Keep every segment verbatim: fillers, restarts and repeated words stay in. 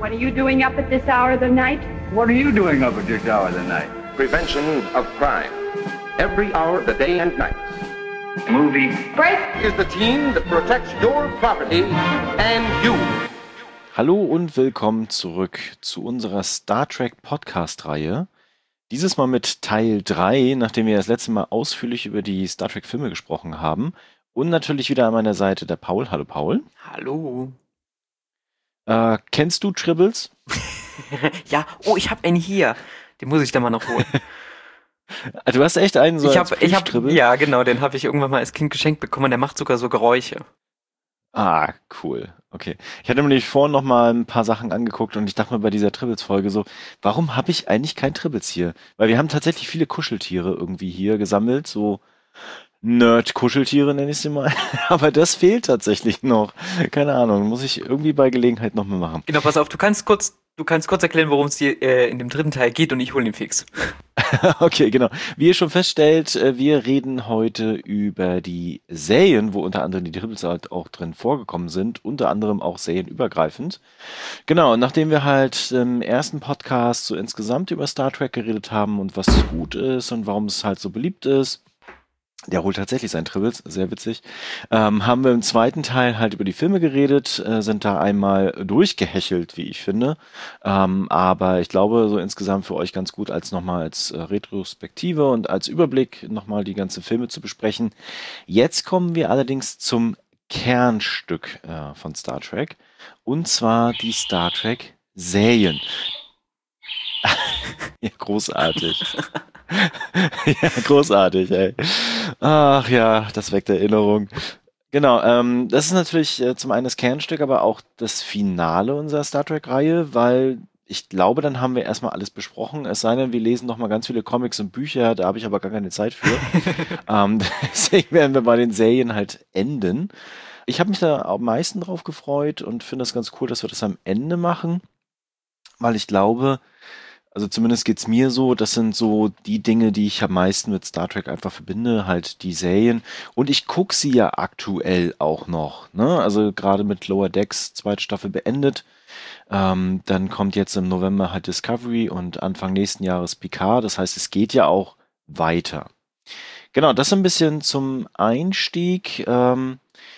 What are you doing up at this hour of the night? What are you doing up at this hour of the night? Prevention of crime. Every hour of the day and night. Movie. Break! Is the team that protects your property and you. Hallo und willkommen zurück zu unserer Star Trek Podcast-Reihe. Dieses Mal mit Teil drei, nachdem wir das letzte Mal ausführlich über die Star Trek-Filme gesprochen haben. Und natürlich wieder an meiner Seite der Paul. Hallo Paul. Hallo. Äh, kennst du Tribbles? Ja, oh, ich habe einen hier. Den muss ich dann mal noch holen. Du hast echt einen so ich als hab, ich hab, Plüschtribbel? Ja, genau, den habe ich irgendwann mal als Kind geschenkt bekommen. Der macht sogar so Geräusche. Ah, cool. Okay. Ich hatte mir nämlich vorhin noch mal ein paar Sachen angeguckt und ich dachte mir bei dieser Tribbles-Folge so, warum habe ich eigentlich kein Tribbles hier? Weil wir haben tatsächlich viele Kuscheltiere irgendwie hier gesammelt, so Nerd-Kuscheltiere nenne ich sie mal. Aber das fehlt tatsächlich noch. Keine Ahnung, muss ich irgendwie bei Gelegenheit nochmal machen. Genau, pass auf, du kannst kurz, du kannst kurz erklären, worum es dir äh, in dem dritten Teil geht und ich hole den fix. Okay, genau. Wie ihr schon feststellt, äh, wir reden heute über die Serien, wo unter anderem die Tribbles halt auch drin vorgekommen sind, unter anderem auch serienübergreifend. Genau, und nachdem wir halt im ersten Podcast so insgesamt über Star Trek geredet haben und was gut ist und warum es halt so beliebt ist, der holt tatsächlich seinen Tribbles, sehr witzig. Ähm, haben wir im zweiten Teil halt über die Filme geredet, äh, sind da einmal durchgehechelt, wie ich finde. Ähm, aber ich glaube, so insgesamt für euch ganz gut als nochmal als äh, Retrospektive und als Überblick nochmal die ganzen Filme zu besprechen. Jetzt kommen wir allerdings zum Kernstück äh, von Star Trek. Und zwar die Star Trek Serien. Ja, großartig. Ja, großartig, ey. Ach ja, das weckt Erinnerung. Genau, ähm, das ist natürlich äh, zum einen das Kernstück, aber auch das Finale unserer Star Trek-Reihe, weil ich glaube, dann haben wir erstmal alles besprochen, es sei denn, wir lesen noch mal ganz viele Comics und Bücher, da habe ich aber gar keine Zeit für. ähm, deswegen werden wir bei den Serien halt enden. Ich habe mich da am meisten drauf gefreut und finde es ganz cool, dass wir das am Ende machen, weil ich glaube, also zumindest geht's mir so, das sind so die Dinge, die ich am meisten mit Star Trek einfach verbinde, halt die Serien. Und ich gucke sie ja aktuell auch noch, ne? Also gerade mit Lower Decks, zweite Staffel beendet. Ähm, dann kommt jetzt im November halt Discovery und Anfang nächsten Jahres Picard. Das heißt, es geht ja auch weiter. Genau, das ein bisschen zum Einstieg. Ähm,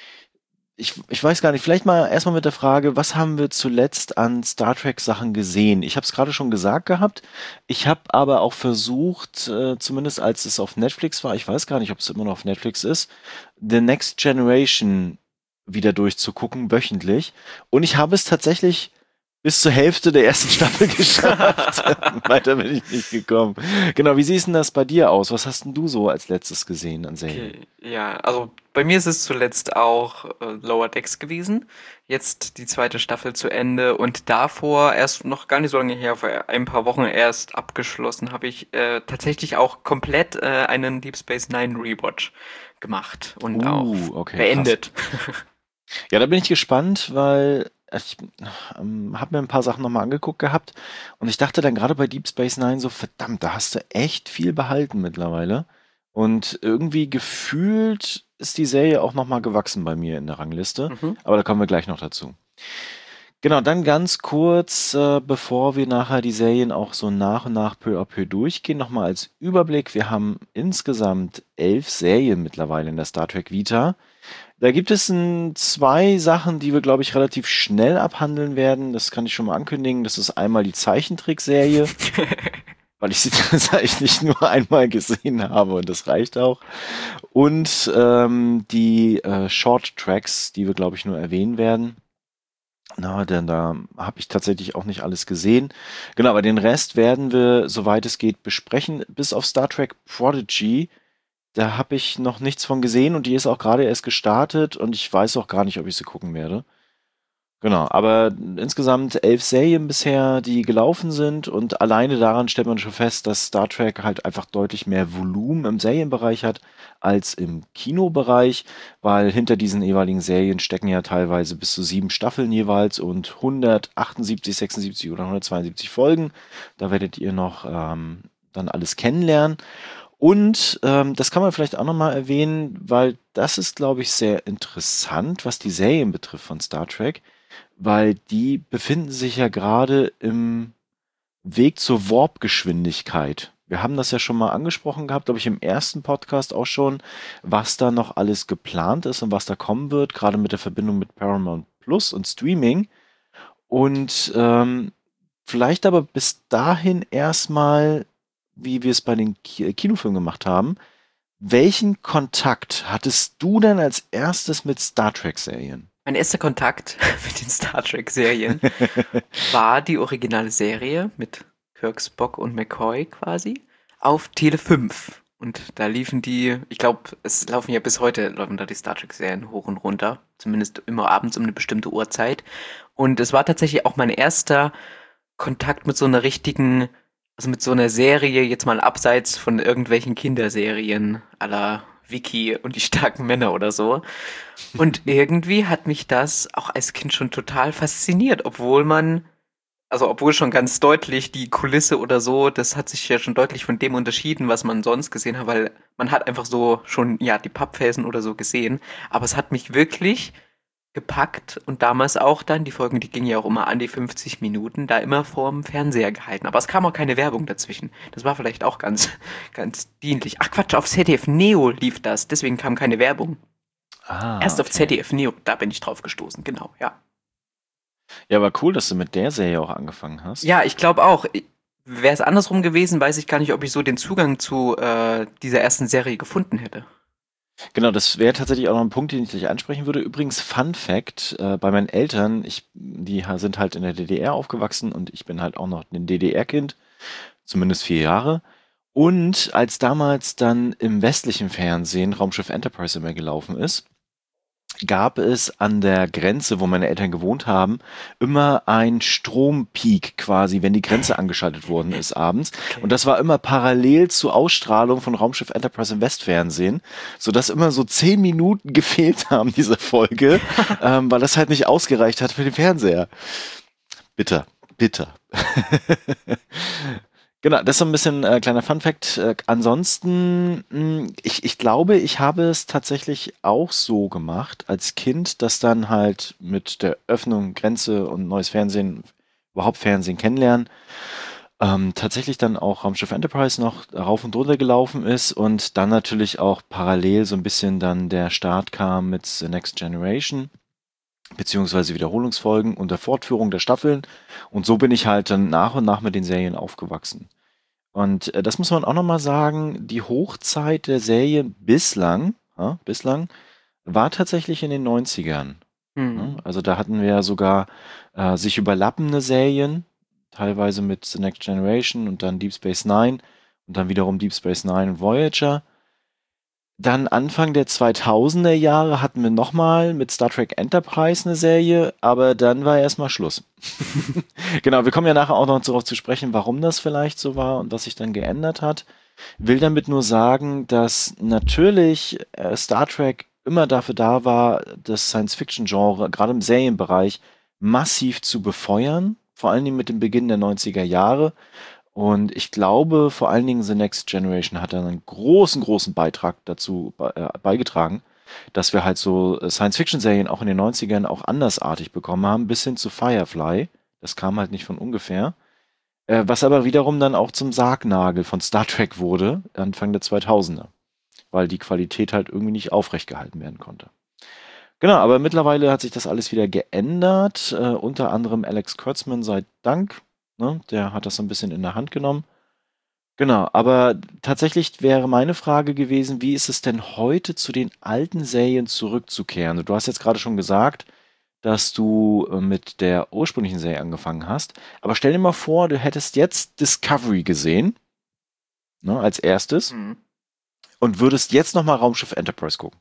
Ich, ich weiß gar nicht, vielleicht mal erstmal mit der Frage, was haben wir zuletzt an Star Trek Sachen gesehen? Ich habe es gerade schon gesagt gehabt, ich habe aber auch versucht, äh, zumindest als es auf Netflix war, ich weiß gar nicht, ob es immer noch auf Netflix ist, The Next Generation wieder durchzugucken, wöchentlich. Und ich habe es tatsächlich bis zur Hälfte der ersten Staffel geschafft. Weiter bin ich nicht gekommen. Genau, wie sieht denn das bei dir aus? Was hast denn du so als letztes gesehen an Serien? Okay, ja, also bei mir ist es zuletzt auch äh, Lower Decks gewesen. Jetzt die zweite Staffel zu Ende und davor erst noch gar nicht so lange her, vor ein paar Wochen erst abgeschlossen, habe ich äh, tatsächlich auch komplett äh, einen Deep Space Nine Rewatch gemacht und Uh, auch okay, beendet. Ja, da bin ich gespannt, weil ich ähm, habe mir ein paar Sachen nochmal angeguckt gehabt und ich dachte dann gerade bei Deep Space Nine so, verdammt, da hast du echt viel behalten mittlerweile. Und irgendwie gefühlt ist die Serie auch nochmal gewachsen bei mir in der Rangliste, Mhm. aber da kommen wir gleich noch dazu. Genau, dann ganz kurz, äh, bevor wir nachher die Serien auch so nach und nach peu à peu durchgehen, nochmal als Überblick. Wir haben insgesamt elf Serien mittlerweile in der Star Trek Vita. Da gibt es n, zwei Sachen, die wir, glaube ich, relativ schnell abhandeln werden. Das kann ich schon mal ankündigen. Das ist einmal die Zeichentrickserie, weil ich sie tatsächlich nur einmal gesehen habe und das reicht auch. Und ähm, die äh, Short Tracks, die wir, glaube ich, nur erwähnen werden. Na, denn da habe ich tatsächlich auch nicht alles gesehen. Genau, aber den Rest werden wir, soweit es geht, besprechen. Bis auf Star Trek Prodigy. Da habe ich noch nichts von gesehen und die ist auch gerade erst gestartet und ich weiß auch gar nicht, ob ich sie gucken werde. Genau, aber insgesamt elf Serien bisher, die gelaufen sind und alleine daran stellt man schon fest, dass Star Trek halt einfach deutlich mehr Volumen im Serienbereich hat als im Kinobereich, weil hinter diesen jeweiligen Serien stecken ja teilweise bis zu sieben Staffeln jeweils und hundertachtundsiebzig, sechsundsiebzig oder hundertzweiundsiebzig Folgen. Da werdet ihr noch ähm, dann alles kennenlernen. Und ähm, das kann man vielleicht auch nochmal erwähnen, weil das ist, glaube ich, sehr interessant, was die Serien betrifft von Star Trek. weil die befinden sich ja gerade im Weg zur Warp-Geschwindigkeit. Wir haben das ja schon mal angesprochen gehabt, glaube ich, im ersten Podcast auch schon, was da noch alles geplant ist und was da kommen wird, gerade mit der Verbindung mit Paramount Plus und Streaming. Und ähm, vielleicht aber bis dahin erstmal, wie wir es bei den Ki- Kinofilmen gemacht haben, welchen Kontakt hattest du denn als erstes mit Star Trek-Serien? Mein erster Kontakt mit den Star Trek-Serien war die originale Serie mit Kirk, Spock und McCoy quasi auf Tele fünf. Und da liefen die, ich glaube, es laufen ja bis heute, laufen da die Star Trek-Serien hoch und runter. Zumindest immer abends um eine bestimmte Uhrzeit. Und es war tatsächlich auch mein erster Kontakt mit so einer richtigen, also mit so einer Serie, jetzt mal abseits von irgendwelchen Kinderserien à la Vicky und die starken Männer oder so. Und irgendwie hat mich das auch als Kind schon total fasziniert, obwohl man, also obwohl schon ganz deutlich die Kulisse oder so, das hat sich ja schon deutlich von dem unterschieden, was man sonst gesehen hat, weil man hat einfach so schon, ja, die Pappfelsen oder so gesehen. Aber es hat mich wirklich gepackt und damals auch dann, die Folgen, die gingen ja auch immer an die fünfzig Minuten, da immer vorm Fernseher gehalten. Aber es kam auch keine Werbung dazwischen. Das war vielleicht auch ganz, ganz dienlich. Ach Quatsch, auf Z D F Neo lief das, deswegen kam keine Werbung. Ah, Erst auf okay. Z D F Neo, da bin ich drauf gestoßen, genau, ja. Ja, aber cool, dass du mit der Serie auch angefangen hast. Ja, ich glaube auch. Wäre es andersrum gewesen, weiß ich gar nicht, ob ich so den Zugang zu äh, dieser ersten Serie gefunden hätte. Genau, das wäre tatsächlich auch noch ein Punkt, den ich gleich ansprechen würde. Übrigens, Fun Fact, äh, bei meinen Eltern, ich, die ha- sind halt in der D D R aufgewachsen und ich bin halt auch noch ein D D R-Kind, zumindest vier Jahre. Und als damals dann im westlichen Fernsehen Raumschiff Enterprise immer gelaufen ist, gab es an der Grenze, wo meine Eltern gewohnt haben, immer ein Strompeak quasi, wenn die Grenze angeschaltet worden ist abends. Okay. Und das war immer parallel zur Ausstrahlung von Raumschiff Enterprise im Westfernsehen, sodass immer so zehn Minuten gefehlt haben, diese Folge, ähm, weil das halt nicht ausgereicht hat für den Fernseher. Bitter, bitter. Genau, das ist so ein bisschen äh, kleiner Funfact. Äh, ansonsten, mh, ich, ich glaube, ich habe es tatsächlich auch so gemacht als Kind, dass dann halt mit der Öffnung Grenze und neues Fernsehen, überhaupt Fernsehen kennenlernen, ähm, tatsächlich dann auch Raumschiff Enterprise noch rauf und runter gelaufen ist und dann natürlich auch parallel so ein bisschen dann der Start kam mit The Next Generation, beziehungsweise Wiederholungsfolgen und der Fortführung der Staffeln. Und so bin ich halt dann nach und nach mit den Serien aufgewachsen. Und äh, das muss man auch nochmal sagen, die Hochzeit der Serie bislang, ja, bislang, war tatsächlich in den neunzigern. Hm. Ne? Also da hatten wir ja sogar äh, sich überlappende Serien, teilweise mit The Next Generation und dann Deep Space Nine und dann wiederum Deep Space Nine und Voyager. Dann Anfang der zweitausender Jahre hatten wir nochmal mit Star Trek Enterprise eine Serie, aber dann war erstmal Schluss. Genau, wir kommen ja nachher auch noch darauf zu sprechen, warum das vielleicht so war und was sich dann geändert hat. Will damit nur sagen, dass natürlich äh, Star Trek immer dafür da war, das Science-Fiction-Genre, gerade im Serienbereich, massiv zu befeuern, vor allen Dingen mit dem Beginn der neunziger Jahre. Und ich glaube, vor allen Dingen The Next Generation hat dann einen großen, großen Beitrag dazu be- äh, beigetragen, dass wir halt so äh, Science-Fiction-Serien auch in den neunzigern auch andersartig bekommen haben, bis hin zu Firefly. Das kam halt nicht von ungefähr. Äh, was aber wiederum dann auch zum Sargnagel von Star Trek wurde, Anfang der zweitausender. Weil die Qualität halt irgendwie nicht aufrecht gehalten werden konnte. Genau, aber mittlerweile hat sich das alles wieder geändert. Äh, unter anderem Alex Kurtzman, sei Dank. Ne, der hat das so ein bisschen in der Hand genommen. Genau, aber tatsächlich wäre meine Frage gewesen, wie ist es denn heute zu den alten Serien zurückzukehren? Du hast jetzt gerade schon gesagt, dass du äh, mit der ursprünglichen Serie angefangen hast. Aber stell dir mal vor, du hättest jetzt Discovery gesehen, ne, als erstes, Hm. und würdest jetzt nochmal Raumschiff Enterprise gucken.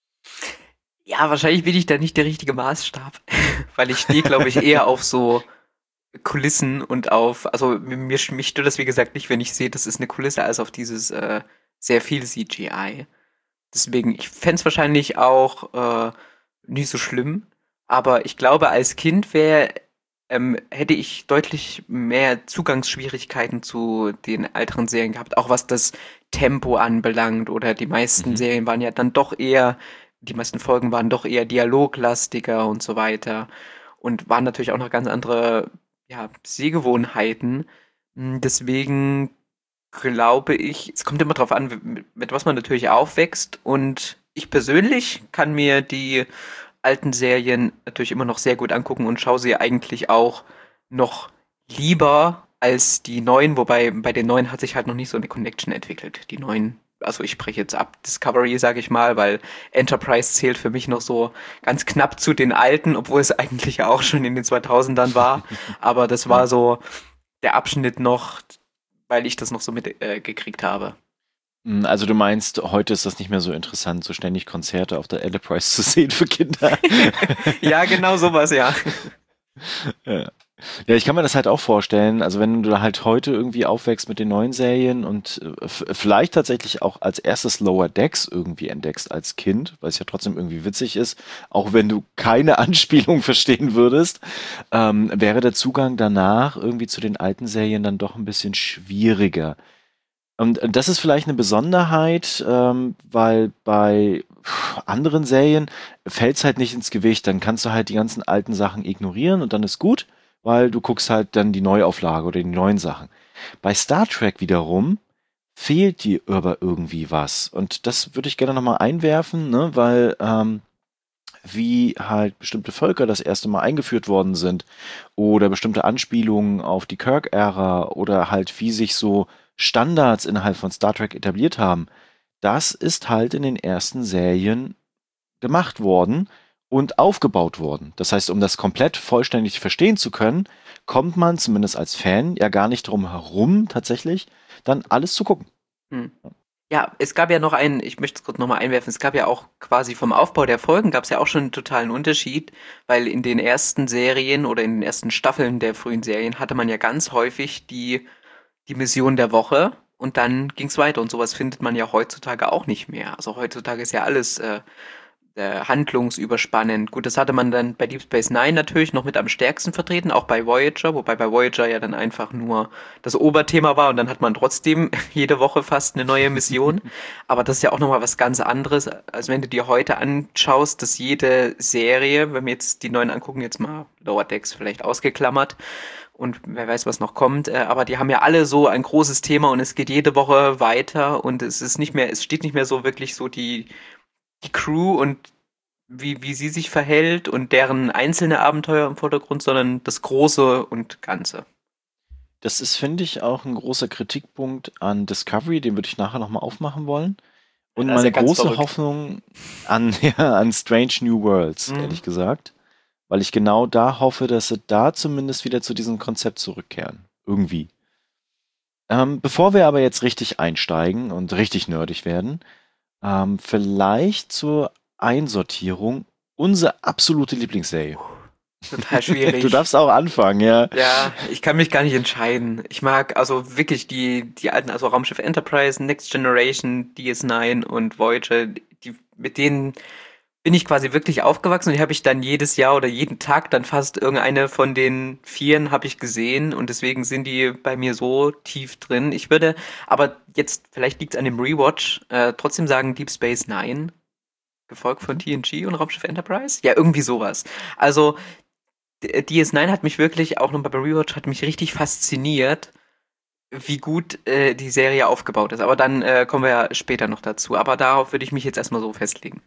Ja, wahrscheinlich bin ich da nicht der richtige Maßstab, weil ich stehe, glaube ich, eher auf so Kulissen und auf, also mir, mich stört das, wie gesagt, nicht, wenn ich sehe, das ist eine Kulisse, als auf dieses äh, sehr viel C G I. Deswegen, ich fände es wahrscheinlich auch äh, nicht so schlimm, aber ich glaube, als Kind wäre, ähm, hätte ich deutlich mehr Zugangsschwierigkeiten zu den älteren Serien gehabt, auch was das Tempo anbelangt, oder die meisten Mhm. Serien waren ja dann doch eher, die meisten Folgen waren doch eher dialoglastiger und so weiter. und waren natürlich auch noch ganz andere ja, Sehgewohnheiten. Mm, Deswegen glaube ich, es kommt immer drauf an, mit, mit was man natürlich aufwächst. Und ich persönlich kann mir die alten Serien natürlich immer noch sehr gut angucken und schaue sie eigentlich auch noch lieber als die neuen, wobei bei den neuen hat sich halt noch nicht so eine Connection entwickelt. Die neuen, also ich spreche jetzt ab Discovery, sage ich mal, weil Enterprise zählt für mich noch so ganz knapp zu den alten, obwohl es eigentlich ja auch schon in den zweitausendern war. Aber das war so der Abschnitt noch, weil ich das noch so mitgekriegt äh, gekriegt habe. Mm, Also du meinst, heute ist das nicht mehr so interessant, so ständig Konzerte auf der Enterprise zu sehen für Kinder. Ja, genau sowas, ja. Ja. Ja, ich kann mir das halt auch vorstellen. Also wenn du halt heute irgendwie aufwächst mit den neuen Serien und äh, f- vielleicht tatsächlich auch als erstes Lower Decks irgendwie entdeckst als Kind, weil es ja trotzdem irgendwie witzig ist, auch wenn du keine Anspielung verstehen würdest, ähm, wäre der Zugang danach irgendwie zu den alten Serien dann doch ein bisschen schwieriger. Und äh, das ist vielleicht eine Besonderheit, ähm, weil bei pff, anderen Serien fällt es halt nicht ins Gewicht. Dann kannst du halt die ganzen alten Sachen ignorieren und dann ist gut, weil du guckst halt dann die Neuauflage oder die neuen Sachen. Bei Star Trek wiederum fehlt dir aber irgendwie was. Und das würde ich gerne nochmal einwerfen, ne, weil ähm, wie halt bestimmte Völker das erste Mal eingeführt worden sind oder bestimmte Anspielungen auf die Kirk-Ära oder halt wie sich so Standards innerhalb von Star Trek etabliert haben, das ist halt in den ersten Serien gemacht worden und aufgebaut worden. Das heißt, um das komplett vollständig verstehen zu können, kommt man zumindest als Fan ja gar nicht drum herum, tatsächlich dann alles zu gucken. Hm. Ja, es gab ja noch einen, ich möchte es kurz nochmal einwerfen, es gab ja auch quasi vom Aufbau der Folgen gab es ja auch schon einen totalen Unterschied, weil in den ersten Serien oder in den ersten Staffeln der frühen Serien hatte man ja ganz häufig die, die Mission der Woche und dann ging es weiter und sowas findet man ja heutzutage auch nicht mehr. Also heutzutage ist ja alles äh, äh, handlungsüberspannend. Gut, das hatte man dann bei Deep Space Nine natürlich noch mit am stärksten vertreten, auch bei Voyager, wobei bei Voyager ja dann einfach nur das Oberthema war und dann hat man trotzdem jede Woche fast eine neue Mission. Aber das ist ja auch nochmal was ganz anderes, als wenn du dir heute anschaust, dass jede Serie, wenn wir jetzt die neuen angucken, jetzt mal Lower Decks vielleicht ausgeklammert und wer weiß, was noch kommt, äh, aber die haben ja alle so ein großes Thema und es geht jede Woche weiter und es ist nicht mehr, es steht nicht mehr so wirklich so die die Crew und wie, wie sie sich verhält und deren einzelne Abenteuer im Vordergrund, sondern das Große und Ganze. Das ist, finde ich, auch ein großer Kritikpunkt an Discovery, den würde ich nachher nochmal aufmachen wollen. Und Das ist ja meine ganz große verrückt. Hoffnung an, ja, an Strange New Worlds, Mhm. ehrlich gesagt. Weil ich genau da hoffe, dass sie da zumindest wieder zu diesem Konzept zurückkehren. Irgendwie. Ähm, bevor wir aber jetzt richtig einsteigen und richtig nerdig werden, ähm, vielleicht zur Einsortierung unsere absolute Lieblingsserie. Total schwierig. Du darfst auch anfangen, ja. Ja, ich kann mich gar nicht entscheiden. Ich mag also wirklich die, die alten, also Raumschiff Enterprise, Next Generation, D S neun und Voyager, die, mit denen bin ich quasi wirklich aufgewachsen und die habe ich dann jedes Jahr oder jeden Tag dann fast irgendeine von den Vieren habe ich gesehen und deswegen sind die bei mir so tief drin. Ich würde aber jetzt, vielleicht liegt es an dem Rewatch, äh, trotzdem sagen Deep Space Nine, gefolgt von T N G und Raumschiff Enterprise. Ja, irgendwie sowas. Also D- D S neun hat mich wirklich, auch noch beim Rewatch, hat mich richtig fasziniert, wie gut äh, die Serie aufgebaut ist. Aber dann äh, kommen wir ja später noch dazu. Aber darauf würde ich mich jetzt erstmal so festlegen.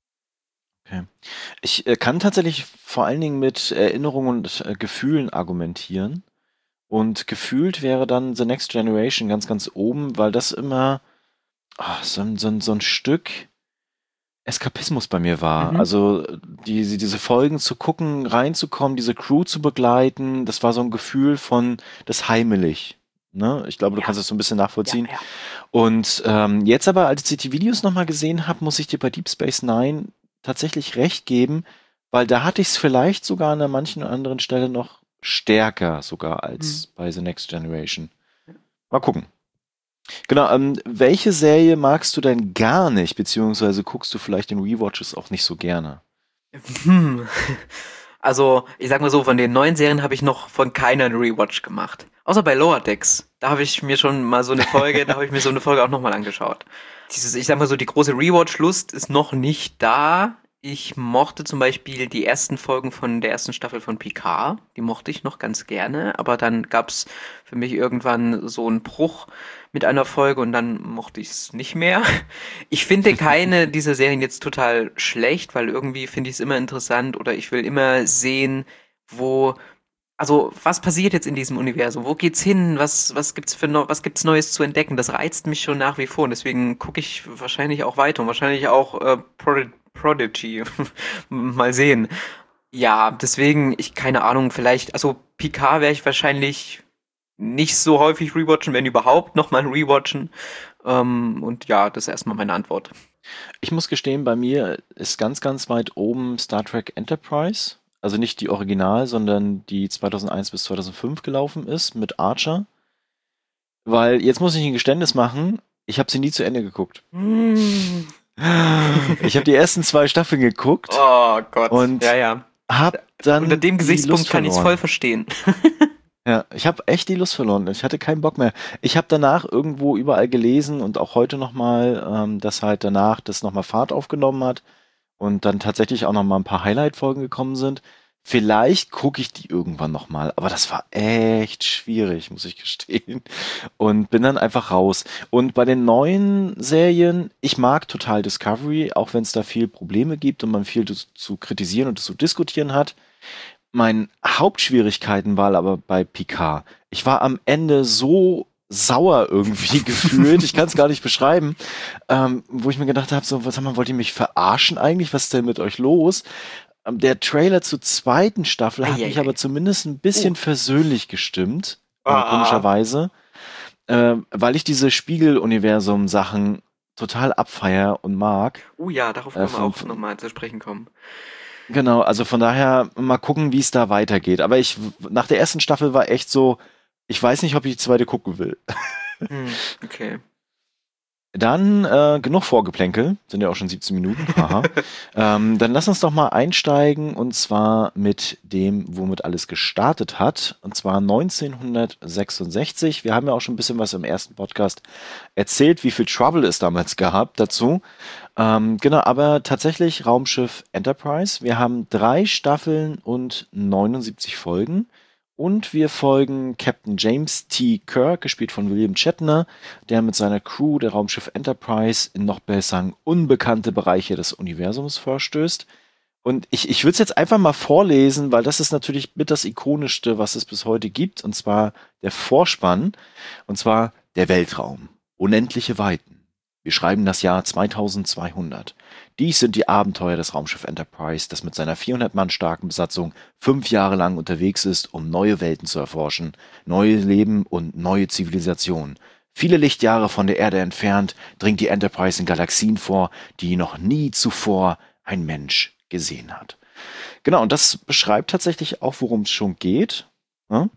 Okay. Ich äh, kann tatsächlich vor allen Dingen mit Erinnerungen und äh, Gefühlen argumentieren. Und gefühlt wäre dann The Next Generation ganz, ganz oben, weil das immer ah, so, ein- so, ein- so ein Stück Eskapismus bei mir war. Mhm. Also die, diese Folgen zu gucken, reinzukommen, diese Crew zu begleiten, das war so ein Gefühl von das heimelig. Ne? Ich glaube, du Ja. kannst das so ein bisschen nachvollziehen. Ja, ja. Und ähm, jetzt aber, als ich die Videos nochmal gesehen habe, muss ich dir bei Deep Space Nine tatsächlich recht geben, weil da hatte ich es vielleicht sogar an der manchen anderen Stelle noch stärker sogar als bei The Next Generation. Mal gucken. Genau, ähm, welche Serie magst du denn gar nicht, beziehungsweise guckst du vielleicht in Rewatches auch nicht so gerne? Hm. Also, ich sag mal so, von den neuen Serien habe ich noch von keiner einen Rewatch gemacht. Außer bei Lower Decks. Da habe ich mir schon mal so eine Folge, da habe ich mir so eine Folge auch nochmal angeschaut. Dieses, ich sag mal so, die große Rewatch-Lust ist noch nicht da. Ich mochte zum Beispiel die ersten Folgen von der ersten Staffel von Picard. Die mochte ich noch ganz gerne, aber dann gab's für mich irgendwann so einen Bruch mit einer Folge und dann mochte ich es nicht mehr. Ich finde keine dieser Serien jetzt total schlecht, weil irgendwie finde ich es immer interessant oder ich will immer sehen, wo, also was passiert jetzt in diesem Universum? Wo geht's hin? Was, was gibt's für no, was gibt's Neues zu entdecken? Das reizt mich schon nach wie vor und deswegen gucke ich wahrscheinlich auch weiter und wahrscheinlich auch äh, Prod Prodigy. Mal sehen. Ja, deswegen, ich keine Ahnung, vielleicht, also Picard werde ich wahrscheinlich nicht so häufig rewatchen, wenn überhaupt nochmal rewatchen. Ähm, und ja, das ist erstmal meine Antwort. Ich muss gestehen, bei mir ist ganz, ganz weit oben Star Trek Enterprise. Also nicht die Original, sondern die zweitausendeins bis zweitausendfünf gelaufen ist mit Archer. Weil, jetzt muss ich ein Geständnis machen, ich habe sie nie zu Ende geguckt. Ich habe die ersten zwei Staffeln geguckt Oh Gott. und Ja, ja. hab dann Unter dem die Gesichtspunkt Lust kann ich es verloren. voll verstehen. Ja, ich habe echt die Lust verloren. Ich hatte keinen Bock mehr. Ich habe danach irgendwo überall gelesen und auch heute nochmal, ähm, dass halt danach das nochmal Fahrt aufgenommen hat und dann tatsächlich auch nochmal ein paar Highlight-Folgen gekommen sind. Vielleicht gucke ich die irgendwann nochmal, aber das war echt schwierig, muss ich gestehen. Und bin dann einfach raus. Und bei den neuen Serien, ich mag total Discovery, auch wenn es da viel Probleme gibt und man viel zu, zu kritisieren und zu diskutieren hat. Meine Hauptschwierigkeiten war aber bei Picard. Ich war am Ende so sauer irgendwie gefühlt, ich kann es gar nicht beschreiben, ähm, wo ich mir gedacht habe, so, was haben wir, wollt ihr mich verarschen eigentlich? Was ist denn mit euch los? Ähm, der Trailer zur zweiten Staffel hat Eieiei. mich aber zumindest ein bisschen Oh. versöhnlich gestimmt, äh, Ah. komischerweise, äh, weil ich diese Spiegel-Universum-Sachen total abfeier und mag. Oh ja, darauf Äh, können wir von- auch nochmal zu sprechen kommen. Genau, also von daher mal gucken, wie es da weitergeht. Aber ich, nach der ersten Staffel war echt so, ich weiß nicht, ob ich die zweite gucken will. Hm, okay. Dann äh, genug Vorgeplänkel, sind ja auch schon siebzehn Minuten. Haha. ähm, dann lass uns doch mal einsteigen und zwar mit dem, womit alles gestartet hat. Und zwar neunzehnhundertsechsundsechzig. Wir haben ja auch schon ein bisschen was im ersten Podcast erzählt, wie viel Trouble es damals gab dazu. Ähm, genau, aber tatsächlich Raumschiff Enterprise. Wir haben drei Staffeln und neunundsiebzig Folgen. Und wir folgen Captain James T. Kirk, gespielt von William Shatner, der mit seiner Crew der Raumschiff Enterprise in noch besser unbekannte Bereiche des Universums vorstößt. Und ich, ich würde es jetzt einfach mal vorlesen, weil das ist natürlich mit das Ikonischste, was es bis heute gibt, und zwar der Vorspann, und zwar der Weltraum. Unendliche Weiten. Wir schreiben das Jahr zweitausendzweihundert. Dies sind die Abenteuer des Raumschiff Enterprise, das mit seiner vierhundert Mann starken Besatzung fünf Jahre lang unterwegs ist, um neue Welten zu erforschen, neue Leben und neue Zivilisationen. Viele Lichtjahre von der Erde entfernt dringt die Enterprise in Galaxien vor, die noch nie zuvor ein Mensch gesehen hat. Genau, und das beschreibt tatsächlich auch, worum es schon geht. Ne?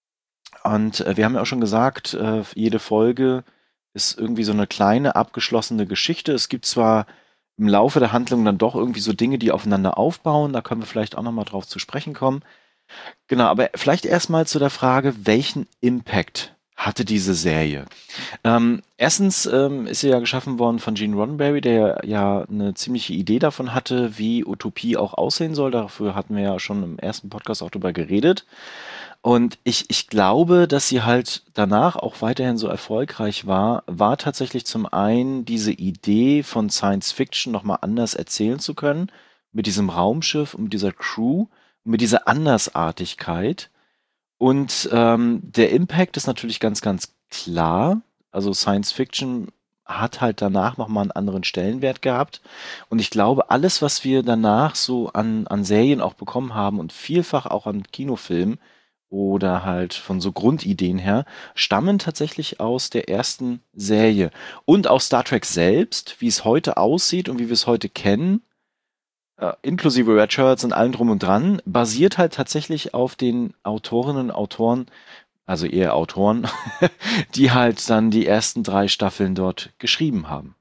Und äh, wir haben ja auch schon gesagt, äh, jede Folge ist irgendwie so eine kleine, abgeschlossene Geschichte. Es gibt zwar im Laufe der Handlung dann doch irgendwie so Dinge, die aufeinander aufbauen. Da können wir vielleicht auch nochmal drauf zu sprechen kommen. Genau, aber vielleicht erstmal zu der Frage, welchen Impact hatte diese Serie? Ähm, erstens ähm, ist sie ja geschaffen worden von Gene Roddenberry, der ja eine ziemliche Idee davon hatte, wie Utopie auch aussehen soll. Dafür hatten wir ja schon im ersten Podcast auch drüber geredet. Und ich, ich glaube, dass sie halt danach auch weiterhin so erfolgreich war, war tatsächlich zum einen diese Idee von Science Fiction nochmal anders erzählen zu können, mit diesem Raumschiff und mit dieser Crew, mit dieser Andersartigkeit. Und ähm, der Impact ist natürlich ganz, ganz klar. Also Science Fiction hat halt danach nochmal einen anderen Stellenwert gehabt. Und ich glaube, alles, was wir danach so an, an Serien auch bekommen haben und vielfach auch an Kinofilmen, oder halt von so Grundideen her, stammen tatsächlich aus der ersten Serie. Und auch Star Trek selbst, wie es heute aussieht und wie wir es heute kennen, äh, inklusive Red Shirts und allem drum und dran, basiert halt tatsächlich auf den Autorinnen und Autoren, also eher Autoren, die halt dann die ersten drei Staffeln dort geschrieben haben.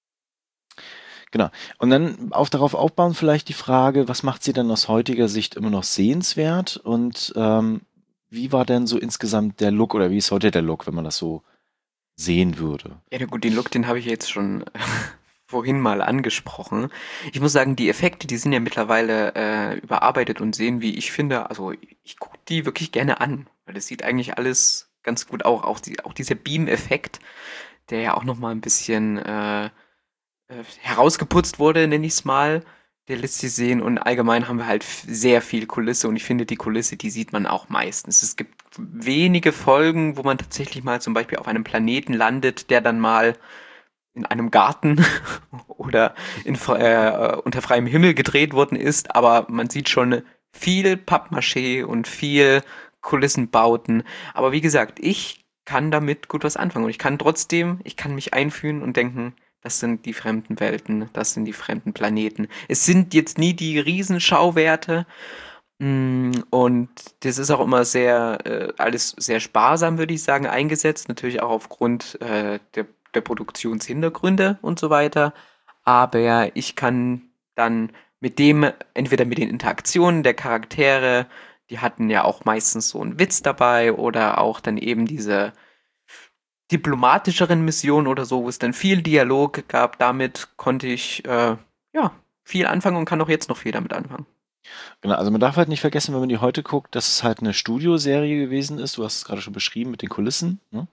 Genau. Und dann auch darauf aufbauen vielleicht die Frage, was macht sie denn aus heutiger Sicht immer noch sehenswert und ähm, wie war denn so insgesamt der Look oder wie ist heute der Look, wenn man das so sehen würde? Ja, na gut, den Look, den habe ich jetzt schon vorhin mal angesprochen. Ich muss sagen, die Effekte, die sind ja mittlerweile äh, überarbeitet und sehen, wie ich finde, also ich gucke die wirklich gerne an, weil das sieht eigentlich alles ganz gut auch, auch, die, auch dieser Beam-Effekt, der ja auch nochmal ein bisschen äh, äh, herausgeputzt wurde, nenne ich es mal, der lässt sich sehen und allgemein haben wir halt f- sehr viel Kulisse und ich finde, die Kulisse, die sieht man auch meistens. Es gibt wenige Folgen, wo man tatsächlich mal zum Beispiel auf einem Planeten landet, der dann mal in einem Garten oder in, fre- äh, unter freiem Himmel gedreht worden ist, aber man sieht schon viel Pappmaché und viel Kulissenbauten. Aber wie gesagt, ich kann damit gut was anfangen und ich kann trotzdem, ich kann mich einfühlen und denken, das sind die fremden Welten, das sind die fremden Planeten. Es sind jetzt nie die Riesenschauwerte, mm, und das ist auch immer sehr, äh, alles sehr sparsam, würde ich sagen, eingesetzt. Natürlich auch aufgrund äh, der, der Produktionshintergründe und so weiter. Aber ich kann dann mit dem, entweder mit den Interaktionen der Charaktere, die hatten ja auch meistens so einen Witz dabei oder auch dann eben diese diplomatischeren Missionen oder so, wo es dann viel Dialog gab. Damit konnte ich äh, ja viel anfangen und kann auch jetzt noch viel damit anfangen. Genau, also man darf halt nicht vergessen, wenn man die heute guckt, dass es halt eine Studioserie gewesen ist. Du hast es gerade schon beschrieben mit den Kulissen. Ne?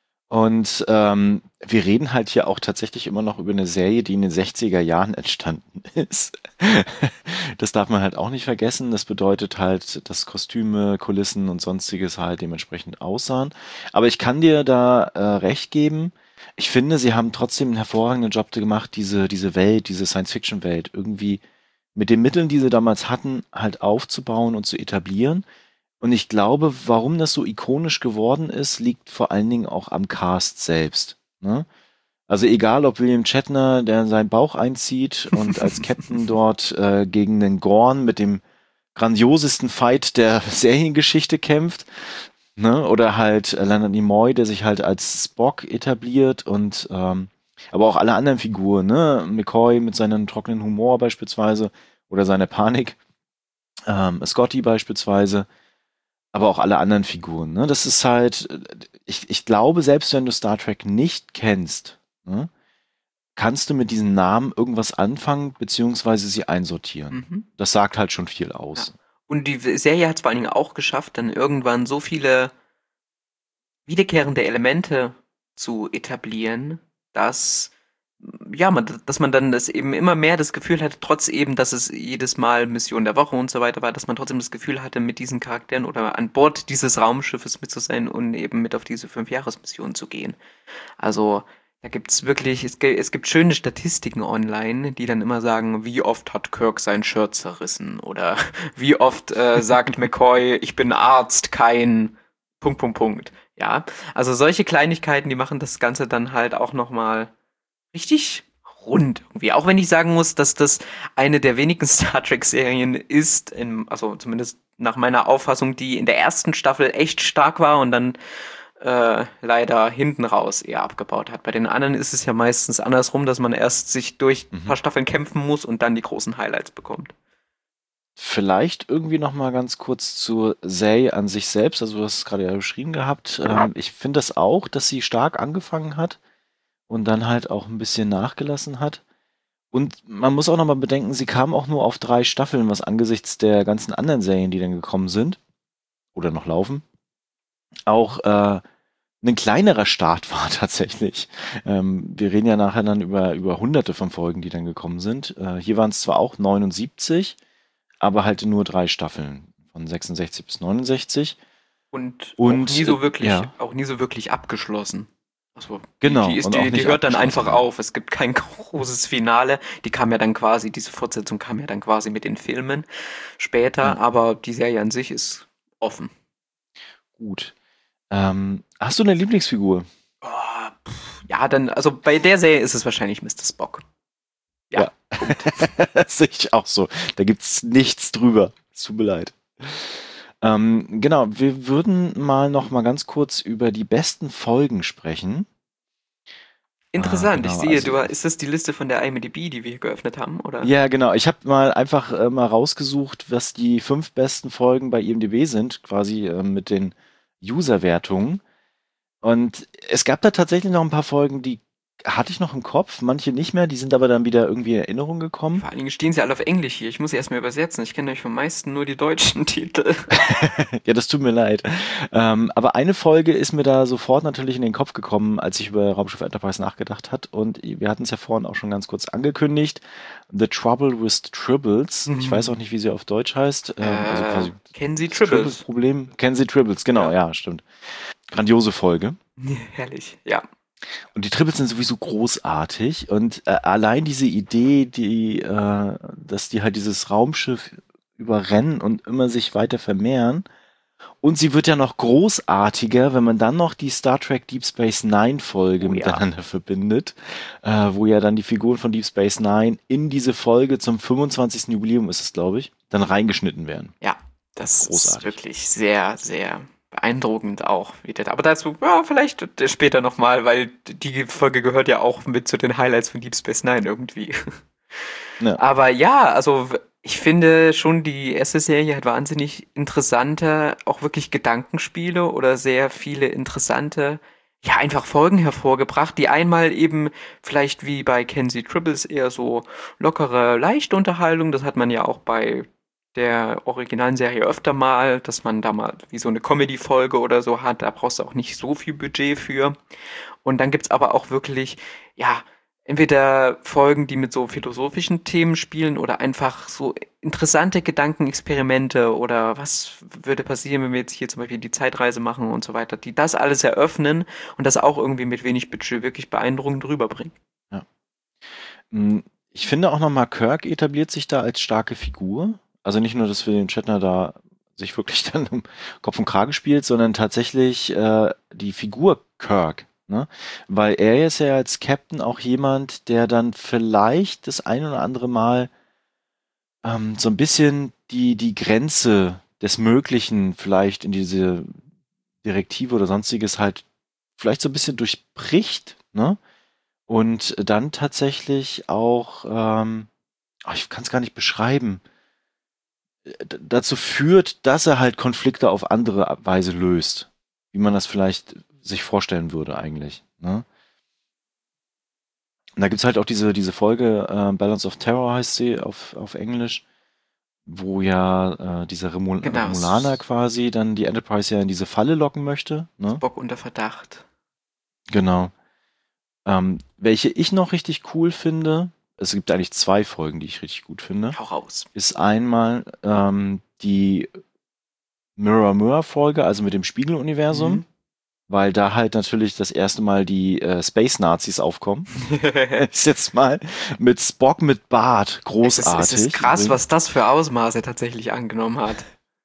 Und ähm, wir reden halt hier auch tatsächlich immer noch über eine Serie, die in den sechziger Jahren entstanden ist. Das darf man halt auch nicht vergessen. Das bedeutet halt, dass Kostüme, Kulissen und sonstiges halt dementsprechend aussahen. Aber ich kann dir da äh, recht geben. Ich finde, sie haben trotzdem einen hervorragenden Job gemacht, diese, diese Welt, diese Science-Fiction-Welt irgendwie mit den Mitteln, die sie damals hatten, halt aufzubauen und zu etablieren. Und ich glaube, warum das so ikonisch geworden ist, liegt vor allen Dingen auch am Cast selbst. Ne? Also egal, ob William Shatner, der seinen Bauch einzieht und als Captain dort äh, gegen den Gorn mit dem grandiosesten Fight der Seriengeschichte kämpft, ne? Oder halt äh, Leonard Nimoy, der sich halt als Spock etabliert und ähm, aber auch alle anderen Figuren, ne? McCoy mit seinem trockenen Humor beispielsweise oder seiner Panik, ähm, Scotty beispielsweise, aber auch alle anderen Figuren. Ne? Das ist halt, äh, ich, ich glaube, selbst wenn du Star Trek nicht kennst, ne, kannst du mit diesen Namen irgendwas anfangen, beziehungsweise sie einsortieren. Mhm. Das sagt halt schon viel Ja. aus. Und die Serie hat es vor allen Dingen auch geschafft, dann irgendwann so viele wiederkehrende Elemente zu etablieren, dass ja, man, dass man dann das eben immer mehr das Gefühl hatte, trotz eben, dass es jedes Mal Mission der Woche und so weiter war, dass man trotzdem das Gefühl hatte, mit diesen Charakteren oder an Bord dieses Raumschiffes mit zu sein und eben mit auf diese Fünfjahresmission zu gehen. Also da gibt's wirklich, es, ge- es gibt schöne Statistiken online, die dann immer sagen, wie oft hat Kirk sein Shirt zerrissen oder wie oft äh, sagt McCoy, ich bin Arzt, kein Punkt, Punkt, Punkt. Ja, also solche Kleinigkeiten, die machen das Ganze dann halt auch nochmal richtig rund irgendwie. Auch wenn ich sagen muss, dass das eine der wenigen Star Trek-Serien ist, in, also zumindest nach meiner Auffassung, die in der ersten Staffel echt stark war und dann äh, leider hinten raus eher abgebaut hat. Bei den anderen ist es ja meistens andersrum, dass man erst sich durch ein Mhm. paar Staffeln kämpfen muss und dann die großen Highlights bekommt. Vielleicht irgendwie noch mal ganz kurz zu Zay an sich selbst. Also du hast es gerade ja beschrieben gehabt. Ähm, ich finde das auch, dass sie stark angefangen hat und dann halt auch ein bisschen nachgelassen hat. Und man muss auch noch mal bedenken, sie kam auch nur auf drei Staffeln, was angesichts der ganzen anderen Serien, die dann gekommen sind oder noch laufen, auch äh, ein kleinerer Start war tatsächlich. Ähm, wir reden ja nachher dann über, über hunderte von Folgen, die dann gekommen sind. Äh, hier waren es zwar auch neunundsiebzig, aber halt nur drei Staffeln, von sechsundsechzig bis neunundsechzig. Und, Und, auch nie so äh, wirklich, ja. auch nie so wirklich abgeschlossen. Also, Genau, die, die, ist, und auch die, die nicht hört dann abgeschlossen, einfach ja. auf. Es gibt kein großes Finale. Die kam ja dann quasi, diese Fortsetzung kam ja dann quasi mit den Filmen später, Ja. aber die Serie an sich ist offen. Gut. Ähm, hast du eine Lieblingsfigur? Oh, pff, ja, dann, also bei der Serie ist es wahrscheinlich Mister Spock. Ja. Das sehe ich auch so. Da gibt's nichts drüber. Es tut mir leid. Ähm, genau, wir würden mal noch mal ganz kurz über die besten Folgen sprechen. Interessant, Ah, genau, ich sehe, also- du, ist das die Liste von der IMDb, die wir hier geöffnet haben, oder? Ja, genau. Ich habe mal einfach äh, mal rausgesucht, was die fünf besten Folgen bei IMDb sind, quasi äh, mit den User-Wertungen. Und es gab da tatsächlich noch ein paar Folgen, die hatte ich noch im Kopf, manche nicht mehr, die sind aber dann wieder irgendwie in Erinnerung gekommen. Vor allen Dingen stehen sie alle auf Englisch hier. Ich muss sie erstmal übersetzen. Ich kenne euch vom meisten nur die deutschen Titel. Ja, das tut mir leid. Ähm, aber eine Folge ist mir da sofort natürlich in den Kopf gekommen, als ich über Raumschiff Enterprise nachgedacht hat. Und wir hatten es ja vorhin auch schon ganz kurz angekündigt. The Trouble with Tribbles. Mhm. Ich weiß auch nicht, wie sie auf Deutsch heißt. Ähm, Äh, also quasi kennen Sie Tribbles? Problem. Kennen Sie Tribbles, genau, ja. ja, stimmt. Grandiose Folge. Herrlich, ja. Und die Tribbles sind sowieso großartig und äh, allein diese Idee, die, äh, dass die halt dieses Raumschiff überrennen und immer sich weiter vermehren. Und sie wird ja noch großartiger, wenn man dann noch die Star Trek Deep Space Nine Folge Oh ja. miteinander verbindet, äh, wo ja dann die Figuren von Deep Space Nine in diese Folge zum fünfundzwanzigsten Jubiläum ist es, glaube ich, dann reingeschnitten werden. Ja, das Großartig. ist wirklich sehr, sehr beeindruckend auch. Wieder. Aber dazu, ja, vielleicht später nochmal, weil die Folge gehört ja auch mit zu den Highlights von Deep Space Nine irgendwie. Ja. Aber ja, also ich finde schon, die erste Serie hat wahnsinnig interessante, auch wirklich Gedankenspiele oder sehr viele interessante, ja, einfach Folgen hervorgebracht, die einmal eben vielleicht wie bei Kenzie Tribbles eher so lockere, leichte Unterhaltung, das hat man ja auch bei der originalen Serie öfter mal, dass man da mal wie so eine Comedy-Folge oder so hat, da brauchst du auch nicht so viel Budget für. Und dann gibt's aber auch wirklich, ja, entweder Folgen, die mit so philosophischen Themen spielen oder einfach so interessante Gedankenexperimente oder was würde passieren, wenn wir jetzt hier zum Beispiel die Zeitreise machen und so weiter, die das alles eröffnen und das auch irgendwie mit wenig Budget wirklich beeindruckend rüberbringen. Ich finde auch nochmal, Kirk etabliert sich da als starke Figur. Also nicht nur, dass William Shatner da sich wirklich dann um Kopf und Kragen spielt, sondern tatsächlich äh, die Figur Kirk. Ne? Weil er ist ja als Captain auch jemand, der dann vielleicht das ein oder andere Mal ähm, so ein bisschen die, die Grenze des Möglichen vielleicht in diese Direktive oder sonstiges halt vielleicht so ein bisschen durchbricht, ne? Und dann tatsächlich auch, ähm, oh, ich kann es gar nicht beschreiben, d- dazu führt, dass er halt Konflikte auf andere Weise löst, wie man das vielleicht sich vorstellen würde eigentlich. Ne? Und da gibt's halt auch diese, diese Folge, äh, Balance of Terror heißt sie auf, auf Englisch, wo ja äh, dieser Remul Genau. Remulaner quasi dann die Enterprise ja in diese Falle locken möchte. Ne? Bock unter Verdacht. Genau. Ähm, welche ich noch richtig cool finde, es gibt eigentlich zwei Folgen, die ich richtig gut finde, Hau raus. ist einmal ähm, die Mirror-Mirror-Folge, also mit dem Spiegeluniversum, Mhm. weil da halt natürlich das erste Mal die äh, Space-Nazis aufkommen. Ist jetzt mal mit Spock mit Bart, Es ist, großartig. es ist krass, was das für Ausmaße tatsächlich angenommen hat.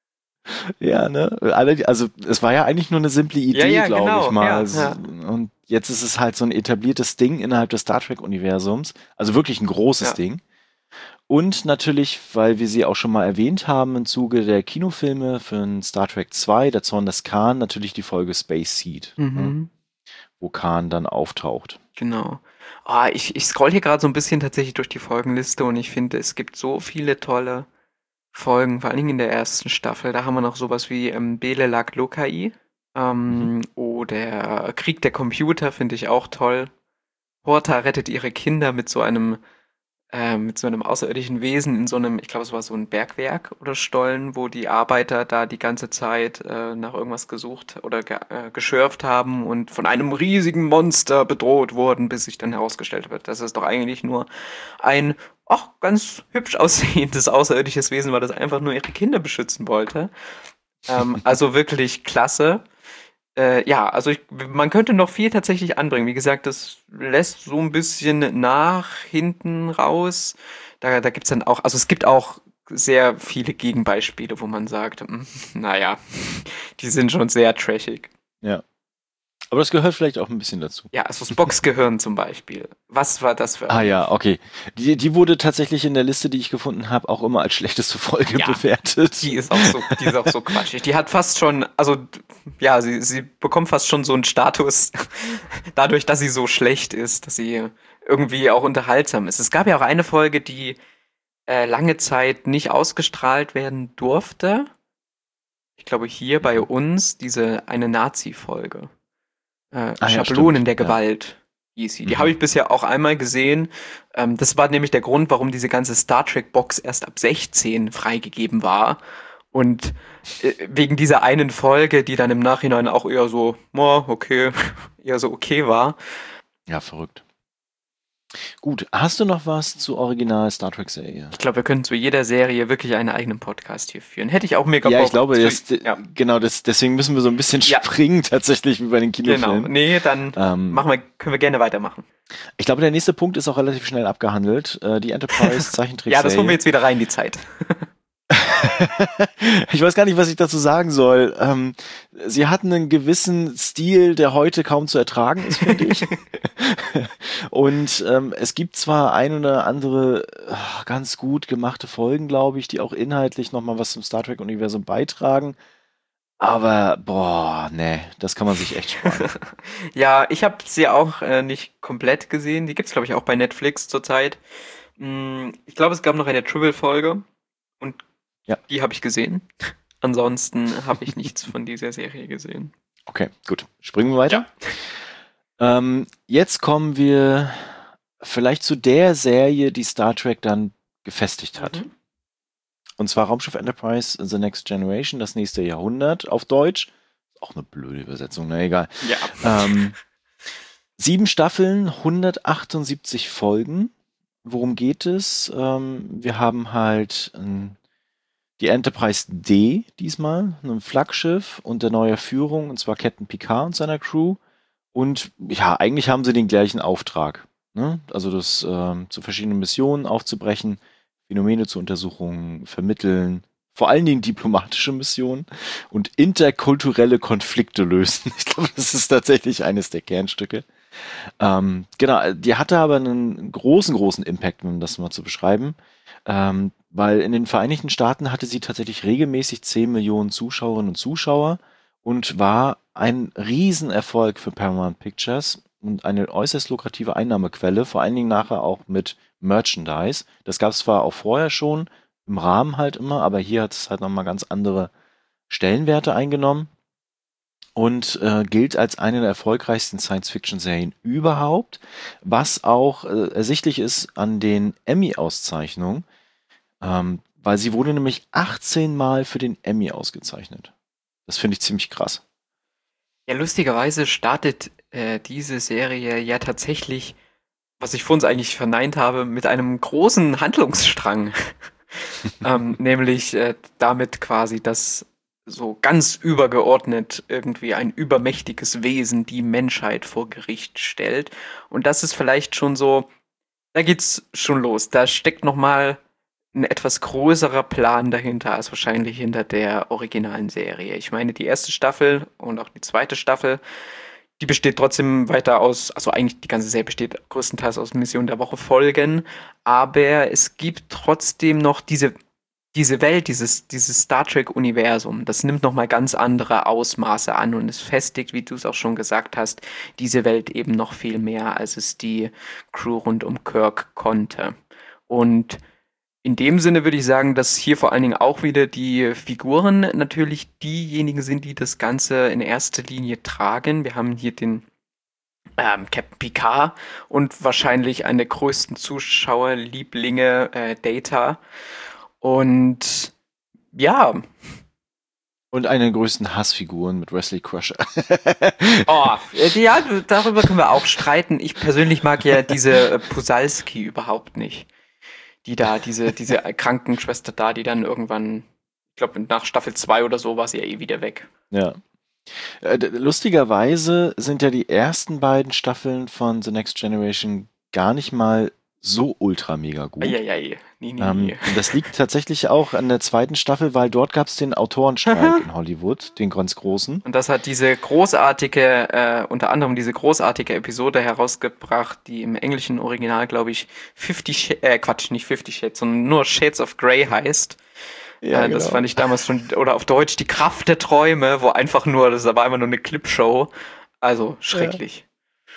Ja, ne? Alle- Also es war ja eigentlich nur eine simple Idee, Ja, ja, glaube genau, ich mal. ja, Also, ja. Und jetzt ist es halt so ein etabliertes Ding innerhalb des Star Trek-Universums. Also wirklich ein großes Ja. Ding. Und natürlich, weil wir sie auch schon mal erwähnt haben im Zuge der Kinofilme für Star Trek zwei, der Zorn des Khan, natürlich die Folge Space Seed, ne? Mhm. Wo Khan dann auftaucht. Genau. Ah, ich, ich scroll hier gerade so ein bisschen tatsächlich durch die Folgenliste und ich finde, es gibt so viele tolle Folgen, vor allen Dingen in der ersten Staffel. Da haben wir noch sowas wie ähm, Bele Lag Lokai ähm, oder Krieg der Computer, finde ich auch toll. Horta rettet ihre Kinder mit so einem äh, mit so einem außerirdischen Wesen in so einem, ich glaube, es war so ein Bergwerk oder Stollen, wo die Arbeiter da die ganze Zeit äh, nach irgendwas gesucht oder ge äh, geschürft haben und von einem riesigen Monster bedroht wurden, bis sich dann herausgestellt wird, dass es doch eigentlich nur ein, ach, ganz hübsch aussehendes außerirdisches Wesen war, das einfach nur ihre Kinder beschützen wollte. Ähm, also wirklich klasse. Äh, ja, also ich, man könnte noch viel tatsächlich anbringen. Wie gesagt, das lässt so ein bisschen nach hinten raus. Da, da gibt's dann auch, also es gibt auch sehr viele Gegenbeispiele, wo man sagt, hm, naja, die sind schon sehr trashig. Ja. Aber das gehört vielleicht auch ein bisschen dazu. Ja, also Spocks Gehirn zum Beispiel. Was war das für Ah ja, okay. Die, die wurde tatsächlich in der Liste, die ich gefunden habe, auch immer als schlechteste Folge Ja. bewertet. Die ist auch so, die ist auch so quatschig. Die hat fast schon, also ja, sie, sie bekommt fast schon so einen Status dadurch, dass sie so schlecht ist, dass sie irgendwie auch unterhaltsam ist. Es gab ja auch eine Folge, die äh, lange Zeit nicht ausgestrahlt werden durfte. Ich glaube hier bei uns diese eine Nazi-Folge. Äh, Ah ja, Schablonen stimmt, der ja. Gewalt. hieß sie. Die Mhm. habe ich bisher auch einmal gesehen. Ähm, das war nämlich der Grund, warum diese ganze Star Trek-Box erst ab sechzehn freigegeben war. Und äh, wegen dieser einen Folge, die dann im Nachhinein auch eher so, oh, okay, eher so okay war. Ja, verrückt. Gut, hast du noch was zur Original Star Trek-Serie? Ich glaube, wir können zu jeder Serie wirklich einen eigenen Podcast hier führen. Hätte ich auch mega Ja, Bock. ich glaube, zu- das, ja, genau, das, deswegen müssen wir so ein bisschen Ja. springen, tatsächlich, wie bei den genau. Kinofilmen. Nee, dann Ähm, machen wir, können wir gerne weitermachen. Ich glaube, der nächste Punkt ist auch relativ schnell abgehandelt. Äh, die Enterprise Zeichentrickserie. Ja, das holen wir jetzt wieder rein, die Zeit. Ich weiß gar nicht, was ich dazu sagen soll. Ähm, sie hatten einen gewissen Stil, der heute kaum zu ertragen ist, finde ich. Und ähm, es gibt zwar ein oder andere äh, ganz gut gemachte Folgen, glaube ich, die auch inhaltlich nochmal was zum Star Trek-Universum beitragen. Aber, boah, nee, das kann man sich echt sparen. Ja, ich habe sie auch äh, nicht komplett gesehen. Die gibt's, glaube ich, auch bei Netflix zurzeit. Mm, Ich glaube, es gab noch eine Triple-Folge und Ja. die habe ich gesehen. Ansonsten habe ich nichts von dieser Serie gesehen. Okay, gut. Springen wir weiter. Ähm, jetzt kommen wir vielleicht zu der Serie, die Star Trek dann gefestigt hat. Mhm. Und zwar Raumschiff Enterprise The Next Generation, das nächste Jahrhundert auf Deutsch. Auch eine blöde Übersetzung, na egal. Ja. Ähm, sieben Staffeln, hundertachtundsiebzig Folgen. Worum geht es? Ähm, wir haben halt ähm, die Enterprise D diesmal, ein Flaggschiff unter neuer Führung, und zwar Captain Picard und seiner Crew. Und ja, eigentlich haben sie den gleichen Auftrag. Ne? Also das ähm, zu verschiedenen Missionen aufzubrechen, Phänomene zu untersuchen, vermitteln, vor allen Dingen diplomatische Missionen und interkulturelle Konflikte lösen. Ich glaube, das ist tatsächlich eines der Kernstücke. Ähm, genau, die hatte aber einen großen, großen Impact, um das mal zu beschreiben. Ähm, weil in den Vereinigten Staaten hatte sie tatsächlich regelmäßig zehn Millionen Zuschauerinnen und Zuschauer und war ein Riesenerfolg für Paramount Pictures und eine äußerst lukrative Einnahmequelle, vor allen Dingen nachher auch mit Merchandise. Das gab es zwar auch vorher schon, im Rahmen halt immer, aber hier hat es halt nochmal ganz andere Stellenwerte eingenommen und äh, gilt als eine der erfolgreichsten Science-Fiction-Serien überhaupt, was auch äh, ersichtlich ist an den Emmy-Auszeichnungen, ähm, weil sie wurde nämlich achtzehn Mal für den Emmy ausgezeichnet. Das finde ich ziemlich krass. Ja, lustigerweise startet äh, diese Serie ja tatsächlich, was ich vor uns eigentlich verneint habe, mit einem großen Handlungsstrang. ähm, nämlich äh, damit quasi, dass so ganz übergeordnet irgendwie ein übermächtiges Wesen die Menschheit vor Gericht stellt. Und das ist vielleicht schon so, da geht's schon los. Da steckt nochmal ein etwas größerer Plan dahinter als wahrscheinlich hinter der originalen Serie. Ich meine, die erste Staffel und auch die zweite Staffel, die besteht trotzdem weiter aus, also eigentlich die ganze Serie besteht größtenteils aus Mission der Woche Folgen, aber es gibt trotzdem noch diese, diese Welt, dieses, dieses Star Trek-Universum. Das nimmt nochmal ganz andere Ausmaße an und es festigt, wie du es auch schon gesagt hast, diese Welt eben noch viel mehr, als es die Crew rund um Kirk konnte. Und in dem Sinne würde ich sagen, dass hier vor allen Dingen auch wieder die Figuren natürlich diejenigen sind, die das Ganze in erster Linie tragen. Wir haben hier den ähm, Captain Picard und wahrscheinlich einen der größten Zuschauerlieblinge, äh, Data. Und ja, Und eine der größten Hassfiguren mit Wesley Crusher. oh, äh, ja, darüber können wir auch streiten. Ich persönlich mag ja diese äh, Pusalski überhaupt nicht. Die da, diese, diese Krankenschwester da, die dann irgendwann, ich glaube, nach Staffel zwei oder so war sie ja eh wieder weg. Ja. Äh, d- lustigerweise sind ja die ersten beiden Staffeln von The Next Generation gar nicht mal so ultra mega gut. Eieiei, nie, nie, Ähm, nie. und das liegt tatsächlich auch an der zweiten Staffel, weil dort gab es den Autorenstreik in Hollywood, den ganz großen. Und das hat diese großartige, äh, unter anderem diese großartige Episode herausgebracht, die im englischen Original, glaube ich, Fifty Shades, äh, Quatsch, nicht Fifty Shades, sondern nur Shades of Grey heißt. Ja, äh, Das genau. fand ich damals schon, oder auf Deutsch die Kraft der Träume, wo einfach nur, das war einfach nur eine Clipshow. Also schrecklich.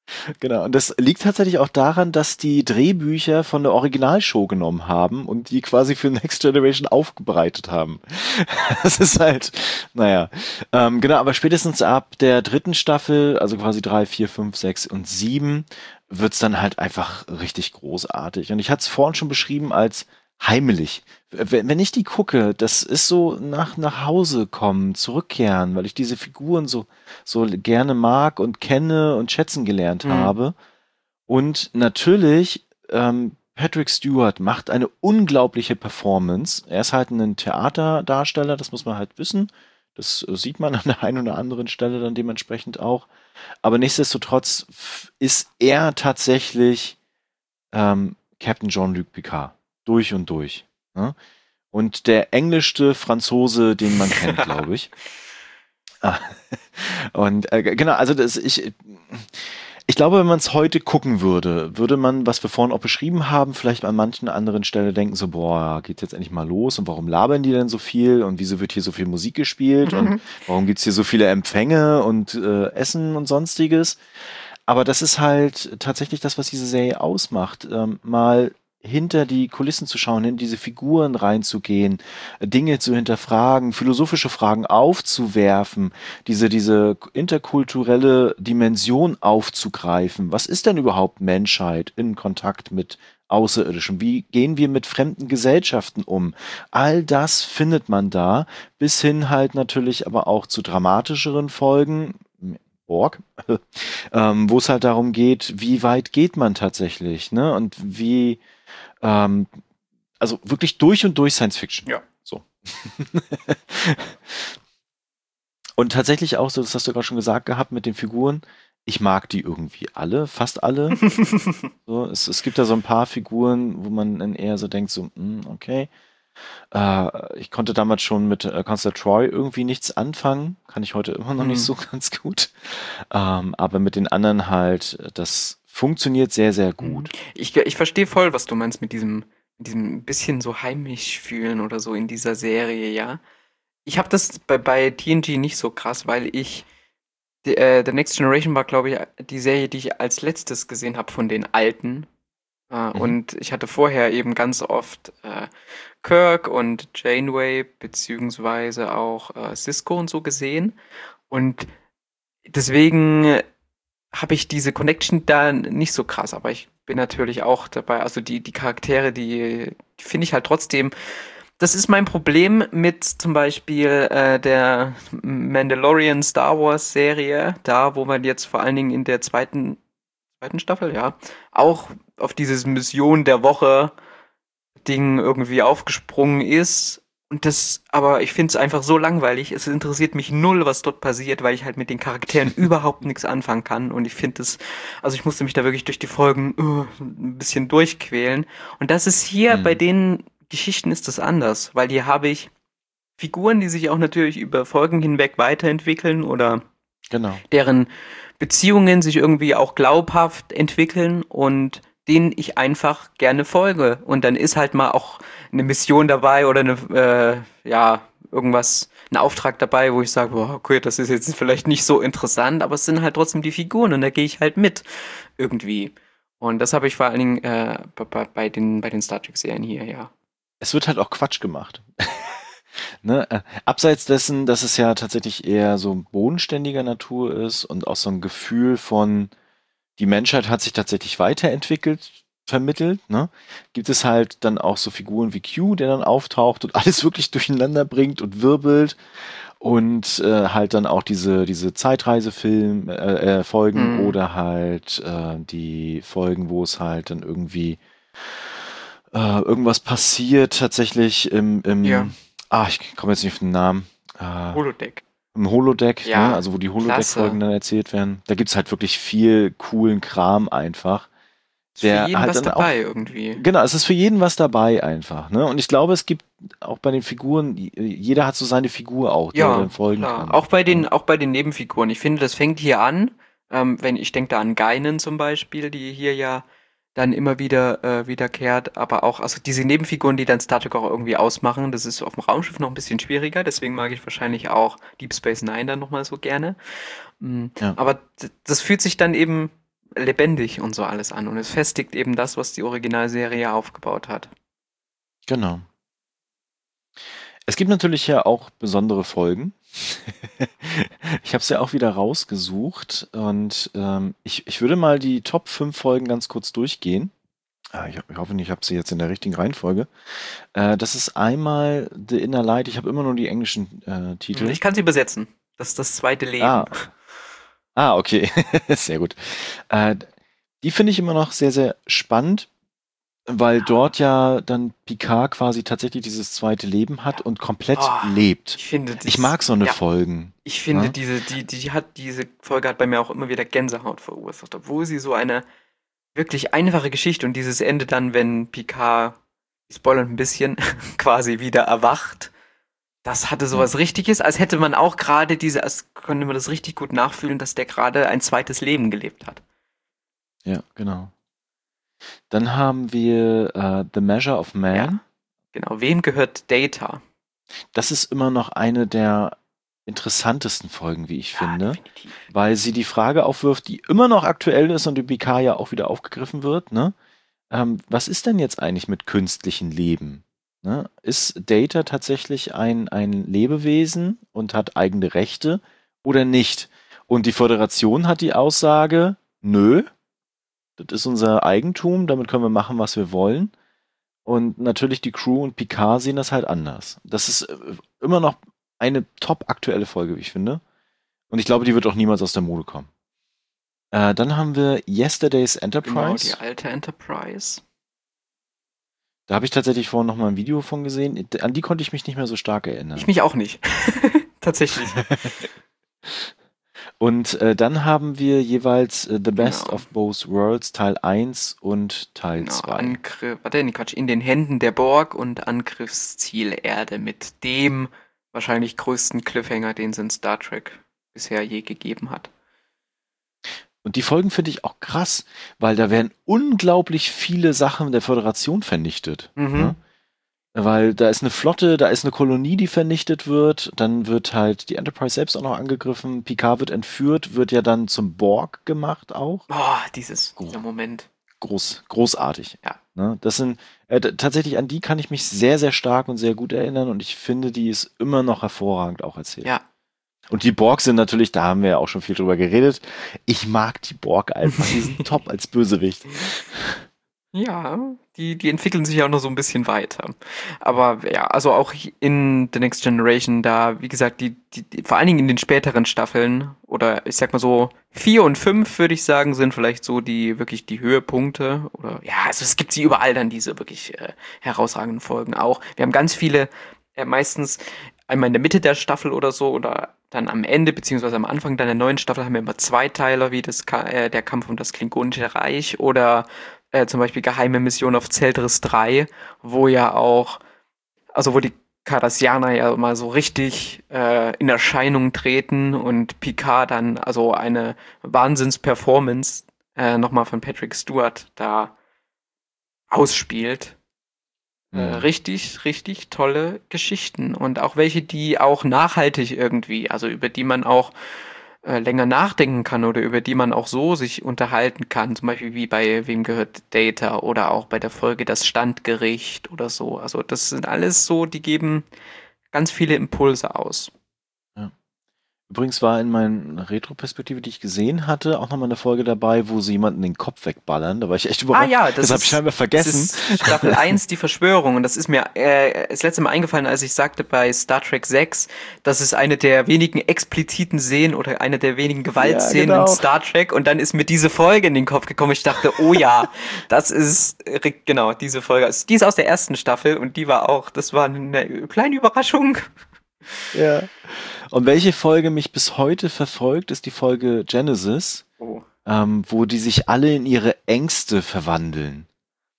Genau, und das liegt tatsächlich auch daran, dass die Drehbücher von der Originalshow genommen haben und die quasi für Next Generation aufbereitet haben. Das ist halt, naja. Ähm, genau, aber spätestens ab der dritten Staffel, also quasi drei, vier, fünf, sechs und sieben, wird's dann halt einfach richtig großartig. Und ich hatte es vorhin schon beschrieben als heimelig. Wenn, wenn ich die gucke, das ist so nach, nach Hause kommen, zurückkehren, weil ich diese Figuren so, so gerne mag und kenne und schätzen gelernt Mhm. habe. Und natürlich, ähm, Patrick Stewart macht eine unglaubliche Performance. Er ist halt ein Theaterdarsteller, das muss man halt wissen. Das äh, sieht man an der einen oder anderen Stelle dann dementsprechend auch. Aber nichtsdestotrotz f- ist er tatsächlich ähm, Captain Jean-Luc Picard. Durch und durch. Ne? Und der englischste Franzose, den man kennt, glaube ich. Ah, Und äh, genau, also das, ich, ich glaube, wenn man es heute gucken würde, würde man, was wir vorhin auch beschrieben haben, vielleicht an manchen anderen Stellen denken, so, boah, geht jetzt endlich mal los und warum labern die denn so viel und wieso wird hier so viel Musik gespielt und warum gibt's hier so viele Empfänge und äh, Essen und sonstiges. Aber das ist halt tatsächlich das, was diese Serie ausmacht. Ähm, mal hinter die Kulissen zu schauen, in diese Figuren reinzugehen, äh, Dinge zu hinterfragen, philosophische Fragen aufzuwerfen, diese, diese interkulturelle Dimension aufzugreifen. Was ist denn überhaupt Menschheit in Kontakt mit Außerirdischen? Wie gehen wir mit fremden Gesellschaften um? All das findet man da, bis hin halt natürlich aber auch zu dramatischeren Folgen. Borg, ähm, wo es halt darum geht, wie weit geht man tatsächlich, ne? Und wie, ähm, also wirklich durch und durch Science Fiction. Ja. So. Und tatsächlich auch so, das hast du gerade schon gesagt gehabt mit den Figuren. Ich mag die irgendwie alle, fast alle. So, es, es gibt da so ein paar Figuren, wo man dann eher so denkt, so, hm, okay. Äh, ich konnte damals schon mit äh, Constance Troy irgendwie nichts anfangen. Kann ich heute immer noch nicht Mhm. so ganz gut. Ähm, aber mit den anderen halt, das funktioniert sehr, sehr gut. Ich, ich verstehe voll, was du meinst mit diesem, mit diesem bisschen so heimisch fühlen oder so in dieser Serie, ja. Ich habe das bei, bei T N G nicht so krass, weil ich die, äh, The Next Generation war, glaube ich, die Serie, die ich als letztes gesehen habe von den alten. Äh, Mhm. Und ich hatte vorher eben ganz oft äh, Kirk und Janeway beziehungsweise auch äh, Cisco und so gesehen. Und deswegen habe ich diese Connection da nicht so krass, aber ich bin natürlich auch dabei. Also die, die Charaktere, die, die finde ich halt trotzdem. Das ist mein Problem mit zum Beispiel äh, der Mandalorian Star Wars Serie, da wo man jetzt vor allen Dingen in der zweiten, zweiten Staffel, ja, auch auf dieses Mission der Woche Ding irgendwie aufgesprungen ist. Und das, aber ich finde es einfach so langweilig. Es interessiert mich null, was dort passiert, weil ich halt mit den Charakteren überhaupt nichts anfangen kann. Und ich finde es, also ich musste mich da wirklich durch die Folgen uh, ein bisschen durchquälen. Und das ist hier Mhm. bei den Geschichten ist das anders, weil hier habe ich Figuren, die sich auch natürlich über Folgen hinweg weiterentwickeln oder Genau. deren Beziehungen sich irgendwie auch glaubhaft entwickeln und denen ich einfach gerne folge. Und dann ist halt mal auch eine Mission dabei oder eine, äh, ja, irgendwas, ein Auftrag dabei, wo ich sage, boah, okay, das ist jetzt vielleicht nicht so interessant, aber es sind halt trotzdem die Figuren und da gehe ich halt mit irgendwie. Und das habe ich vor allen Dingen äh, bei, bei, bei den, bei den Star Trek-Serien hier, ja. Es wird halt auch Quatsch gemacht. Ne? Äh, abseits dessen, dass es ja tatsächlich eher so bodenständiger Natur ist und auch so ein Gefühl von, die Menschheit hat sich tatsächlich weiterentwickelt, vermittelt, ne? Gibt es halt dann auch so Figuren wie Q, der dann auftaucht und alles wirklich durcheinander bringt und wirbelt und äh, halt dann auch diese, diese Zeitreisefilm, äh, äh, Folgen Mhm. oder halt äh, die Folgen, wo es halt dann irgendwie äh, irgendwas passiert, tatsächlich im, im Ja. ah, ich komme jetzt nicht auf den Namen. Äh, Holodeck. Im Holodeck, Ja, ne? Also wo die klasse. Holodeck-Folgen dann erzählt werden. Da gibt's halt wirklich viel coolen Kram einfach. Ist für Der jeden halt was dann auch- dabei irgendwie. Genau, es ist für jeden was dabei einfach, ne? Und ich glaube, es gibt auch bei den Figuren, jeder hat so seine Figur auch, der Ja, dann folgen klar. kann. Auch bei den, auch bei den Nebenfiguren. Ich finde, das fängt hier an, ähm, wenn ich denke da an Guinan zum Beispiel, die hier ja dann immer wieder äh, wiederkehrt, aber auch, also diese Nebenfiguren, die dann Star Trek auch irgendwie ausmachen, das ist auf dem Raumschiff noch ein bisschen schwieriger, deswegen mag ich wahrscheinlich auch Deep Space Nine dann nochmal so gerne. Mm, Ja. Aber d- das fühlt sich dann eben lebendig und so alles an. Und es festigt eben das, was die Originalserie aufgebaut hat. Genau. Es gibt natürlich ja auch besondere Folgen. Ich habe es ja auch wieder rausgesucht und ähm, ich, ich würde mal die Top fünf Folgen ganz kurz durchgehen. Ah, ich, ich hoffe nicht, ich habe sie jetzt in der richtigen Reihenfolge. Äh, das ist einmal The Inner Light. Ich habe immer nur die englischen äh, Titel. Ich kann sie übersetzen. Das ist das zweite Leben. Ah, ah okay. Sehr gut. Äh, die finde ich immer noch sehr, sehr spannend, weil dort ja dann Picard quasi tatsächlich dieses zweite Leben hat und komplett Oh, lebt. Ich finde, das, Ich mag so eine ja, Folgen. ich finde, Ne? diese, die, die hat, diese Folge hat bei mir auch immer wieder Gänsehaut verursacht, obwohl sie so eine wirklich einfache Geschichte und dieses Ende dann, wenn Picard, ich spoilere ein bisschen, quasi wieder erwacht, das hatte sowas Richtiges, als hätte man auch gerade diese, als könnte man das richtig gut nachfühlen, dass der gerade ein zweites Leben gelebt hat. Ja, genau. Dann haben wir äh, The Measure of Man. Ja. Genau, wem gehört Data? Das ist immer noch eine der interessantesten Folgen, wie ich Ja, finde, definitiv. weil sie die Frage aufwirft, die immer noch aktuell ist und im P K ja auch wieder aufgegriffen wird, ne? Ähm, was ist denn jetzt eigentlich mit künstlichem Leben? Ne? Ist Data tatsächlich ein, ein Lebewesen und hat eigene Rechte oder nicht? Und die Föderation hat die Aussage, nö, das ist unser Eigentum, damit können wir machen, was wir wollen. Und natürlich die Crew und Picard sehen das halt anders. Das ist äh, immer noch eine top aktuelle Folge, wie ich finde. Und ich glaube, die wird auch niemals aus der Mode kommen. Äh, dann haben wir Yesterday's Genau, Enterprise. die alte Enterprise. Da habe ich tatsächlich vorhin noch mal ein Video von gesehen. An die konnte ich mich nicht mehr so stark erinnern. Ich mich auch nicht. Tatsächlich. Und äh, dann haben wir jeweils äh, The Best Genau. of Both Worlds Teil eins und Teil Genau, zwei. Angriff, warte, nee, Quatsch, in den Händen der Borg und Angriffsziel Erde mit dem wahrscheinlich größten Cliffhanger, den es in Star Trek bisher je gegeben hat. Und die Folgen finde ich auch krass, weil da werden unglaublich viele Sachen der Föderation vernichtet. Mhm. Ne? Weil da ist eine Flotte, da ist eine Kolonie, die vernichtet wird, dann wird halt die Enterprise selbst auch noch angegriffen, Picard wird entführt, wird ja dann zum Borg gemacht auch. Oh, dieses, Gut. dieser Moment. Groß, großartig. Ja. Ne? Das sind, äh, t- tatsächlich an die kann ich mich sehr, sehr stark und sehr gut erinnern und ich finde, die ist immer noch hervorragend auch erzählt. Ja. Und die Borg sind natürlich, da haben wir ja auch schon viel drüber geredet, ich mag die Borg einfach, die sind top als Bösewicht. Ja, die, die entwickeln sich ja auch noch so ein bisschen weiter. Aber ja, also auch in The Next Generation, da, wie gesagt, die, die, die vor allen Dingen in den späteren Staffeln, oder ich sag mal so, vier und fünf, würde ich sagen, sind vielleicht so die wirklich die Höhepunkte. Oder ja, also es gibt sie überall dann diese wirklich äh, herausragenden Folgen auch. Wir haben ganz viele, äh, meistens einmal in der Mitte der Staffel oder so, oder dann am Ende, beziehungsweise am Anfang dann der neuen Staffel haben wir immer Zweiteiler, wie das Ka äh, der Kampf um das Klingonische Reich oder äh, zum Beispiel Geheime Mission auf Zeltris drei, wo ja auch, also wo die Cardassianer ja mal so richtig äh, in Erscheinung treten und Picard dann also eine Wahnsinns-Performance äh, nochmal von Patrick Stewart da ausspielt. Äh, Mhm. richtig, richtig tolle Geschichten und auch welche, die auch nachhaltig irgendwie, also über die man auch äh, länger nachdenken kann oder über die man auch so sich unterhalten kann, zum Beispiel wie bei Wem gehört Data oder auch bei der Folge Das Standgericht oder so. Also das sind alles so, die geben ganz viele Impulse aus. Übrigens war in meiner Retro-Perspektive, die ich gesehen hatte, auch nochmal eine Folge dabei, wo sie jemanden den Kopf wegballern. Da war ich echt überrascht. Ah ja, das das habe ist- ich scheinbar vergessen. Das ist Staffel eins, die Verschwörung. Und das ist mir äh, das letzte Mal eingefallen, als ich sagte bei Star Trek sechs, das ist eine der wenigen expliziten Szenen oder eine der wenigen Gewaltszenen Ja, genau. in Star Trek. Und dann ist mir diese Folge in den Kopf gekommen. Ich dachte, oh ja, das ist, äh, genau, diese Folge. Die ist aus der ersten Staffel und die war auch, das war eine kleine Überraschung. Ja. Und welche Folge mich bis heute verfolgt, ist die Folge Genesis, Oh, ähm, wo die sich alle in ihre Ängste verwandeln.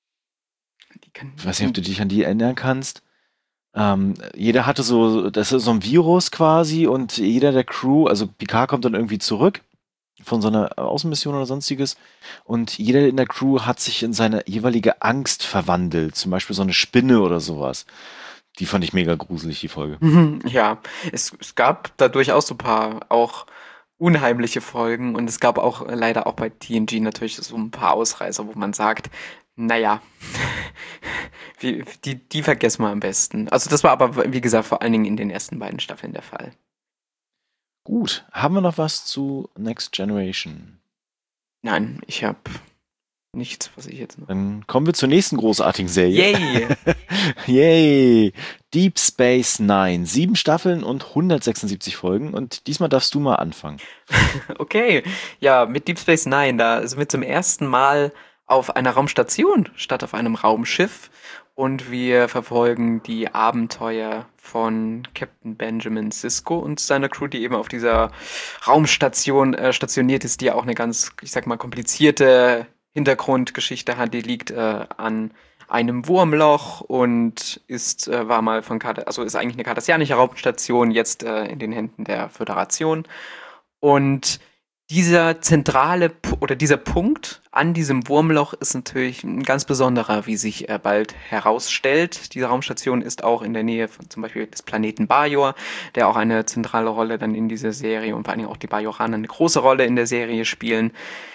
die kann, Ich weiß nicht, ob du dich an die erinnern kannst. Ähm, jeder hatte so, das ist so ein Virus quasi und jeder der Crew, also Picard kommt dann irgendwie zurück von so einer Außenmission oder sonstiges und jeder in der Crew hat sich in seine jeweilige Angst verwandelt, zum Beispiel so eine Spinne oder sowas. Die fand ich mega gruselig, die Folge. Mhm, ja, es, es gab da durchaus so ein paar auch unheimliche Folgen und es gab auch äh, leider auch bei T N G natürlich so ein paar Ausreißer, wo man sagt, naja, wie, die, die vergessen wir am besten. Also das war aber, wie gesagt, vor allen Dingen in den ersten beiden Staffeln der Fall. Gut, haben wir noch was zu Next Generation? Nein, ich habe nichts, was ich jetzt noch... Dann kommen wir zur nächsten großartigen Serie. Yay! Yay! Deep Space Nine. Sieben Staffeln und hundertsechsundsiebzig Folgen. Und diesmal darfst du mal anfangen. Okay, ja, mit Deep Space Nine, da sind wir zum ersten Mal auf einer Raumstation statt auf einem Raumschiff und wir verfolgen die Abenteuer von Captain Benjamin Sisko und seiner Crew, die eben auf dieser Raumstation äh, stationiert ist, die ja auch eine ganz, ich sag mal, komplizierte Hintergrundgeschichte hat. Die liegt äh, an einem Wurmloch und ist äh, war mal von Kard- also ist eigentlich eine kardassianische Raumstation, jetzt äh, in den Händen der Föderation. Und dieser zentrale Pu- oder dieser Punkt an diesem Wurmloch ist natürlich ein ganz besonderer, wie sich äh, bald herausstellt. Diese Raumstation ist auch in der Nähe von zum Beispiel des Planeten Bajor, der auch eine zentrale Rolle dann in dieser Serie und vor allem auch die Bajoraner eine große Rolle in der Serie spielen.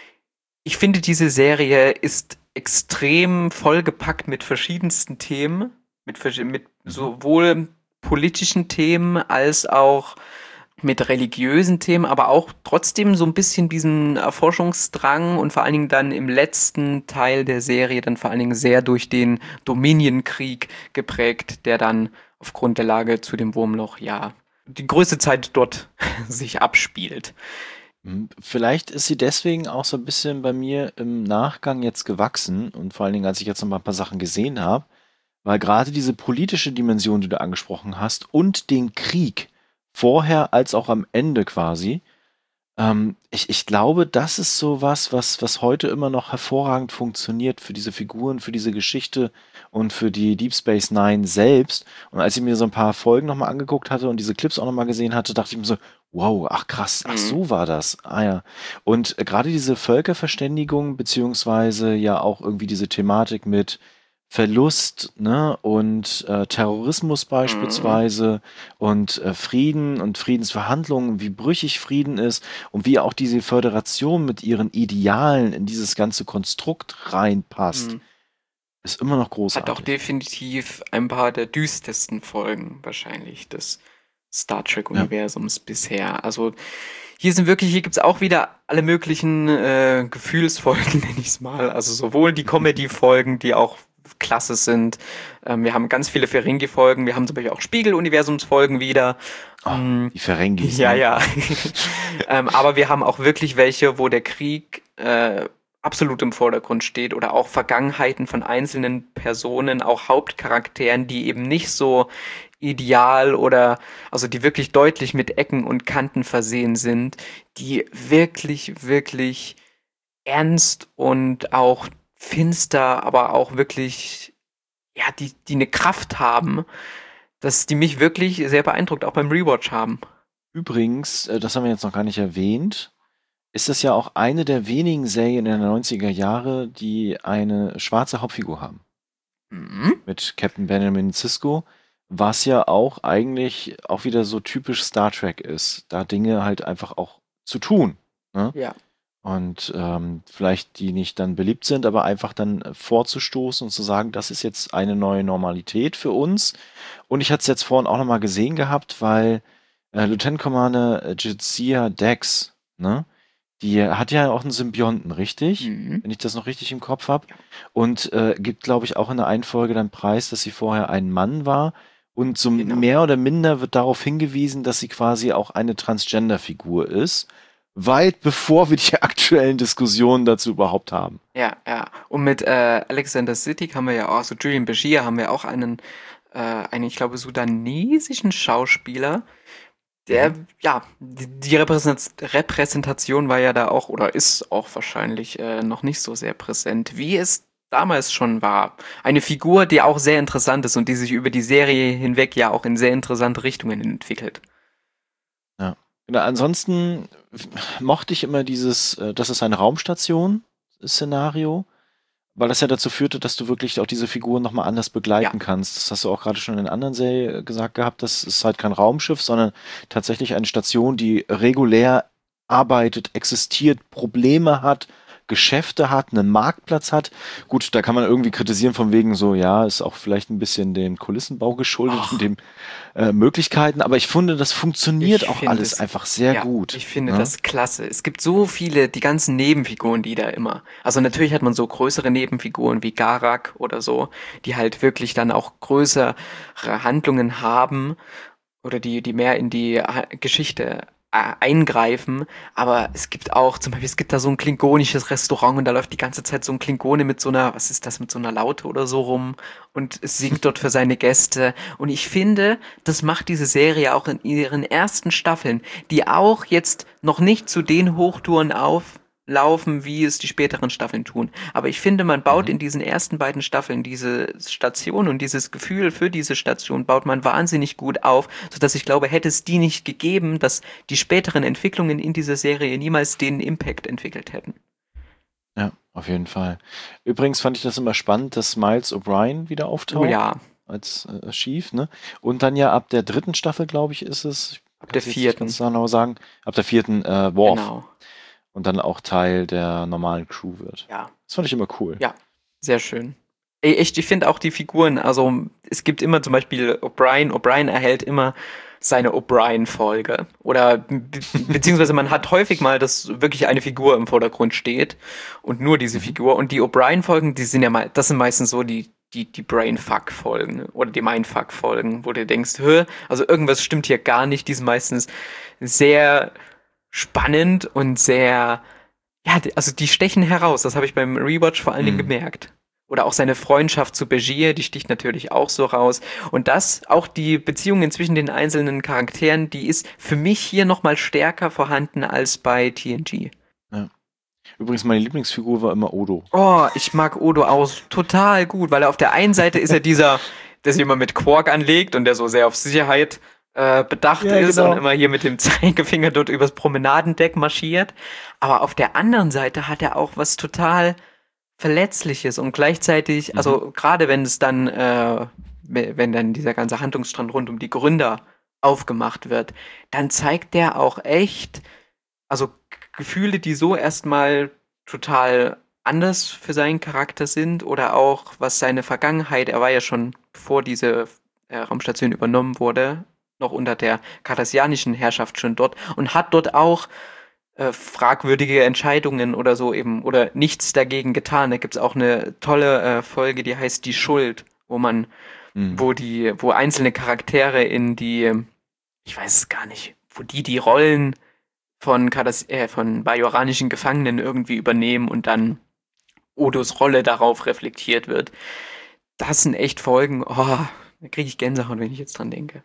Ich finde, diese Serie ist extrem vollgepackt mit verschiedensten Themen, mit, versch- mit sowohl politischen Themen als auch mit religiösen Themen, aber auch trotzdem so ein bisschen diesen Erforschungsdrang und vor allen Dingen dann im letzten Teil der Serie dann vor allen Dingen sehr durch den Dominion-Krieg geprägt, der dann aufgrund der Lage zu dem Wurmloch ja die größte Zeit dort sich abspielt. Hm, Vielleicht ist sie deswegen auch so ein bisschen bei mir im Nachgang jetzt gewachsen und vor allen Dingen, als ich jetzt noch mal ein paar Sachen gesehen habe, weil gerade diese politische Dimension, die du angesprochen hast, und den Krieg vorher als auch am Ende quasi, ähm, ich, ich glaube, das ist so was, was, was heute immer noch hervorragend funktioniert für diese Figuren, für diese Geschichte und für die Deep Space Nine selbst. Und als ich mir so ein paar Folgen nochmal angeguckt hatte und diese Clips auch nochmal gesehen hatte, dachte ich mir so, wow, ach krass, ach Mhm. so war das. Ah ja. Und äh, gerade diese Völkerverständigung, beziehungsweise ja auch irgendwie diese Thematik mit Verlust, ne, und äh, Terrorismus Mhm. beispielsweise und äh, Frieden und Friedensverhandlungen, wie brüchig Frieden ist und wie auch diese Föderation mit ihren Idealen in dieses ganze Konstrukt reinpasst, Mhm. ist immer noch Hat auch großartig. definitiv ein paar der düstersten Folgen wahrscheinlich des Star Ja. Trek-Universums bisher. Also hier sind wirklich, hier gibt's auch wieder alle möglichen äh, Gefühlsfolgen, nenne ich es mal. Also sowohl die Comedy-Folgen, die auch klasse sind. Ähm, wir haben ganz viele Ferengi-Folgen, wir haben zum Beispiel auch Spiegel-Universums-Folgen wieder. Oh, Mm, die Ferengis, ja, ne? ja. ähm, aber wir haben auch wirklich welche, wo der Krieg äh, absolut im Vordergrund steht oder auch Vergangenheiten von einzelnen Personen, auch Hauptcharakteren, die eben nicht so ideal oder also die wirklich deutlich mit Ecken und Kanten versehen sind, die wirklich, wirklich ernst und auch finster, aber auch wirklich, ja, die, die eine Kraft haben, dass die mich wirklich sehr beeindruckt, auch beim Rewatch haben. Übrigens, äh, das haben wir jetzt noch gar nicht erwähnt, ist das ja auch eine der wenigen Serien in den neunziger Jahre, die eine schwarze Hauptfigur haben. Mhm. Mit Captain Benjamin Sisko, was ja auch eigentlich auch wieder so typisch Star Trek ist, da Dinge halt einfach auch zu tun. Ne? Ja. Und ähm, vielleicht die nicht dann beliebt sind, aber einfach dann äh, vorzustoßen und zu sagen, das ist jetzt eine neue Normalität für uns. Und ich hatte es jetzt vorhin auch nochmal gesehen gehabt, weil äh, Lieutenant Commander äh, Jadzia Dax, ne, die hat ja auch einen Symbionten, richtig? Mhm. Wenn ich das noch richtig im Kopf habe. Und äh, gibt, glaube ich, auch in der einen Folge dann preis, dass sie vorher ein Mann war. Und so Genau. mehr oder minder wird darauf hingewiesen, dass sie quasi auch eine Transgender-Figur ist. Weit bevor wir die aktuellen Diskussionen dazu überhaupt haben. Ja, ja. Und mit äh, Alexander Siddig haben wir ja auch, also Julian Bashir haben wir auch einen, äh, einen, ich glaube, sudanesischen Schauspieler, der, Mhm. ja, die, die Repräsentat- Repräsentation war ja da auch, oder ist auch wahrscheinlich äh, noch nicht so sehr präsent, wie es damals schon war. Eine Figur, die auch sehr interessant ist und die sich über die Serie hinweg ja auch in sehr interessante Richtungen entwickelt. Ja. Genau, ansonsten mochte ich immer dieses, äh, das ist eine Raumstation-Szenario, weil das ja dazu führte, dass du wirklich auch diese Figuren nochmal anders begleiten Ja. kannst. Das hast du auch gerade schon in anderen Serien gesagt gehabt. Das ist halt kein Raumschiff, sondern tatsächlich eine Station, die regulär arbeitet, existiert, Probleme hat, Geschäfte hat, einen Marktplatz hat. Gut, da kann man irgendwie kritisieren von wegen so, ja, ist auch vielleicht ein bisschen dem Kulissenbau geschuldet Ach. und den äh, Möglichkeiten, aber ich finde, das funktioniert Ich auch finde alles es- einfach sehr Ja, gut. ich finde ne? das klasse. Es gibt so viele, die ganzen Nebenfiguren, die da immer. Also natürlich hat man so größere Nebenfiguren wie Garak oder so, die halt wirklich dann auch größere Handlungen haben oder die, die mehr in die äh, Geschichte äh, eingreifen. Aber es gibt auch, zum Beispiel, es gibt da so ein klingonisches Restaurant und da läuft die ganze Zeit so ein Klingone mit so einer, was ist das, mit so einer Laute oder so rum und es singt dort für seine Gäste. Und ich finde, das macht diese Serie auch in ihren ersten Staffeln, die auch jetzt noch nicht zu den Hochtouren auflaufen, wie es die späteren Staffeln tun. Aber ich finde, man baut in diesen ersten beiden Staffeln diese Station und dieses Gefühl für diese Station baut man wahnsinnig gut auf, sodass ich glaube, hätte es die nicht gegeben, dass die späteren Entwicklungen in dieser Serie niemals den Impact entwickelt hätten. Ja, auf jeden Fall. Übrigens fand ich das immer spannend, dass Miles O'Brien wieder auftaucht. Oh ja, Als äh, Chief, ne? Und dann ja ab der dritten Staffel, glaube ich, ist es. Ich ab der kann's jetzt nicht vierten. ganz genau sagen. Ab der vierten äh, Worf. Genau. Und dann auch Teil der normalen Crew wird. Ja. Das fand ich immer cool. Ja. Sehr schön. Ey, echt, ich finde auch die Figuren, also es gibt immer zum Beispiel O'Brien, O'Brien erhält immer seine O'Brien-Folge. Oder be beziehungsweise man hat häufig mal, dass wirklich eine Figur im Vordergrund steht und nur diese Figur. Und die O'Brien-Folgen, die sind ja mal, das sind meistens so die, die, die Brainfuck-Folgen oder die Mindfuck-Folgen, wo du denkst, hä, also irgendwas stimmt hier gar nicht. Die sind meistens sehr spannend und sehr, ja, die- also die stechen heraus. Das habe ich beim Rewatch vor allen Dingen Mhm. gemerkt. Oder auch seine Freundschaft zu Begier, die sticht natürlich auch so raus. Und das, auch die Beziehungen zwischen den einzelnen Charakteren, die ist für mich hier nochmal stärker vorhanden als bei T N G. Übrigens, meine Lieblingsfigur war immer Odo. Oh, ich mag Odo auch total gut, weil er auf der einen Seite ist er dieser, der sich immer mit Quark anlegt und der so sehr auf Sicherheit äh, bedacht Ja, ist genau. und immer hier mit dem Zeigefinger dort übers Promenadendeck marschiert. Aber auf der anderen Seite hat er auch was total Verletzliches und gleichzeitig, also gerade wenn es dann, äh, we- wenn dann dieser ganze Handlungsstrang rund um die Gründer aufgemacht wird, dann zeigt der auch echt, also G- Gefühle, die so erstmal total anders für seinen Charakter sind oder auch was seine Vergangenheit, er war ja schon, bevor diese äh, Raumstation übernommen wurde, noch unter der kardassianischen Herrschaft schon dort und hat dort auch äh, fragwürdige Entscheidungen oder so eben oder nichts dagegen getan. Da gibt's auch eine tolle äh, Folge, die heißt Die Schuld, wo man, Mhm. wo die, wo einzelne Charaktere in die, ich weiß es gar nicht, wo die die Rollen von Kardass äh, von bajoranischen Gefangenen irgendwie übernehmen und dann Odos Rolle darauf reflektiert wird. Das sind echt Folgen, oh, da kriege ich Gänsehaut, wenn ich jetzt dran denke.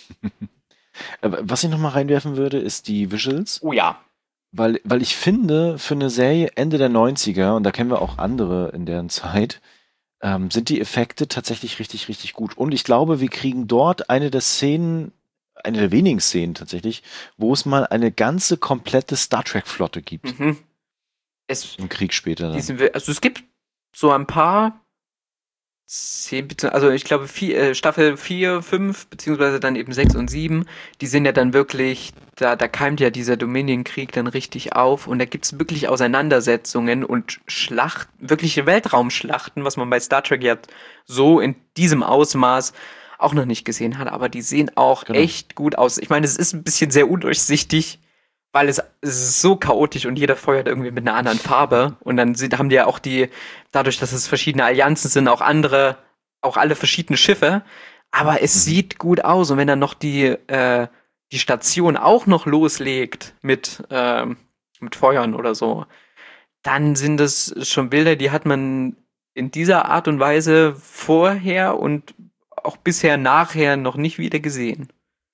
Äh, Was ich noch mal reinwerfen würde, ist die Visuals. Oh ja. Weil, weil ich finde, für eine Serie Ende der neunziger, und da kennen wir auch andere in deren Zeit, ähm, sind die Effekte tatsächlich richtig, richtig gut. Und ich glaube, wir kriegen dort eine der Szenen, eine der wenigen Szenen tatsächlich, wo es mal eine ganze komplette Star Trek-Flotte gibt. Mhm. Es, Im Krieg später dann. diesen, also es gibt so ein paar Szenen, bezieh- also ich glaube vier, äh, Staffel vier, fünf, beziehungsweise dann eben sechs und sieben, die sind ja dann wirklich, da, da keimt ja dieser Dominion-Krieg dann richtig auf und da gibt's wirklich Auseinandersetzungen und Schlachten, wirkliche Weltraumschlachten, was man bei Star Trek ja so in diesem Ausmaß auch noch nicht gesehen hat, aber die sehen auch Genau. echt gut aus. Ich meine, es ist ein bisschen sehr undurchsichtig, weil es, es ist so chaotisch und jeder feuert irgendwie mit einer anderen Farbe. Und dann sind, haben die ja auch die, dadurch, dass es verschiedene Allianzen sind, auch andere, auch alle verschiedene Schiffe. Aber es Mhm. sieht gut aus. Und wenn dann noch die, äh, die Station auch noch loslegt mit, ähm, mit Feuern oder so, dann sind das schon Bilder, die hat man in dieser Art und Weise vorher und auch bisher nachher noch nicht wieder gesehen.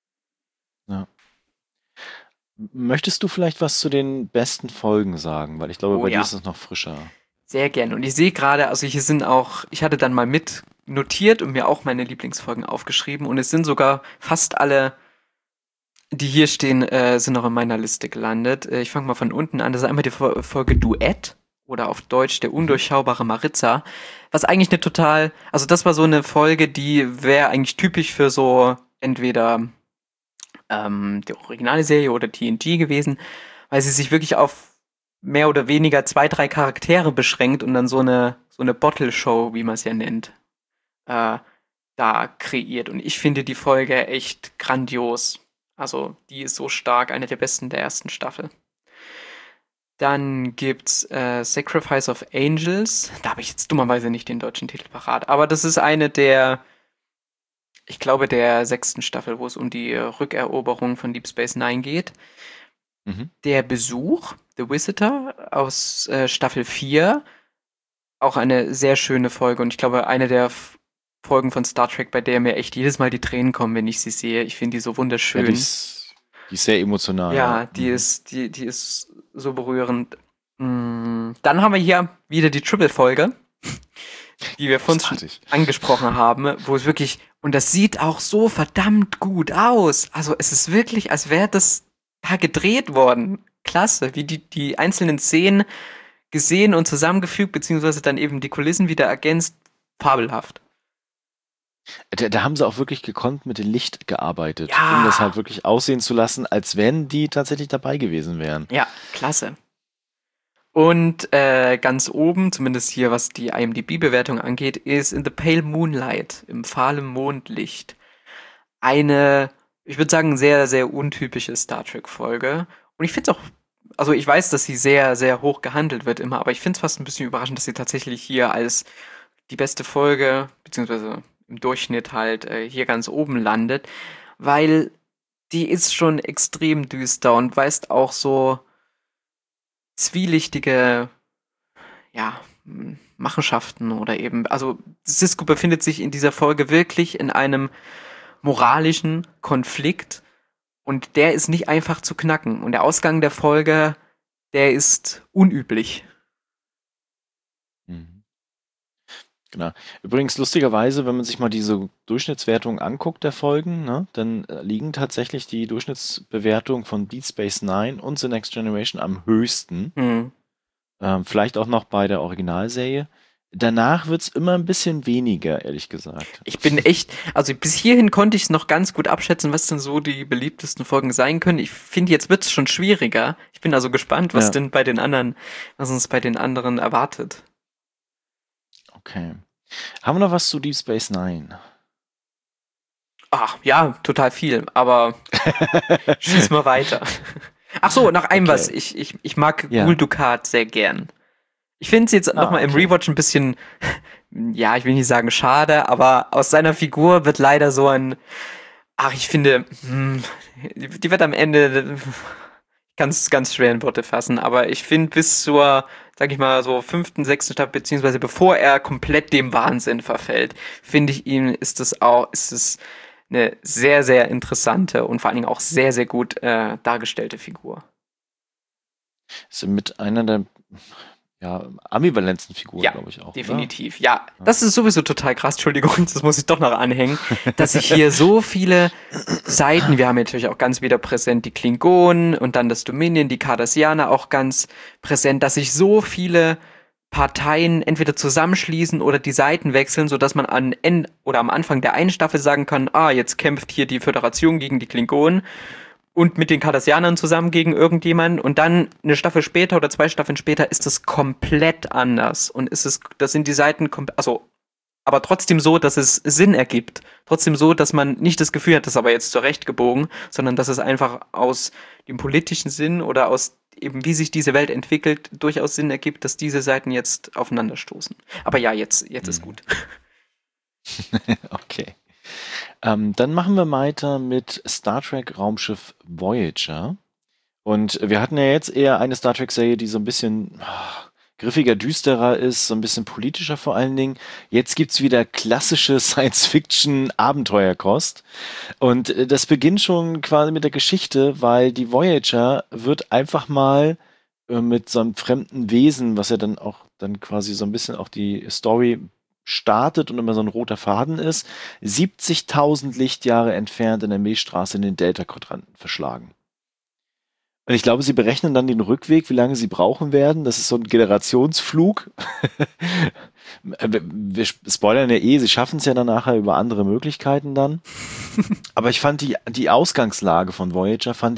Möchtest du vielleicht was zu den besten Folgen sagen? Weil ich glaube, Oh bei ja. dir ist es noch frischer. Sehr gern. Und ich sehe gerade, also hier sind auch, ich hatte dann mal mit notiert und mir auch meine Lieblingsfolgen aufgeschrieben. Und es sind sogar fast alle, die hier stehen, äh, sind noch in meiner Liste gelandet. Äh, ich fange mal von unten an. Das ist einmal die Fo- Folge Duett oder auf Deutsch der undurchschaubare Maritza. Was eigentlich eine total, also das war so eine Folge, die wäre eigentlich typisch für so entweder ähm, die originale Serie oder T N G gewesen, weil sie sich wirklich auf mehr oder weniger zwei, drei Charaktere beschränkt und dann so eine, so eine Bottle-Show, wie man es ja nennt, äh, da kreiert. Und ich finde die Folge echt grandios. Also, die ist so stark, eine der besten der ersten Staffel. Dann gibt's äh, Sacrifice of Angels. Da habe ich jetzt dummerweise nicht den deutschen Titel parat. Aber das ist eine der, ich glaube, der sechsten Staffel, wo es um die Rückeroberung von Deep Space Nine geht. Mhm. Der Besuch, The Visitor aus äh, Staffel vier. Auch eine sehr schöne Folge. Und ich glaube, eine der F- Folgen von Star Trek, bei der mir echt jedes Mal die Tränen kommen, wenn ich sie sehe. Ich finde die so wunderschön. Ja, die, ist, die ist sehr emotional. Ja, die Mhm. ist, die, die ist so berührend. Mm, Dann haben wir hier wieder die Triple-Folge, die wir von uns schon Großartig. angesprochen haben, wo es wirklich, und das sieht auch so verdammt gut aus. Also es ist wirklich, als wäre das da gedreht worden. Klasse, wie die, die einzelnen Szenen gesehen und zusammengefügt, beziehungsweise dann eben die Kulissen wieder ergänzt. Fabelhaft. Da, da haben sie auch wirklich gekonnt mit dem Licht gearbeitet, Ja. um das halt wirklich aussehen zu lassen, als wenn die tatsächlich dabei gewesen wären. Ja, klasse. Und äh, ganz oben, zumindest hier, was die I M D B-Bewertung angeht, ist In the Pale Moonlight, im fahlen Mondlicht. Eine, ich würde sagen, sehr, sehr untypische Star Trek-Folge. Und ich finde es auch, also ich weiß, dass sie sehr, sehr hoch gehandelt wird immer, aber ich finde es fast ein bisschen überraschend, dass sie tatsächlich hier als die beste Folge, beziehungsweise im Durchschnitt halt äh, hier ganz oben landet, weil die ist schon extrem düster und weist auch so zwielichtige, ja, m, Machenschaften oder eben, also Sisko befindet sich in dieser Folge wirklich in einem moralischen Konflikt und der ist nicht einfach zu knacken. Und der Ausgang der Folge, der ist unüblich. Mhm. Genau. Übrigens, lustigerweise, wenn man sich mal diese Durchschnittswertung anguckt der Folgen, ne, dann äh, liegen tatsächlich die Durchschnittsbewertungen von Deep Space Nine und The Next Generation am höchsten. Hm. Ähm, vielleicht auch noch bei der Originalserie. Danach wird's immer ein bisschen weniger, ehrlich gesagt. Ich bin echt, also bis hierhin konnte ich es noch ganz gut abschätzen, was denn so die beliebtesten Folgen sein können. Ich finde, jetzt wird es schon schwieriger. Ich bin also gespannt, was Ja. denn bei den anderen, was uns bei den anderen erwartet. Okay. Haben wir noch was zu Deep Space Nine? Ach, ja, total viel, aber schieß mal weiter. Ach so, noch ein Okay. was. Ich, ich, ich mag Ja. Gul Dukat sehr gern. Ich finde es jetzt Ah, nochmal im okay. Rewatch ein bisschen, ja, ich will nicht sagen schade, aber aus seiner Figur wird leider so ein, ach, ich finde, hm, die die wird am Ende ganz, ganz schwer in Worte fassen, aber ich finde bis zur, sag ich mal, so fünften, sechsten Staffel, beziehungsweise bevor er komplett dem Wahnsinn verfällt, finde ich ihn, ist es auch, ist es eine sehr, sehr interessante und vor allen Dingen auch sehr, sehr gut äh, dargestellte Figur. Ist mit einer der ja, ambivalentesten Figuren, Ja, glaube ich auch. definitiv. Ja, das ist sowieso total krass. Entschuldigung, das muss ich doch noch anhängen, dass ich hier so viele Seiten, wir haben natürlich auch ganz wieder präsent die Klingonen und dann das Dominion, die Cardassianer auch ganz präsent, dass sich so viele Parteien entweder zusammenschließen oder die Seiten wechseln, sodass man an End oder am Anfang der einen Staffel sagen kann, ah, jetzt kämpft hier die Föderation gegen die Klingonen und mit den Cardassianern zusammen gegen irgendjemanden und dann eine Staffel später oder zwei Staffeln später ist es komplett anders und ist es, das sind die Seiten, kom- also, aber trotzdem so, dass es Sinn ergibt. Trotzdem so, dass man nicht das Gefühl hat, das ist aber jetzt zurechtgebogen, sondern dass es einfach aus dem politischen Sinn oder aus eben wie sich diese Welt entwickelt, durchaus Sinn ergibt, dass diese Seiten jetzt aufeinanderstoßen. Aber ja, jetzt, jetzt ist gut. Okay. Ähm, dann machen wir weiter mit Star Trek Raumschiff Voyager. Und wir hatten ja jetzt eher eine Star Trek-Serie, die so ein bisschen ah, griffiger, düsterer ist, so ein bisschen politischer vor allen Dingen. Jetzt gibt's wieder klassische Science-Fiction-Abenteuerkost. Und äh, das beginnt schon quasi mit der Geschichte, weil die Voyager wird einfach mal äh, mit so einem fremden Wesen, was ja dann auch dann quasi so ein bisschen auch die Story startet und immer so ein roter Faden ist, siebzigtausend Lichtjahre entfernt in der Milchstraße in den Delta-Quadranten verschlagen. Und ich glaube, sie berechnen dann den Rückweg, wie lange sie brauchen werden. Das ist so ein Generationsflug. Wir spoilern ja eh, sie schaffen es ja dann nachher über andere Möglichkeiten dann. Aber ich fand die, die Ausgangslage von Voyager fand ich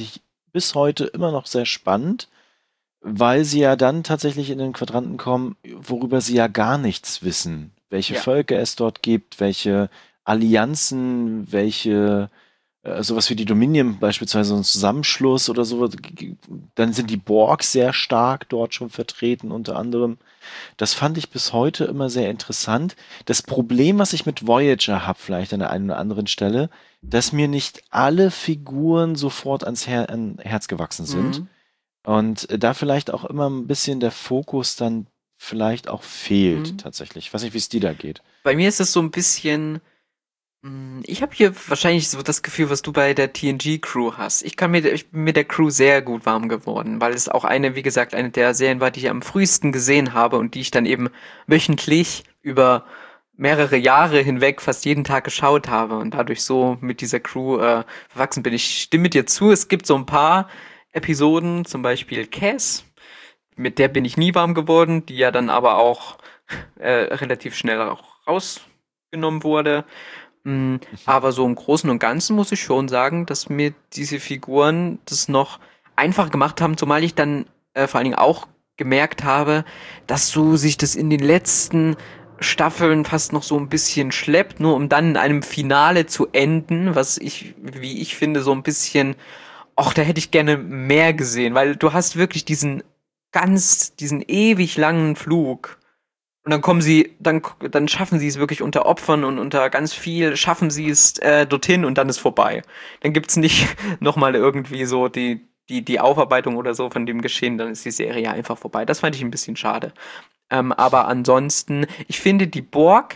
bis heute immer noch sehr spannend, weil sie ja dann tatsächlich in den Quadranten kommen, worüber sie ja gar nichts wissen. Welche Ja. Völker es dort gibt, welche Allianzen, welche äh, sowas wie die Dominion beispielsweise, ein Zusammenschluss oder so. Dann sind die Borg sehr stark dort schon vertreten, unter anderem. Das fand ich bis heute immer sehr interessant. Das Problem, was ich mit Voyager habe, vielleicht an der einen oder anderen Stelle, dass mir nicht alle Figuren sofort ans Her an Herz gewachsen sind. Mhm. Und äh, da vielleicht auch immer ein bisschen der Fokus dann vielleicht auch fehlt, Mhm. tatsächlich. Ich weiß nicht, wie es dir da geht. Bei mir ist es so ein bisschen. mh, Ich habe hier wahrscheinlich so das Gefühl, was du bei der T N G-Crew hast. Ich kann mir, ich bin mit der Crew sehr gut warm geworden, weil es auch eine, wie gesagt, eine der Serien war, die ich am frühesten gesehen habe und die ich dann eben wöchentlich über mehrere Jahre hinweg fast jeden Tag geschaut habe und dadurch so mit dieser Crew äh, verwachsen bin. Ich stimme dir zu, es gibt so ein paar Episoden, zum Beispiel Cass, mit der bin ich nie warm geworden, die ja dann aber auch äh, relativ schnell auch rausgenommen wurde. Mm, Aber so im Großen und Ganzen muss ich schon sagen, dass mir diese Figuren das noch einfach gemacht haben, zumal ich dann äh, vor allen Dingen auch gemerkt habe, dass so sich das in den letzten Staffeln fast noch so ein bisschen schleppt, nur um dann in einem Finale zu enden, was ich, wie ich finde, so ein bisschen, ach, da hätte ich gerne mehr gesehen, weil du hast wirklich diesen ganz, diesen ewig langen Flug. Und dann kommen sie, dann, dann schaffen sie es wirklich unter Opfern und unter ganz viel, schaffen sie es äh, dorthin und dann ist vorbei. Dann gibt's nicht nochmal irgendwie so die, die, die Aufarbeitung oder so von dem Geschehen, dann ist die Serie einfach vorbei. Das fand ich ein bisschen schade. Ähm, aber ansonsten, ich finde, die Borg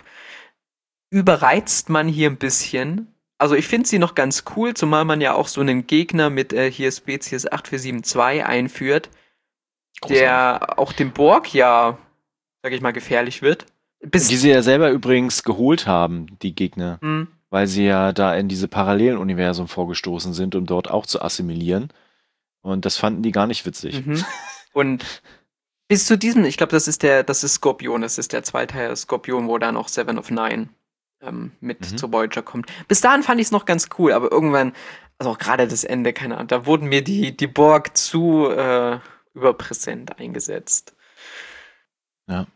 überreizt man hier ein bisschen. Also ich finde sie noch ganz cool, zumal man ja auch so einen Gegner mit äh, hier Spezies acht vier sieben zwei einführt, der auch dem Borg ja, sag ich mal, gefährlich wird. Bis, Die sie ja selber übrigens geholt haben, die Gegner, Hm, weil sie ja da in diese Paralleluniversum vorgestoßen sind, um dort auch zu assimilieren. Und das fanden die gar nicht witzig. mhm. Und bis zu diesem, ich glaube, das ist der, das ist Skorpion, das ist der zweite Skorpion, wo dann auch Seven of Nine ähm, mit Mhm. zu Voyager kommt. Bis dahin fand ich es noch ganz cool, aber irgendwann, also auch gerade das Ende, keine Ahnung, da wurden mir die, die Borg zu äh, überpräsent eingesetzt. Ja.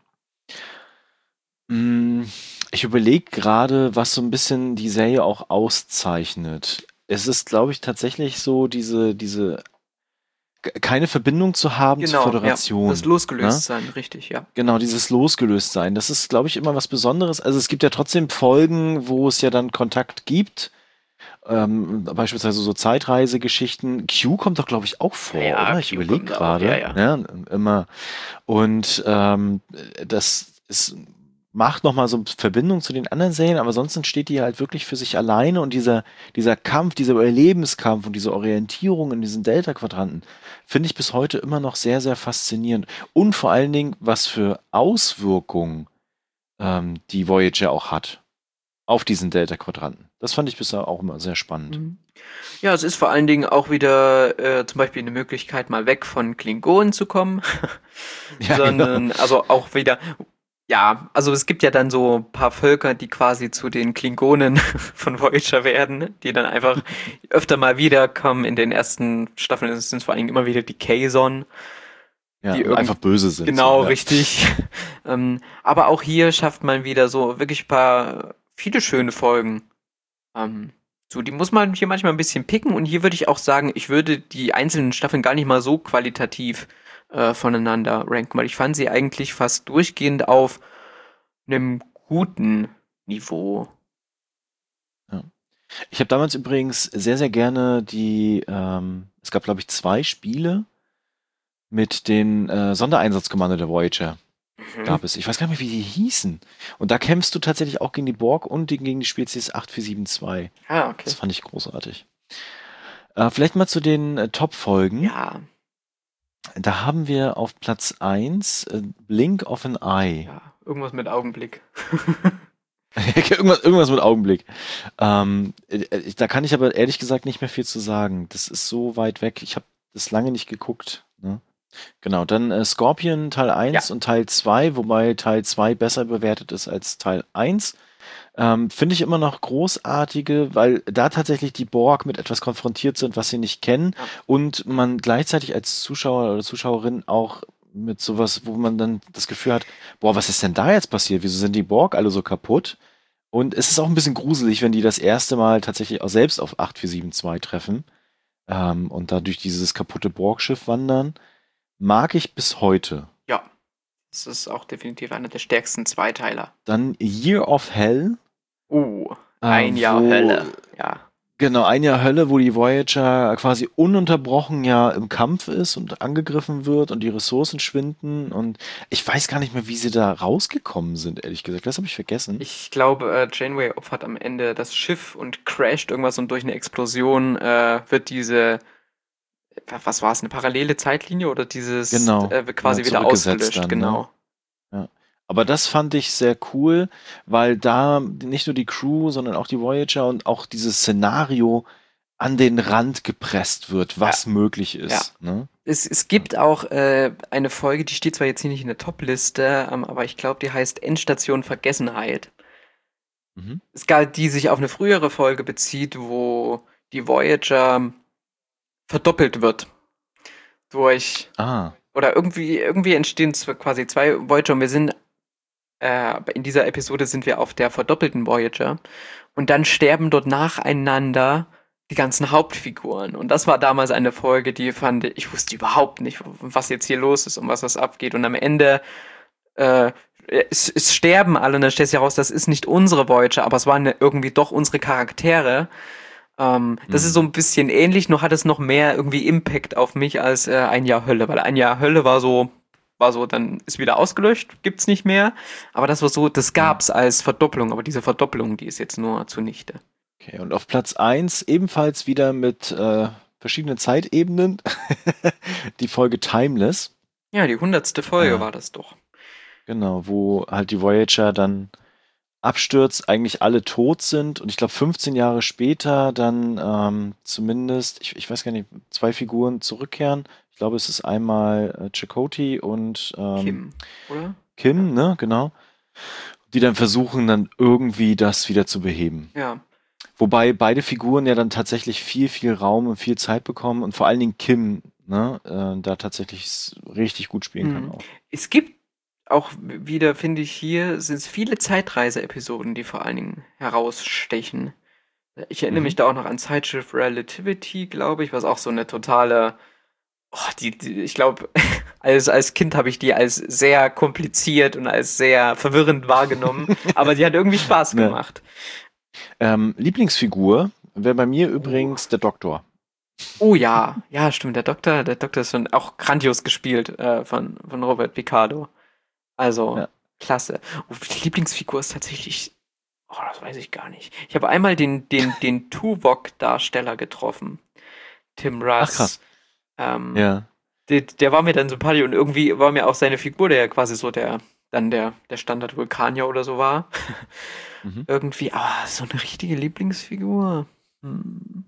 Mm, Ich überlege gerade, was so ein bisschen die Serie auch auszeichnet. Es ist, glaube ich, tatsächlich so, diese, diese k- keine Verbindung zu haben zur Genau, ja, Föderation. das losgelöst Ne? sein, richtig, ja. Genau, dieses Losgelöstsein. Das ist, glaube ich, immer was Besonderes. Also es gibt ja trotzdem Folgen, wo es ja dann Kontakt gibt. Ähm, beispielsweise so Zeitreisegeschichten. Q kommt doch, glaube ich, auch vor, Ja, oder? Ich Q überlege kommt auch, gerade. ja, ja. Immer. Und ähm, das ist, macht nochmal so eine Verbindung zu den anderen Serien, aber sonst steht die halt wirklich für sich alleine und dieser, dieser Kampf, dieser Überlebenskampf und diese Orientierung in diesen Delta-Quadranten finde ich bis heute immer noch sehr, sehr faszinierend. Und vor allen Dingen, was für Auswirkungen ähm, die Voyager auch hat auf diesen Delta-Quadranten. Das fand ich bisher auch immer sehr spannend. Mhm. Ja, es ist vor allen Dingen auch wieder äh, zum Beispiel eine Möglichkeit, mal weg von Klingonen zu kommen, Ja, sondern genau. also auch wieder, ja, also es gibt ja dann so ein paar Völker, die quasi zu den Klingonen von Voyager werden, ne? Die dann einfach öfter mal wiederkommen. In den ersten Staffeln sind es vor allen Dingen immer wieder die Kazon. Ja, die und irgend- einfach böse sind. Genau, so, ja. richtig. ähm, aber auch hier schafft man wieder so wirklich ein paar, viele schöne Folgen. Ähm, so, die muss man hier manchmal ein bisschen picken und hier würde ich auch sagen, ich würde die einzelnen Staffeln gar nicht mal so qualitativ äh, voneinander ranken, weil ich fand sie eigentlich fast durchgehend auf einem guten Niveau. Ich habe damals übrigens sehr, sehr gerne die, ähm, es gab, glaube ich, zwei Spiele mit den äh, Sondereinsatzkommando der Voyager. Mhm. Gab es. Ich weiß gar nicht mehr, wie die hießen. Und da kämpfst du tatsächlich auch gegen die Borg und gegen die Spezies acht vier sieben zwei. Ah, Das okay. fand ich großartig. Äh, vielleicht mal zu den äh, Top-Folgen. Ja, Da haben wir auf Platz eins äh, Blink of an Eye. ja, irgendwas mit Augenblick. irgendwas, irgendwas mit Augenblick. Ähm, äh, äh, da kann ich aber ehrlich gesagt nicht mehr viel zu sagen. Das ist so weit weg. Ich habe das lange nicht geguckt. Ne? Genau, dann äh, Scorpion Teil eins Ja. und Teil zwei, wobei Teil zwei besser bewertet ist als Teil eins. Ähm, finde ich immer noch großartige, weil da tatsächlich die Borg mit etwas konfrontiert sind, was sie nicht kennen Ja. und man gleichzeitig als Zuschauer oder Zuschauerin auch mit sowas, wo man dann das Gefühl hat, boah, was ist denn da jetzt passiert? Wieso sind die Borg alle so kaputt? Und es ist auch ein bisschen gruselig, wenn die das erste Mal tatsächlich auch selbst auf acht vier sieben zwei treffen ähm, und da durch dieses kaputte Borgschiff wandern. Mag ich bis heute. Ja, das ist auch definitiv einer der stärksten Zweiteiler. Dann Year of Hell. Uh, äh, ein Jahr wo- Hölle. Ja. Genau, ein Jahr Hölle, wo die Voyager quasi ununterbrochen ja im Kampf ist und angegriffen wird und die Ressourcen schwinden. Und ich weiß gar nicht mehr, wie sie da rausgekommen sind, ehrlich gesagt. Das habe ich vergessen. Ich glaube, äh, Janeway opfert am Ende das Schiff und crasht irgendwas und durch eine Explosion äh, wird diese, was war es, eine parallele Zeitlinie oder dieses Genau. äh, wird quasi Ja, wieder zurückgesetzt ausgelöscht, dann, ne? genau. Aber das fand ich sehr cool, weil da nicht nur die Crew, sondern auch die Voyager und auch dieses Szenario an den Rand gepresst wird, was möglich ist. Ne? Es, es gibt auch äh, eine Folge, die steht zwar jetzt hier nicht in der Top-Liste, ähm, aber ich glaube, die heißt Endstation Vergessenheit. Mhm. Es gab, die sich auf eine frühere Folge bezieht, wo die Voyager verdoppelt wird. Durch, Ah, oder irgendwie, irgendwie entstehen zw- quasi zwei Voyager und wir sind, äh, in dieser Episode sind wir auf der verdoppelten Voyager und dann sterben dort nacheinander die ganzen Hauptfiguren. Und das war damals eine Folge, die fand ich, ich wusste überhaupt nicht, was jetzt hier los ist und was das abgeht. Und am Ende äh, es, es sterben alle und dann stellt sich heraus, das ist nicht unsere Voyager, aber es waren ja irgendwie doch unsere Charaktere. Ähm, das Mhm. ist so ein bisschen ähnlich, nur hat es noch mehr irgendwie Impact auf mich als äh, ein Jahr Hölle, weil ein Jahr Hölle war so, war so, dann ist wieder ausgelöscht, gibt's nicht mehr. Aber das war so, das gab's als Verdopplung, aber diese Verdopplung, die ist jetzt nur zunichte. okay. Und auf Platz eins ebenfalls wieder mit äh, verschiedenen Zeitebenen die Folge Timeless. Ja, die hundertste Folge Ah. war das doch. Genau, wo halt die Voyager dann abstürzt, eigentlich alle tot sind und ich glaube fünfzehn Jahre später dann ähm, zumindest, ich, ich weiß gar nicht, zwei Figuren zurückkehren. Ich glaube, es ist einmal äh, Chakotay und ähm, Kim, oder? Kim, ne, genau. Die dann versuchen, dann irgendwie das wieder zu beheben. Ja. Wobei beide Figuren ja dann tatsächlich viel, viel Raum und viel Zeit bekommen und vor allen Dingen Kim, ne, äh, da tatsächlich s- richtig gut spielen kann Mhm. auch. Es gibt auch wieder, finde ich, hier sind es viele Zeitreise-Episoden, die vor allen Dingen herausstechen. Ich erinnere Mhm. mich da auch noch an Zeitschrift Relativity, glaube ich, was auch so eine totale, oh, die, die, ich glaube, als, als Kind habe ich die als sehr kompliziert und als sehr verwirrend wahrgenommen, aber die hat irgendwie Spaß Ja. gemacht. Ähm, Lieblingsfigur wäre bei mir übrigens der Doktor. Oh ja, ja, stimmt, der Doktor, der Doktor ist schon auch grandios gespielt äh, von, von Robert Picardo. Also, Ja. klasse. Und die Lieblingsfigur ist tatsächlich, oh, das weiß ich gar nicht. Ich habe einmal den, den, den Tuvok-Darsteller getroffen. Tim Russ. Ach, krass. Ähm, Ja. der, der war mir dann sympathisch und irgendwie war mir auch seine Figur, der ja quasi so der, dann der, der Standard-Vulkanier oder so war. Mhm. Irgendwie, aber so eine richtige Lieblingsfigur. Hm.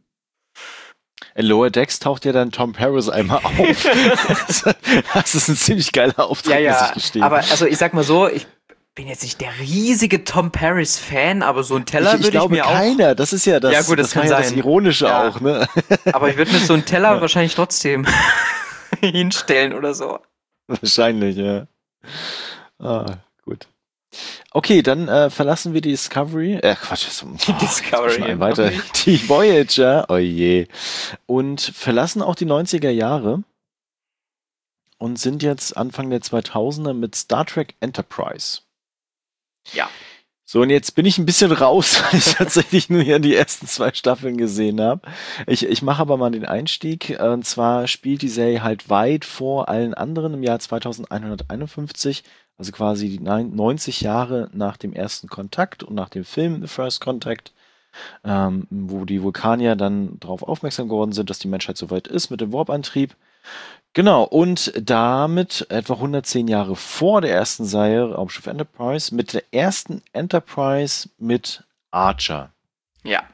In Lower Decks taucht ja dann Tom Paris einmal auf. Das ist ein ziemlich geiler Auftritt, Ja, muss ja, ich gestehen. aber also ich sag mal so, ich bin jetzt nicht der riesige Tom Paris-Fan, aber so einen Teller ich, ich würde ich glaube mir auch, keiner. Das ist ja das, Ja, gut, das das war kann ja das sein. Ironische Ja. auch, ne? aber ich würde mir so einen Teller wahrscheinlich trotzdem hinstellen oder so. Wahrscheinlich, ja. Ah, gut. Okay, dann äh, verlassen wir die Discovery. Äh, Quatsch, jetzt, Die Discovery, Schon ein noch weiter. nicht. Die Voyager, oh je. Und verlassen auch die neunziger Jahre und sind jetzt Anfang der zweitausender mit Star Trek Enterprise. Ja. So, und jetzt bin ich ein bisschen raus, weil ich tatsächlich nur hier die ersten zwei Staffeln gesehen habe. Ich, ich mache aber mal den Einstieg. Und zwar spielt die Serie halt weit vor allen anderen im Jahr zweitausendeinhunderteinundfünfzig, also quasi die neun- neunzig Jahre nach dem ersten Kontakt und nach dem Film The First Contact, ähm, wo die Vulkanier dann darauf aufmerksam geworden sind, dass die Menschheit soweit ist mit dem Warp-Antrieb. Genau, und damit etwa hundertzehn Jahre vor der ersten Serie Raumschiff Enterprise mit der ersten Enterprise mit Archer. Ja.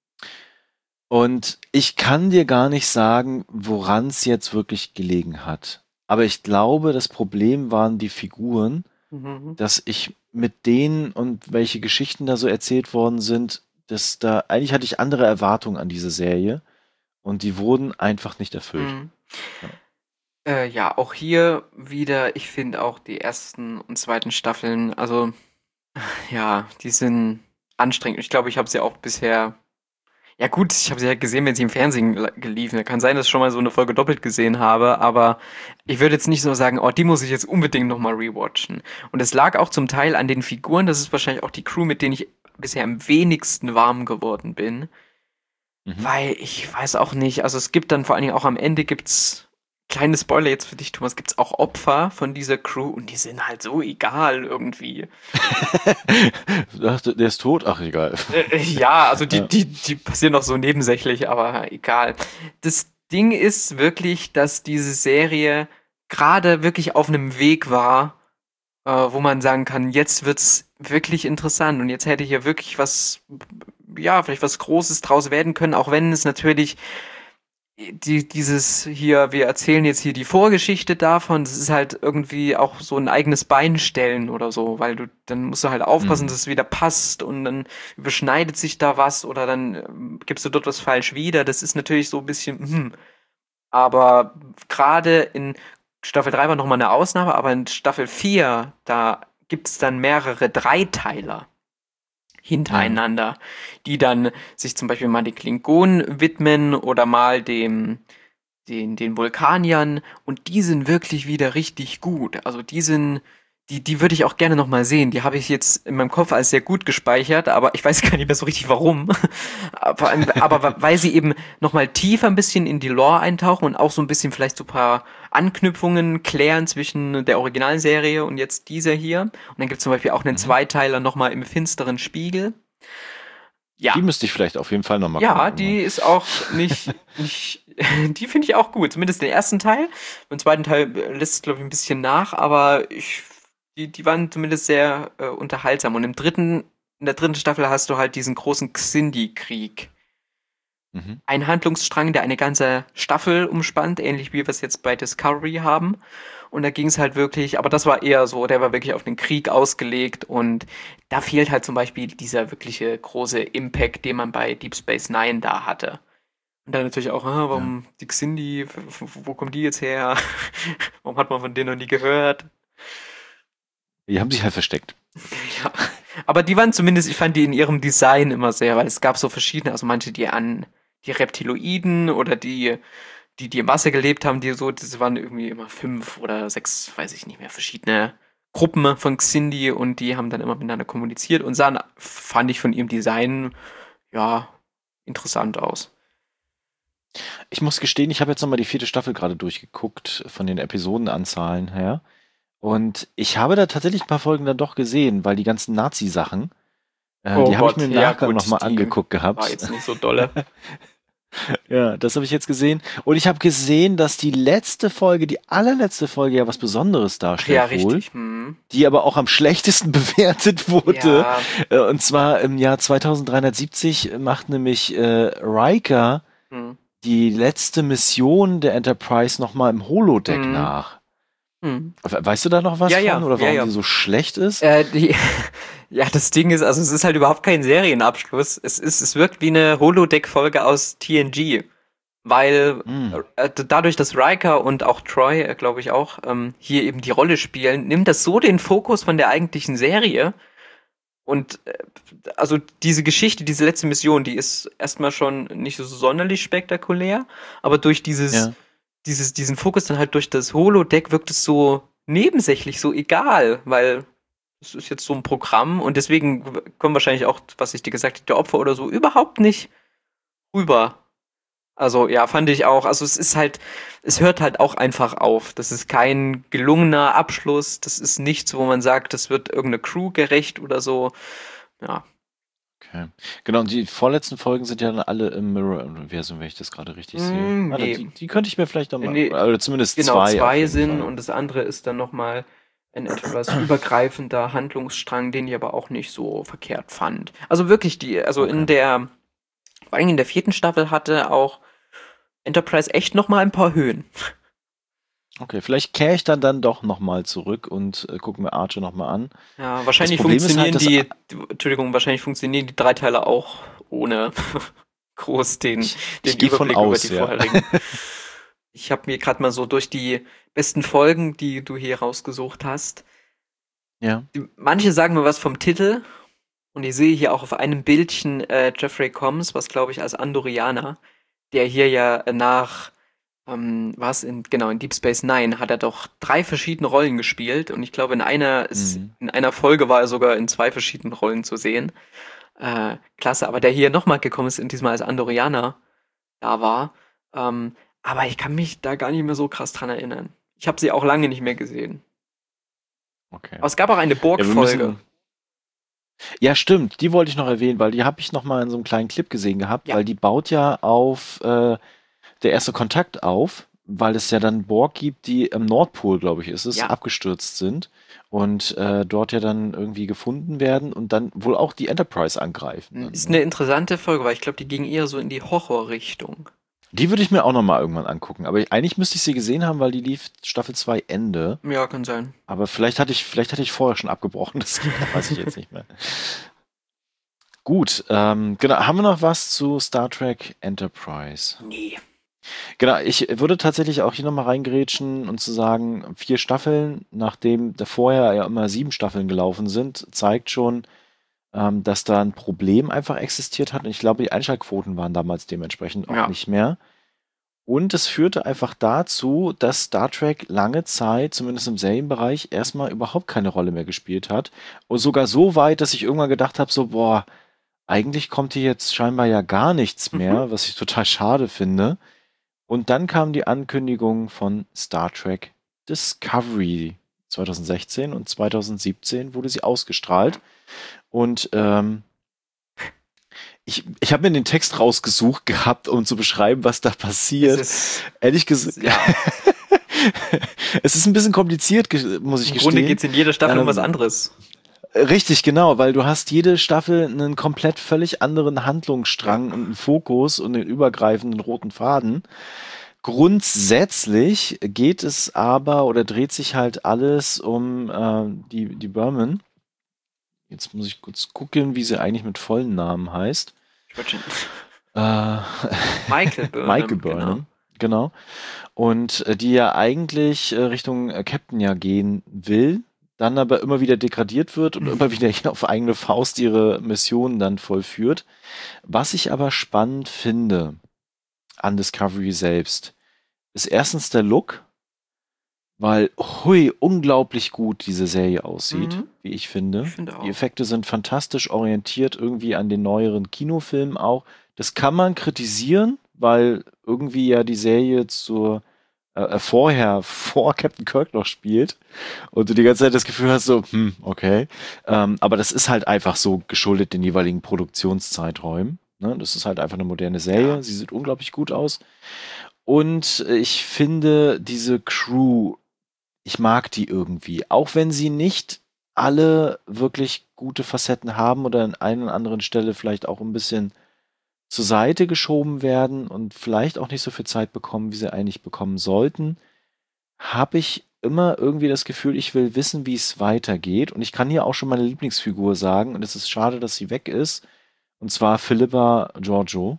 Und ich kann dir gar nicht sagen, woran es jetzt wirklich gelegen hat. Aber ich glaube, das Problem waren die Figuren, Mhm. dass ich mit denen und welche Geschichten da so erzählt worden sind, dass da eigentlich hatte ich andere Erwartungen an diese Serie und die wurden einfach nicht erfüllt. Mhm. Äh, ja, auch hier wieder, ich finde auch die ersten und zweiten Staffeln, also ja, die sind anstrengend. Ich glaube, ich habe sie auch bisher, ja gut, ich habe sie ja gesehen, wenn sie im Fernsehen gel- geliefen. Da kann sein, dass ich schon mal so eine Folge doppelt gesehen habe, aber ich würde jetzt nicht so sagen, oh, die muss ich jetzt unbedingt nochmal rewatchen. Und es lag auch zum Teil an den Figuren, das ist wahrscheinlich auch die Crew, mit denen ich bisher am wenigsten warm geworden bin. Mhm. Weil ich weiß auch nicht, also es gibt dann vor allen Dingen auch am Ende gibt's, kleine Spoiler jetzt für dich, Thomas, gibt's auch Opfer von dieser Crew und die sind halt so egal irgendwie. Ach, der ist tot? Ach, egal. Äh, ja, also die, Ja. die, die passieren noch so nebensächlich, aber egal. Das Ding ist wirklich, dass diese Serie gerade wirklich auf einem Weg war, äh, wo man sagen kann, jetzt wird's wirklich interessant und jetzt hätte hier wirklich was, ja, vielleicht was Großes draus werden können, auch wenn es natürlich die, dieses hier, wir erzählen jetzt hier die Vorgeschichte davon, das ist halt irgendwie auch so ein eigenes Bein stellen oder so, weil du, dann musst du halt aufpassen, Mhm. dass es wieder passt und dann überschneidet sich da was oder dann ähm, gibst du dort was falsch wieder. Das ist natürlich so ein bisschen, hm. Aber gerade in Staffel drei war nochmal eine Ausnahme, aber in Staffel vier, da gibt's dann mehrere Dreiteiler hintereinander, die dann sich zum Beispiel mal den Klingonen widmen oder mal dem, den, den Vulkaniern und die sind wirklich wieder richtig gut. Also die sind, die, die würde ich auch gerne nochmal sehen. Die habe ich jetzt in meinem Kopf als sehr gut gespeichert, aber ich weiß gar nicht mehr so richtig warum. aber, aber weil sie eben nochmal tiefer ein bisschen in die Lore eintauchen und auch so ein bisschen vielleicht so ein paar Anknüpfungen klären zwischen der Originalserie und jetzt dieser hier. Und dann gibt es zum Beispiel auch einen Mhm. Zweiteiler nochmal im finsteren Spiegel. Ja. Die müsste ich vielleicht auf jeden Fall nochmal Ja, gucken. die ist auch nicht, nicht die finde ich auch gut. Zumindest den ersten Teil. Im zweiten Teil äh, lässt es, glaube ich, ein bisschen nach, aber ich, die, die waren zumindest sehr äh, unterhaltsam. Und im dritten, in der dritten Staffel hast du halt diesen großen Xindi-Krieg. Mhm. Ein Handlungsstrang, der eine ganze Staffel umspannt, ähnlich wie wir es jetzt bei Discovery haben. Und da ging es halt wirklich, aber das war eher so, der war wirklich auf den Krieg ausgelegt und da fehlt halt zum Beispiel dieser wirkliche große Impact, den man bei Deep Space Nine da hatte. Und dann natürlich auch, ah, warum die Xindi, w- w- wo kommen die jetzt her? Warum hat man von denen noch nie gehört? Die haben sich halt versteckt. Ja. Aber die waren zumindest, ich fand die in ihrem Design immer sehr, weil es gab so verschiedene, also manche, die an die Reptiloiden oder die, die, die im Wasser gelebt haben, die so, das waren irgendwie immer fünf oder sechs, weiß ich nicht mehr, verschiedene Gruppen von Xindi und die haben dann immer miteinander kommuniziert und sahen, fand ich von ihrem Design, ja, interessant aus. Ich muss gestehen, ich habe jetzt nochmal die vierte Staffel gerade durchgeguckt, von den Episodenanzahlen her. Und ich habe da tatsächlich ein paar Folgen dann doch gesehen, weil die ganzen Nazi-Sachen, äh, Oh die habe ich Gott, mir im ja, Nachgang gut, nochmal die angeguckt gehabt. War jetzt nicht so dolle. Ja, das habe ich jetzt gesehen. Und ich habe gesehen, dass die letzte Folge, die allerletzte Folge ja was Besonderes darstellt Ja, wohl, richtig. Hm. die aber auch am schlechtesten bewertet wurde. Ja, Äh, Und zwar im Jahr zweitausenddreihundertsiebzig macht nämlich äh, Riker hm. die letzte Mission der Enterprise nochmal im Holodeck Mhm. nach. Hm. We- Weißt du da noch was Ja, von? ja, Oder ja, warum ja. die so schlecht ist? Äh, die, ja, das Ding ist, also es ist halt überhaupt kein Serienabschluss. Es ist, es wirkt wie eine Holodeck-Folge aus T N G. Weil Hm. äh, dadurch, dass Riker und auch Troy, äh, glaube ich auch, ähm, hier eben die Rolle spielen, nimmt das so den Fokus von der eigentlichen Serie. Und äh, also diese Geschichte, diese letzte Mission, die ist erstmal schon nicht so sonderlich spektakulär, aber durch dieses, Ja. dieses, diesen Fokus dann halt durch das Holodeck wirkt es so nebensächlich, so egal, weil es ist jetzt so ein Programm und deswegen kommen wahrscheinlich auch, was ich dir gesagt habe, der Opfer oder so, überhaupt nicht rüber. Also ja, fand ich auch, also es ist halt, es hört halt auch einfach auf. Das ist kein gelungener Abschluss, das ist nichts, wo man sagt, das wird irgendeine Crew gerecht oder so. Ja. Okay. Genau, und die vorletzten Folgen sind ja dann alle im Mirror-Universum, wenn ich das gerade richtig sehe. Mm, Warte, nee. die, die könnte ich mir vielleicht noch mal, Nee, oder zumindest Genau, zwei. auf zwei jeden sind Fall. und das andere ist dann nochmal ein etwas übergreifender Handlungsstrang, den ich aber auch nicht so verkehrt fand. Also wirklich die, also in Okay. der, vor allem in der vierten Staffel hatte auch Enterprise echt nochmal ein paar Höhen. Okay, vielleicht kehre ich dann dann doch nochmal zurück und äh, gucke mir Archer nochmal an. Ja, Das wahrscheinlich Problem ist halt, funktionieren dass die, die- Entschuldigung, wahrscheinlich funktionieren die drei Teile auch ohne groß den, ich, den ich gehe von Überblick über aus, die ja. vorherigen. Ich habe mir gerade mal so durch die besten Folgen, die du hier rausgesucht hast. Ja. Die, manche sagen mir was vom Titel und ich sehe hier auch auf einem Bildchen äh, Jeffrey Combs, was glaube ich als Andorianer, der hier ja äh, nach ähm, was in genau in Deep Space Nine hat er doch drei verschiedene Rollen gespielt und ich glaube in einer ist, Mhm. in einer Folge war er sogar in zwei verschiedenen Rollen zu sehen. Äh, klasse, aber der hier nochmal gekommen ist und diesmal als Andorianer da war. Ähm, aber ich kann mich da gar nicht mehr so krass dran erinnern. Ich habe sie auch lange nicht mehr gesehen. Okay. Aber es gab auch eine Ja, wir Borg-Folge. müssen. Ja, stimmt, die wollte ich noch erwähnen, weil die habe ich noch mal in so einem kleinen Clip gesehen gehabt, Ja. weil die baut ja auf äh, der erste Kontakt auf, weil es ja dann Borg gibt, die im Nordpol, glaube ich, ist es, Ja. abgestürzt sind und äh, dort ja dann irgendwie gefunden werden und dann wohl auch die Enterprise angreifen. Dann, Ist ne? eine interessante Folge, weil ich glaube, die ging eher so in die Horrorrichtung. Die würde ich mir auch noch mal irgendwann angucken, aber eigentlich müsste ich sie gesehen haben, weil die lief Staffel zwei Ende. Ja, kann sein. Aber vielleicht hatte ich, vielleicht hatte ich vorher schon abgebrochen, das weiß ich jetzt nicht mehr. Gut, ähm, genau. Haben wir noch was zu Star Trek Enterprise? Nee. Genau, ich würde tatsächlich auch hier nochmal reingrätschen und zu sagen, vier Staffeln, nachdem da vorher ja immer sieben Staffeln gelaufen sind, zeigt schon, ähm, dass da ein Problem einfach existiert hat. Und ich glaube, die Einschaltquoten waren damals dementsprechend auch Ja. nicht mehr. Und es führte einfach dazu, dass Star Trek lange Zeit, zumindest im Serienbereich, erstmal überhaupt keine Rolle mehr gespielt hat. Und sogar so weit, dass ich irgendwann gedacht habe, so, boah, eigentlich kommt hier jetzt scheinbar ja gar nichts mehr, was ich total schade finde. Und dann kam die Ankündigung von Star Trek Discovery zwanzig sechzehn und zwanzig siebzehn wurde sie ausgestrahlt. Und ähm, ich, ich habe mir den Text rausgesucht gehabt, um zu beschreiben, was da passiert. Es ist, Ehrlich gesagt, ja, es ist ein bisschen kompliziert, ge- muss ich im Grunde gestehen. geht es in jeder Staffel um Ähm, was anderes. Richtig, genau, weil du hast jede Staffel einen komplett völlig anderen Handlungsstrang und einen Fokus und den übergreifenden roten Faden. Grundsätzlich geht es aber oder dreht sich halt alles um äh, die, die Berman. Jetzt muss ich kurz gucken, wie sie eigentlich mit vollen Namen heißt. Ich wollte schon. Äh, Michael Burnham. Michael Burnham, genau. Und äh, die ja eigentlich äh, Richtung äh, Captain ja gehen will, dann aber immer wieder degradiert wird und immer wieder hier auf eigene Faust ihre Missionen dann vollführt. Was ich aber spannend finde an Discovery selbst, ist erstens der Look, weil hui, unglaublich gut diese Serie aussieht, Mhm. wie ich finde. Ich finde auch. Die Effekte sind fantastisch orientiert, irgendwie an den neueren Kinofilmen auch. Das kann man kritisieren, weil irgendwie ja die Serie zur äh, vorher vor Captain Kirk noch spielt und du die ganze Zeit das Gefühl hast, so, hm, okay. Ähm, aber das ist halt einfach so geschuldet den jeweiligen Produktionszeiträumen. Ne? Das ist halt einfach eine moderne Serie. Ja. Sie sieht unglaublich gut aus. Und äh, ich finde diese Crew, ich mag die irgendwie. Auch wenn sie nicht alle wirklich gute Facetten haben oder an einer oder anderen Stelle vielleicht auch ein bisschen zur Seite geschoben werden und vielleicht auch nicht so viel Zeit bekommen, wie sie eigentlich bekommen sollten, habe ich immer irgendwie das Gefühl, ich will wissen, wie es weitergeht. Und ich kann hier auch schon meine Lieblingsfigur sagen, und es ist schade, dass sie weg ist, und zwar Philippa Georgiou,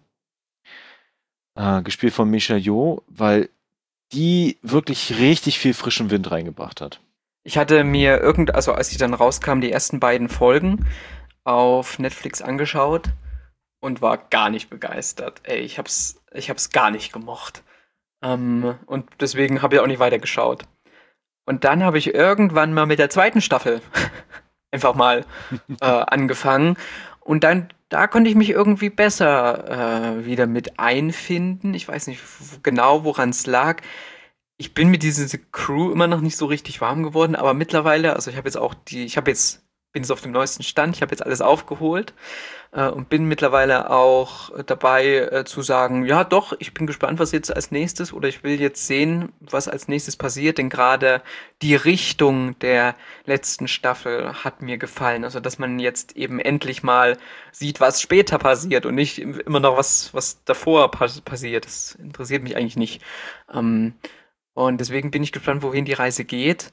äh, gespielt von Michelle Yeoh, weil die wirklich richtig viel frischen Wind reingebracht hat. Ich hatte mir irgend, also als die dann rauskamen, die ersten beiden Folgen auf Netflix angeschaut und war gar nicht begeistert. Ey, ich hab's, ich hab's gar nicht gemocht. Ähm, und deswegen habe ich auch nicht weitergeschaut. Und dann habe ich irgendwann mal mit der zweiten Staffel einfach mal äh, angefangen. Und dann, da konnte ich mich irgendwie besser äh, wieder mit einfinden. Ich weiß nicht w- genau, woran es lag. Ich bin mit dieser Crew immer noch nicht so richtig warm geworden, aber mittlerweile, also ich habe jetzt auch die, ich habe jetzt, bin jetzt auf dem neuesten Stand, ich habe jetzt alles aufgeholt äh, und bin mittlerweile auch dabei äh, zu sagen, ja doch, ich bin gespannt, was jetzt als nächstes oder ich will jetzt sehen, was als nächstes passiert, denn gerade die Richtung der letzten Staffel hat mir gefallen, also dass man jetzt eben endlich mal sieht, was später passiert und nicht im- immer noch was, was davor pas- passiert, das interessiert mich eigentlich nicht. Ähm, Und deswegen bin ich gespannt, wohin die Reise geht.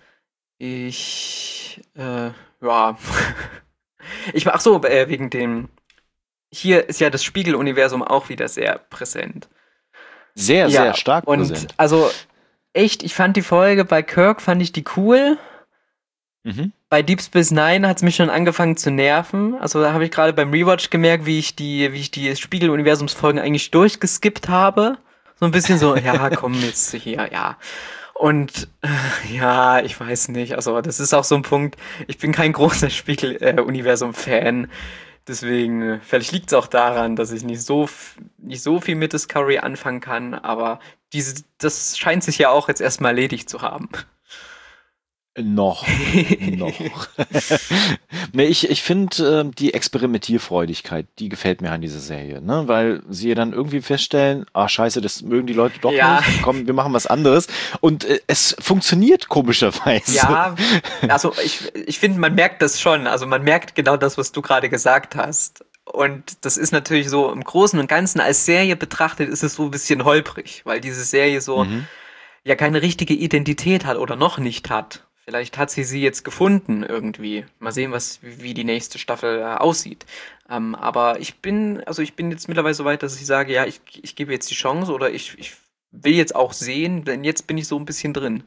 Ich, äh, ja. Ich, ach so, äh, wegen dem. Hier ist ja das Spiegeluniversum auch wieder sehr präsent. Sehr, Ja, sehr stark und präsent. also echt, ich fand die Folge bei Kirk, fand ich die cool. Mhm. Bei Deep Space Nine hat es mich schon angefangen zu nerven. Also da habe ich gerade beim Rewatch gemerkt, wie ich die, wie ich die Spiegeluniversumsfolgen eigentlich durchgeskippt habe. So ein bisschen so, ja, komm jetzt hier, ja. Und äh, ja, ich weiß nicht. Also das ist auch so ein Punkt. Ich bin kein großer Spiegeluniversum-Fan. Deswegen, äh, vielleicht liegt es auch daran, dass ich nicht so, f- nicht so viel mit Discovery anfangen kann. Aber diese, das scheint sich ja auch jetzt erstmal erledigt zu haben. Noch. Noch. Nee, ich ich finde, äh, die Experimentierfreudigkeit, die gefällt mir an dieser Serie, ne? Weil sie dann irgendwie feststellen, ah, scheiße, das mögen die Leute doch Ja. nicht, komm, wir machen was anderes. Und äh, es funktioniert komischerweise. Ja, also ich, ich finde, man merkt das schon. Also man merkt genau das, was du gerade gesagt hast. Und das ist natürlich so im Großen und Ganzen als Serie betrachtet, ist es so ein bisschen holprig, weil diese Serie so Mhm. ja keine richtige Identität hat oder noch nicht hat. Vielleicht hat sie sie jetzt gefunden irgendwie. Mal sehen, was wie die nächste Staffel äh, aussieht. Ähm, aber ich bin, also ich bin jetzt mittlerweile so weit, dass ich sage, ja, ich, ich gebe jetzt die Chance oder ich, ich will jetzt auch sehen, denn jetzt bin ich so ein bisschen drin.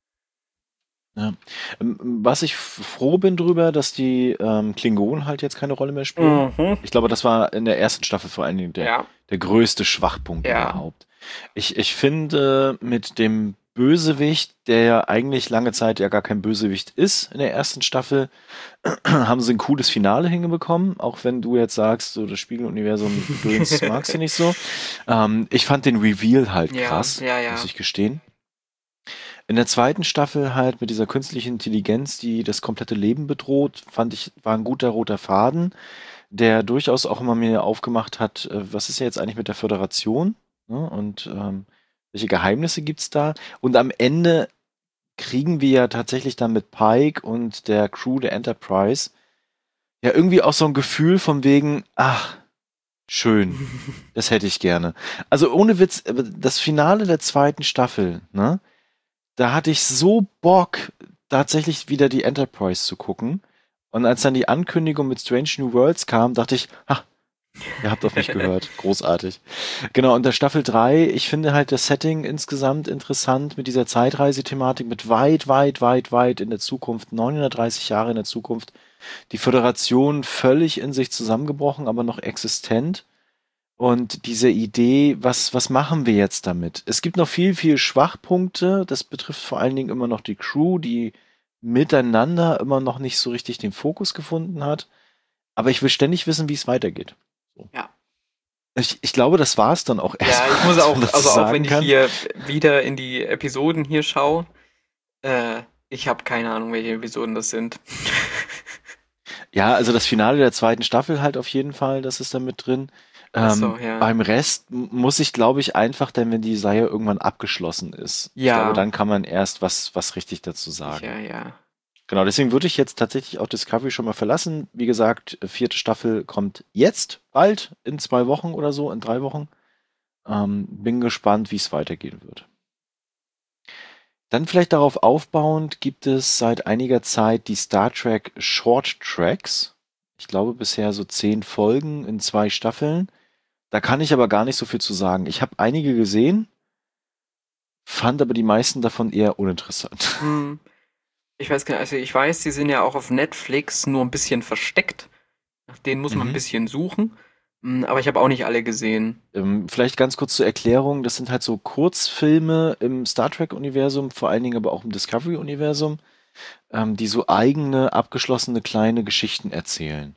Ja. Ähm, Was ich f- froh bin drüber, dass die ähm, Klingonen halt jetzt keine Rolle mehr spielen. Mhm. Ich glaube, das war in der ersten Staffel vor allen Dingen der, Ja. der größte Schwachpunkt Ja. überhaupt. Ich, ich finde, mit dem Bösewicht, der ja eigentlich lange Zeit ja gar kein Bösewicht ist in der ersten Staffel, haben sie ein cooles Finale hingebekommen, auch wenn du jetzt sagst, so das Spiegeluniversum Gedöns magst du nicht so. Ähm, ich fand den Reveal halt Ja, krass, ja, ja. muss ich gestehen. In der zweiten Staffel halt mit dieser künstlichen Intelligenz, die das komplette Leben bedroht, fand ich, war ein guter roter Faden, der durchaus auch immer mir aufgemacht hat, äh, was ist ja jetzt eigentlich mit der Föderation, ne? Und ähm, welche Geheimnisse gibt's da? Und am Ende kriegen wir ja tatsächlich dann mit Pike und der Crew der Enterprise ja irgendwie auch so ein Gefühl von wegen, ach, schön, das hätte ich gerne. Also ohne Witz, äh, das Finale der zweiten Staffel, ne? Da hatte ich so Bock, tatsächlich wieder die Enterprise zu gucken. Und als dann die Ankündigung mit Strange New Worlds kam, dachte ich, ha, ihr habt auf mich gehört. Großartig. Genau, und der Staffel drei, ich finde halt das Setting insgesamt interessant mit dieser Zeitreisethematik, mit weit, weit, weit, weit in der Zukunft, neunhundertdreißig Jahre in der Zukunft. Die Föderation völlig in sich zusammengebrochen, aber noch existent. Und diese Idee, was, was machen wir jetzt damit? Es gibt noch viel, viel Schwachpunkte. Das betrifft vor allen Dingen immer noch die Crew, die miteinander immer noch nicht so richtig den Fokus gefunden hat. Aber ich will ständig wissen, wie es weitergeht. So. Ja. Ich, ich glaube, das war es dann auch Ja, erstmal. ich muss was auch, man dazu also auch sagen wenn ich kann. hier wieder in die Episoden hier schaue, äh, ich habe keine Ahnung, welche Episoden das sind. Ja, also das Finale der zweiten Staffel halt auf jeden Fall, das ist da mit drin. Ach so, Ähm, ja. Beim Rest m- muss ich, glaube ich, einfach dann, wenn die Serie irgendwann abgeschlossen ist. Ich Ja. glaube, dann kann man erst was, was richtig dazu sagen. Ja, ja. Genau, deswegen würde ich jetzt tatsächlich auch Discovery schon mal verlassen. Wie gesagt, vierte Staffel kommt jetzt, bald, in zwei Wochen oder so, in drei Wochen. Ähm, bin gespannt, wie es weitergehen wird. Dann vielleicht darauf aufbauend gibt es seit einiger Zeit die Star Trek Short Tracks. Ich glaube bisher so zehn Folgen in zwei Staffeln. Da kann ich aber gar nicht so viel zu sagen. Ich habe einige gesehen, fand aber die meisten davon eher uninteressant. Hm. Ich weiß gar nicht, also ich weiß, die sind ja auch auf Netflix nur ein bisschen versteckt. Nach denen muss man Mhm. ein bisschen suchen. Hm, Aber ich habe auch nicht alle gesehen. Ähm, vielleicht ganz kurz zur Erklärung, das sind halt so Kurzfilme im Star Trek-Universum, vor allen Dingen aber auch im Discovery-Universum, ähm, die so eigene, abgeschlossene kleine Geschichten erzählen.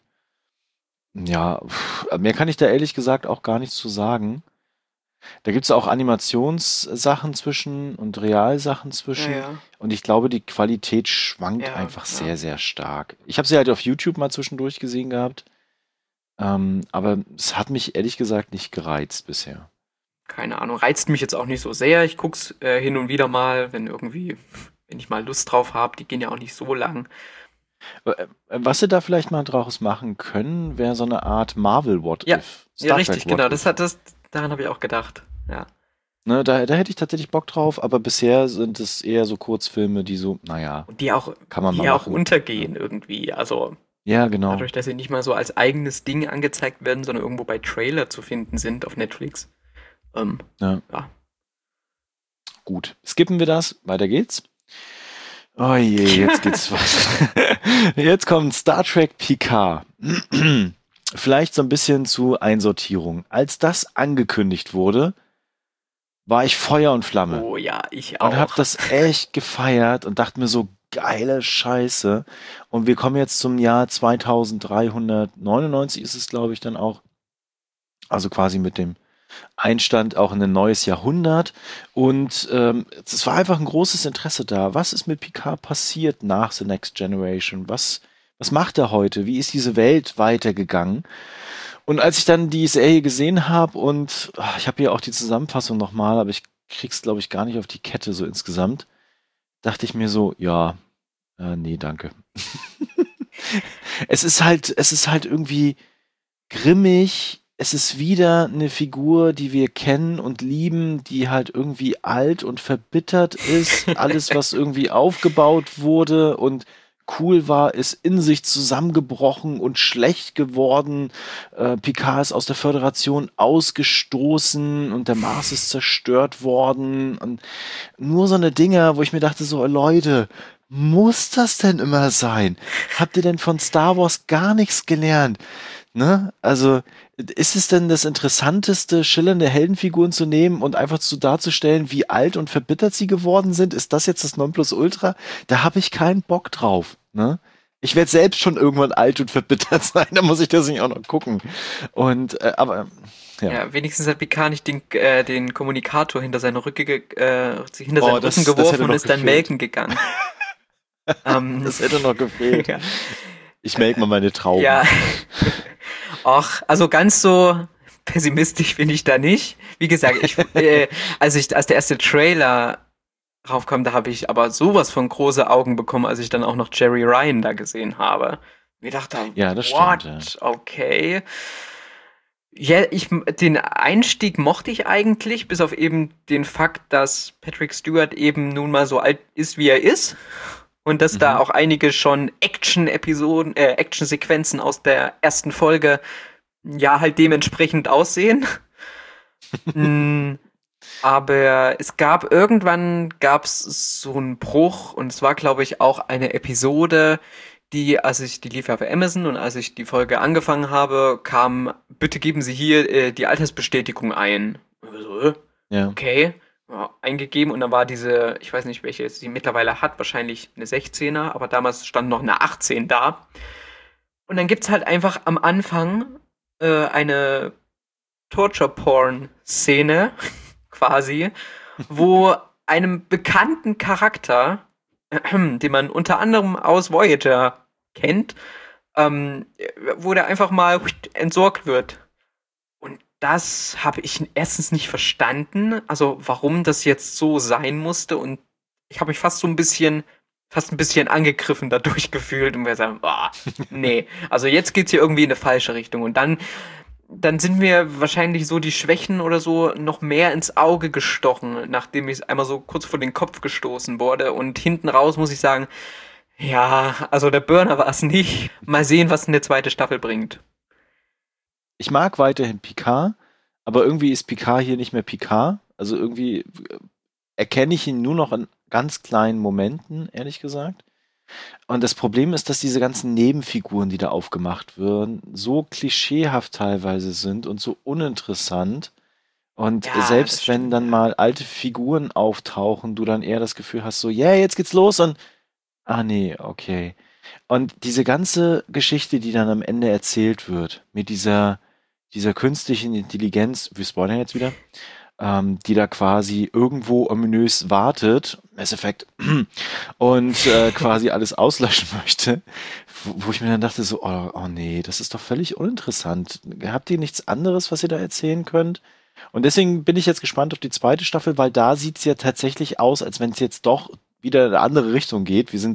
Ja, pff, mehr kann ich da ehrlich gesagt auch gar nichts zu sagen. Da gibt es auch Animationssachen zwischen und Realsachen zwischen. Ja, ja. Und ich glaube, die Qualität schwankt Ja, einfach ja. sehr, sehr stark. Ich habe sie halt auf YouTube mal zwischendurch gesehen gehabt. Ähm, aber es hat mich ehrlich gesagt nicht gereizt bisher. Keine Ahnung, reizt mich jetzt auch nicht so sehr. Ich guck's äh, hin und wieder mal, wenn irgendwie, wenn ich mal Lust drauf habe. Die gehen ja auch nicht so lang. Äh, Was sie da vielleicht mal draus machen können, wäre so eine Art Marvel What Ja, If. Ja, Star richtig, Trek What genau. If. Das hat das, daran habe ich auch gedacht. Ja. Ne, da, da hätte ich tatsächlich Bock drauf, aber bisher sind es eher so Kurzfilme, die so, naja, Und die auch, kann man die mal auch machen. untergehen irgendwie. Also Ja, genau. dadurch, dass sie nicht mal so als eigenes Ding angezeigt werden, sondern irgendwo bei Trailer zu finden sind auf Netflix. Ähm, Ja. ja. Gut. Skippen wir das. Weiter geht's. Oh je, jetzt geht's weiter. Jetzt kommt Star Trek Picard. Vielleicht so ein bisschen zu Einsortierung. Als das angekündigt wurde, war ich Feuer und Flamme. Oh ja, ich auch. Und hab das echt gefeiert und dachte mir so, geile Scheiße. Und wir kommen jetzt zum Jahr zweitausenddreihundertneunundneunzig ist es, glaube ich, dann auch. Also quasi mit dem Einstand auch in ein neues Jahrhundert. Und ähm, es war einfach ein großes Interesse da. Was ist mit Picard passiert nach The Next Generation? Was, was macht er heute? Wie ist diese Welt weitergegangen? Und als ich dann die Serie gesehen habe und ach, ich habe hier auch die Zusammenfassung nochmal, aber ich krieg's, glaube ich, gar nicht auf die Kette so insgesamt, dachte ich mir so, ja, äh, nee, danke. Es ist halt, es ist halt irgendwie grimmig. Es ist wieder eine Figur, die wir kennen und lieben, die halt irgendwie alt und verbittert ist. Alles, was irgendwie aufgebaut wurde und cool war, ist in sich zusammengebrochen und schlecht geworden. Äh, Picard ist aus der Föderation ausgestoßen und der Mars ist zerstört worden. Und nur so eine Dinger, wo ich mir dachte, so Leute, muss das denn immer sein? Habt ihr denn von Star Wars gar nichts gelernt? Ne? Also ist es denn das Interessanteste, schillernde Heldenfiguren zu nehmen und einfach so darzustellen, wie alt und verbittert sie geworden sind? Ist das jetzt das Nonplusultra? Da habe ich keinen Bock drauf. Ne? Ich werde selbst schon irgendwann alt und verbittert sein, da muss ich das nicht auch noch gucken. Und äh, aber ja. Ja, wenigstens hat Picard nicht den, äh, den Kommunikator hinter seine Rücke, ge äh, hinter Oh, seinen das- Rücken das geworfen hätte und noch ist dann gefehlt. melken gegangen. ähm, Das hätte noch gefehlt. ja. Ich melke mal meine Trauben. Ja. Ach, also ganz so pessimistisch bin ich da nicht. Wie gesagt, ich, äh, als ich, als der erste Trailer raufkam, da habe ich aber sowas von große Augen bekommen, als ich dann auch noch Jerry Ryan da gesehen habe. Mir dachte, Ja, das what? stimmt, Okay. Ja, ich, den Einstieg mochte ich eigentlich, bis auf eben den Fakt, dass Patrick Stewart eben nun mal so alt ist, wie er ist. Und dass da Mhm. auch einige schon Action-Episoden, äh, Action-Sequenzen aus der ersten Folge ja halt dementsprechend aussehen. Mm, aber es gab irgendwann gab's so einen Bruch und es war, glaube ich, auch eine Episode, die, als ich, die lief ja auf Amazon und als ich die Folge angefangen habe, kam, bitte geben Sie hier äh, die Altersbestätigung ein. Und ich so, äh, Ja. okay, ja, eingegeben und dann war diese, ich weiß nicht, welche sie mittlerweile hat, wahrscheinlich eine sechzehner, aber damals stand noch eine achtzehn da. Und dann gibt's halt einfach am Anfang äh, eine Torture-Porn-Szene quasi, wo einem bekannten Charakter, den man unter anderem aus Voyager kennt, ähm, wo der einfach mal entsorgt wird. Und das habe ich erstens nicht verstanden, also warum das jetzt so sein musste und ich habe mich fast so ein bisschen, fast ein bisschen angegriffen dadurch gefühlt und wir sagen, boah, nee, also jetzt geht's hier irgendwie in eine falsche Richtung und dann dann sind mir wahrscheinlich so die Schwächen oder so noch mehr ins Auge gestochen, nachdem ich einmal so kurz vor den Kopf gestoßen wurde. Und hinten raus muss ich sagen, ja, also der Burner war es nicht. Mal sehen, was eine zweite Staffel bringt. Ich mag weiterhin Picard, aber irgendwie ist Picard hier nicht mehr Picard. Also irgendwie äh, erkenne ich ihn nur noch in ganz kleinen Momenten, ehrlich gesagt. Und das Problem ist, dass diese ganzen Nebenfiguren, die da aufgemacht werden, so klischeehaft teilweise sind und so uninteressant. Und Ja, selbst das wenn stimmt, dann ja. mal alte Figuren auftauchen, du dann eher das Gefühl hast, so, ja, yeah, jetzt geht's los und ah nee, okay. Und diese ganze Geschichte, die dann am Ende erzählt wird, mit dieser, dieser künstlichen Intelligenz, wir spoilern jetzt wieder, ähm, die da quasi irgendwo ominös wartet, Mass Effect, und äh, quasi alles auslöschen möchte, wo, wo ich mir dann dachte so, oh, oh nee, das ist doch völlig uninteressant. Habt ihr nichts anderes, was ihr da erzählen könnt? Und deswegen bin ich jetzt gespannt auf die zweite Staffel, weil da sieht es ja tatsächlich aus, als wenn es jetzt doch wieder in eine andere Richtung geht. Wir sind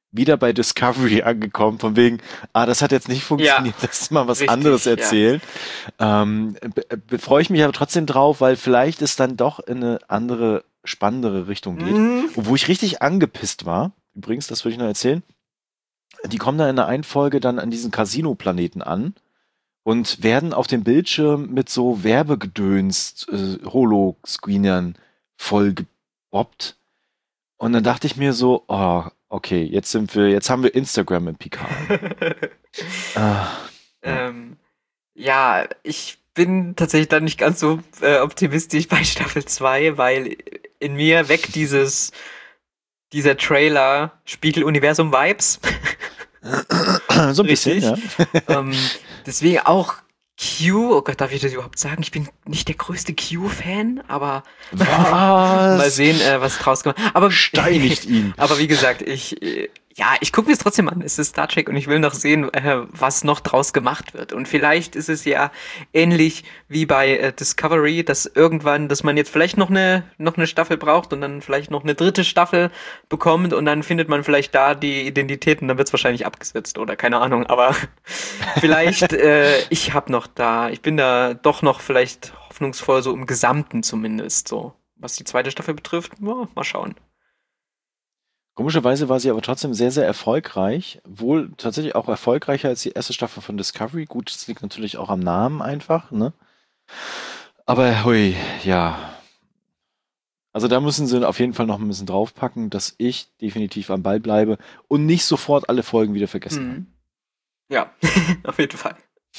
wieder bei Discovery angekommen, von wegen, ah, das hat jetzt nicht funktioniert, Ja, lass mal was richtig, anderes ja. erzählen. Ähm, be- be- freue ich mich aber trotzdem drauf, weil vielleicht es dann doch in eine andere, spannendere Richtung geht. Mhm. Und wo ich richtig angepisst war, übrigens, das würde ich noch erzählen, die kommen da in der einen Folge dann an diesen Casino-Planeten an und werden auf dem Bildschirm mit so Werbegedöns, äh, Holoscreenern vollgebobbt. Und dann dachte ich mir so, oh, okay, jetzt sind wir, jetzt haben wir Instagram im Picard. ah, Ähm, ja, ich bin tatsächlich dann nicht ganz so äh, optimistisch bei Staffel zwei, weil in mir weckt dieses dieser Trailer Spiegeluniversum-Vibes. so ein bisschen, ja. ähm, deswegen auch Q, oh Gott, darf ich das überhaupt sagen? Ich bin nicht der größte Q-Fan, aber Was? mal sehen, äh, was draus gemacht. Aber Steinigt ihn. Aber wie gesagt, ich äh, ja, ich gucke mir es trotzdem an. Es ist Star Trek und ich will noch sehen, äh, was noch draus gemacht wird. Und vielleicht ist es ja ähnlich wie bei äh, Discovery, dass irgendwann, dass man jetzt vielleicht noch eine noch eine Staffel braucht und dann vielleicht noch eine dritte Staffel bekommt und dann findet man vielleicht da die Identität und dann wird es wahrscheinlich abgesetzt oder keine Ahnung. Aber vielleicht, äh, ich habe noch da, ich bin da doch noch vielleicht hoffnungsvoll, so im Gesamten zumindest, so was die zweite Staffel betrifft. Ja, mal schauen. Komischerweise war sie aber trotzdem sehr, sehr erfolgreich. Wohl tatsächlich auch erfolgreicher als die erste Staffel von Discovery. Gut, das liegt natürlich auch am Namen einfach, ne? Aber hui, ja. Also da müssen sie auf jeden Fall noch ein bisschen draufpacken, dass ich definitiv am Ball bleibe und nicht sofort alle Folgen wieder vergessen habe. Mhm. Ja, auf jeden Fall.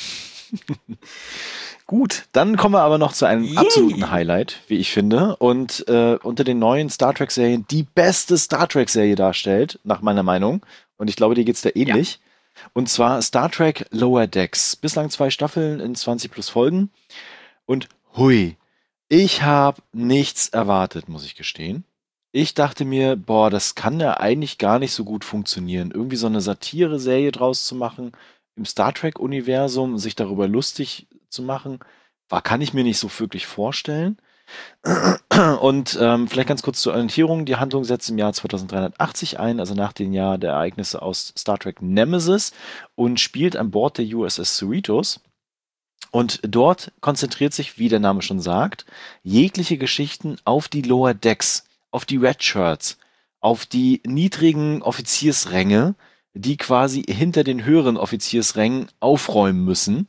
Gut, dann kommen wir aber noch zu einem Yay. absoluten Highlight, wie ich finde. Und äh, unter den neuen Star Trek-Serien die beste Star Trek-Serie darstellt, nach meiner Meinung. Und ich glaube, dir geht's da ähnlich. Ja. Und zwar Star Trek Lower Decks. Bislang zwei Staffeln in zwanzig plus Folgen. Und hui, ich habe nichts erwartet, muss ich gestehen. Ich dachte mir, boah, das kann ja eigentlich gar nicht so gut funktionieren. Irgendwie so eine Satire-Serie draus zu machen im Star Trek-Universum, sich darüber lustig zu machen, war, kann ich mir nicht so wirklich vorstellen. Und ähm, vielleicht ganz kurz zur Orientierung, die Handlung setzt im Jahr zweitausenddreihundertachtzig ein, also nach dem Jahr der Ereignisse aus Star Trek Nemesis und spielt an Bord der U S S Cerritos. Und dort konzentriert sich, wie der Name schon sagt, jegliche Geschichten auf die Lower Decks, auf die Red Shirts, auf die niedrigen Offiziersränge, die quasi hinter den höheren Offiziersrängen aufräumen müssen.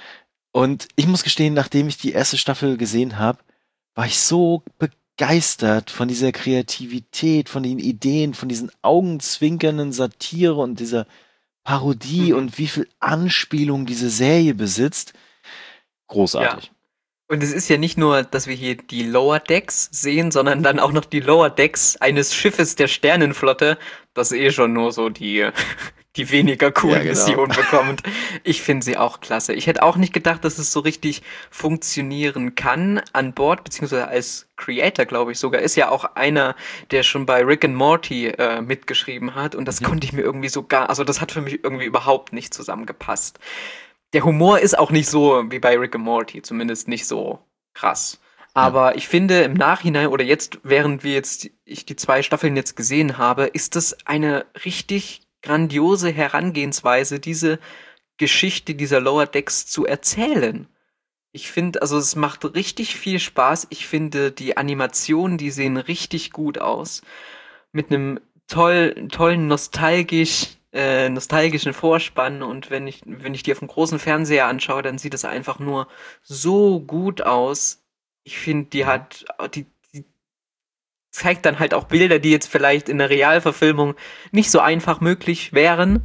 Und ich muss gestehen, nachdem ich die erste Staffel gesehen habe, war ich so begeistert von dieser Kreativität, von den Ideen, von diesen augenzwinkernden Satire und dieser Parodie Mhm. und wie viel Anspielung diese Serie besitzt. Großartig. Und es ist ja nicht nur, dass wir hier die Lower Decks sehen, sondern dann auch noch die Lower Decks eines Schiffes der Sternenflotte, das eh schon nur so die, die weniger coolen Ja, genau. Missionen bekommt. Ich finde sie auch klasse. Ich hätte auch nicht gedacht, dass es so richtig funktionieren kann an Bord, beziehungsweise als Creator, glaube ich sogar, ist ja auch einer, der schon bei Rick and Morty äh, mitgeschrieben hat und das konnte ich mir irgendwie so gar, also das hat für mich irgendwie überhaupt nicht zusammengepasst. Der Humor ist auch nicht so wie bei Rick and Morty, zumindest nicht so krass. Aber ich finde im Nachhinein oder jetzt, während wir jetzt ich die zwei Staffeln jetzt gesehen habe, ist das eine richtig grandiose Herangehensweise, diese Geschichte dieser Lower Decks zu erzählen. Ich finde, also es macht richtig viel Spaß. Ich finde, die Animationen, die sehen richtig gut aus. Mit einem toll, tollen, nostalgisch äh, nostalgischen Vorspann und wenn ich, wenn ich die auf dem großen Fernseher anschaue, dann sieht es einfach nur so gut aus. Ich finde, die hat, die, die zeigt dann halt auch Bilder, die jetzt vielleicht in der Realverfilmung nicht so einfach möglich wären.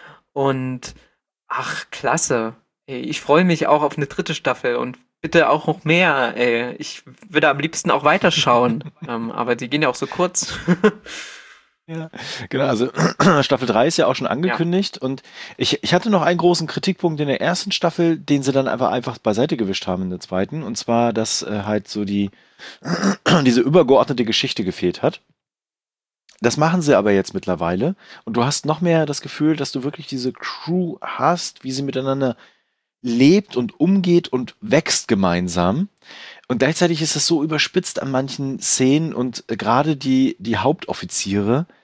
Und ach, klasse. Ey, ich freue mich auch auf eine dritte Staffel und bitte auch noch mehr. Ey. Ich würde am liebsten auch weiterschauen. ähm, aber die gehen ja auch so kurz. Ja, genau, also Staffel drei ist ja auch schon angekündigt und ich, ich hatte noch einen großen Kritikpunkt in der ersten Staffel, den sie dann einfach einfach beiseite gewischt haben in der zweiten, und zwar, dass äh, halt so die diese übergeordnete Geschichte gefehlt hat. Das machen sie aber jetzt mittlerweile und du hast noch mehr das Gefühl, dass du wirklich diese Crew hast, wie sie miteinander lebt und umgeht und wächst gemeinsam. Und gleichzeitig ist es so überspitzt an manchen Szenen und äh, gerade die, die Hauptoffiziere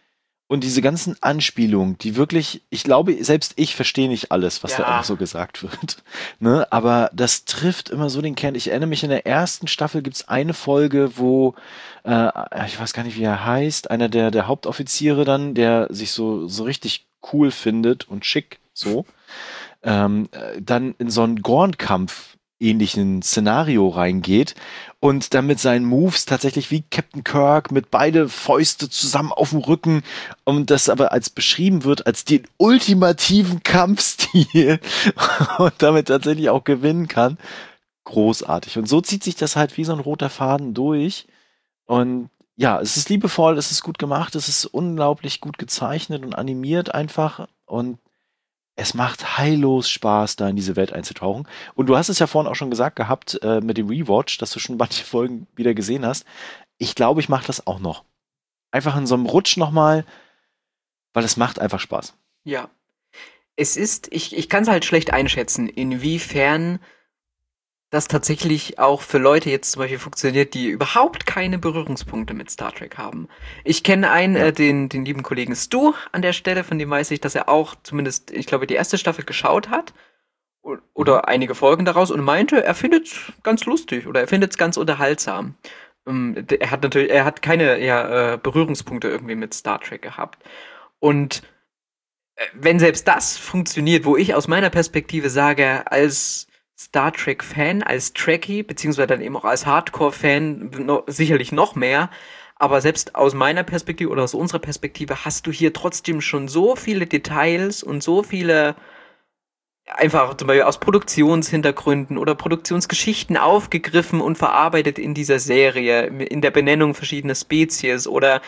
Und diese ganzen Anspielungen, die wirklich, ich glaube, selbst ich verstehe nicht alles, was Ja. da immer so gesagt wird. Ne? Aber das trifft immer so den Kern. Ich erinnere mich, in der ersten Staffel gibt es eine Folge, wo, äh, ich weiß gar nicht, wie er heißt, einer der, der Hauptoffiziere dann, der sich so, so richtig cool findet und schick so, ähm, äh, dann in so einen Gornkampf ähnlichen Szenario reingeht und dann mit seinen Moves tatsächlich wie Captain Kirk mit beide Fäuste zusammen auf dem Rücken und das aber als beschrieben wird als den ultimativen Kampfstil und damit tatsächlich auch gewinnen kann. Großartig. Und so zieht sich das halt wie so ein roter Faden durch und ja, es ist liebevoll, es ist gut gemacht, es ist unglaublich gut gezeichnet und animiert einfach und es macht heillos Spaß, da in diese Welt einzutauchen. Und du hast es ja vorhin auch schon gesagt gehabt äh, mit dem Rewatch, dass du schon manche Folgen wieder gesehen hast. Ich glaube, ich mache das auch noch. Einfach in so einem Rutsch nochmal, weil es macht einfach Spaß. Ja. Es ist, ich, ich kann es halt schlecht einschätzen, inwiefern das tatsächlich auch für Leute jetzt zum Beispiel funktioniert, die überhaupt keine Berührungspunkte mit Star Trek haben. Ich kenne einen, Ja. äh, den, den lieben Kollegen Stu an der Stelle, von dem weiß ich, dass er auch zumindest, ich glaube, die erste Staffel geschaut hat o- oder einige Folgen daraus und meinte, er findet es ganz lustig oder er findet es ganz unterhaltsam. Ähm, d- er hat natürlich, er hat keine ja, äh, Berührungspunkte irgendwie mit Star Trek gehabt. Und äh, wenn selbst das funktioniert, wo ich aus meiner Perspektive sage, als Star Trek-Fan, als Trekkie, beziehungsweise dann eben auch als Hardcore-Fan no, sicherlich noch mehr, aber selbst aus meiner Perspektive oder aus unserer Perspektive hast du hier trotzdem schon so viele Details und so viele einfach zum Beispiel aus Produktionshintergründen oder Produktionsgeschichten aufgegriffen und verarbeitet in dieser Serie, in der Benennung verschiedener Spezies oder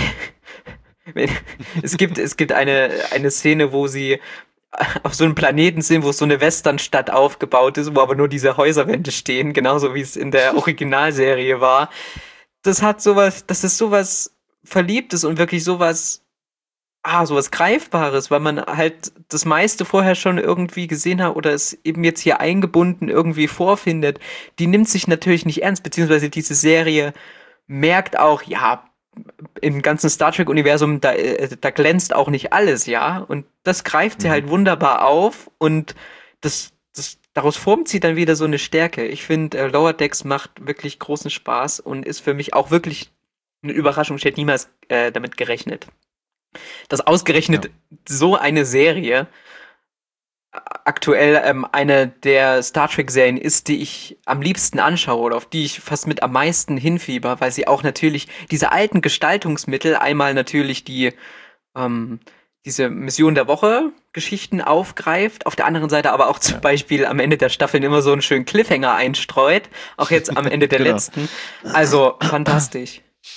es gibt, es gibt eine, eine Szene, wo sie auf so einem Planeten sind, wo so eine Westernstadt aufgebaut ist, wo aber nur diese Häuserwände stehen, genauso wie es in der Originalserie war. Das hat sowas, das ist sowas Verliebtes und wirklich sowas, ah, sowas Greifbares, weil man halt das meiste vorher schon irgendwie gesehen hat oder es eben jetzt hier eingebunden irgendwie vorfindet. Die nimmt sich natürlich nicht ernst, beziehungsweise diese Serie merkt auch, ja, im ganzen Star Trek-Universum, da, äh, da glänzt auch nicht alles, ja. Und das greift sie Mhm. halt wunderbar auf und das, das, daraus formt sie dann wieder so eine Stärke. Ich finde, äh, Lower Decks macht wirklich großen Spaß und ist für mich auch wirklich eine Überraschung. Ich hätte niemals äh, damit gerechnet. Dass ausgerechnet so eine Serie aktuell ähm, eine der Star Trek-Serien ist, die ich am liebsten anschaue oder auf die ich fast mit am meisten hinfieber, weil sie auch natürlich diese alten Gestaltungsmittel, einmal natürlich die ähm, diese Mission der Woche Geschichten aufgreift, auf der anderen Seite aber auch zum Beispiel am Ende der Staffeln immer so einen schönen Cliffhanger einstreut, auch jetzt am Ende der Genau. letzten. Also fantastisch.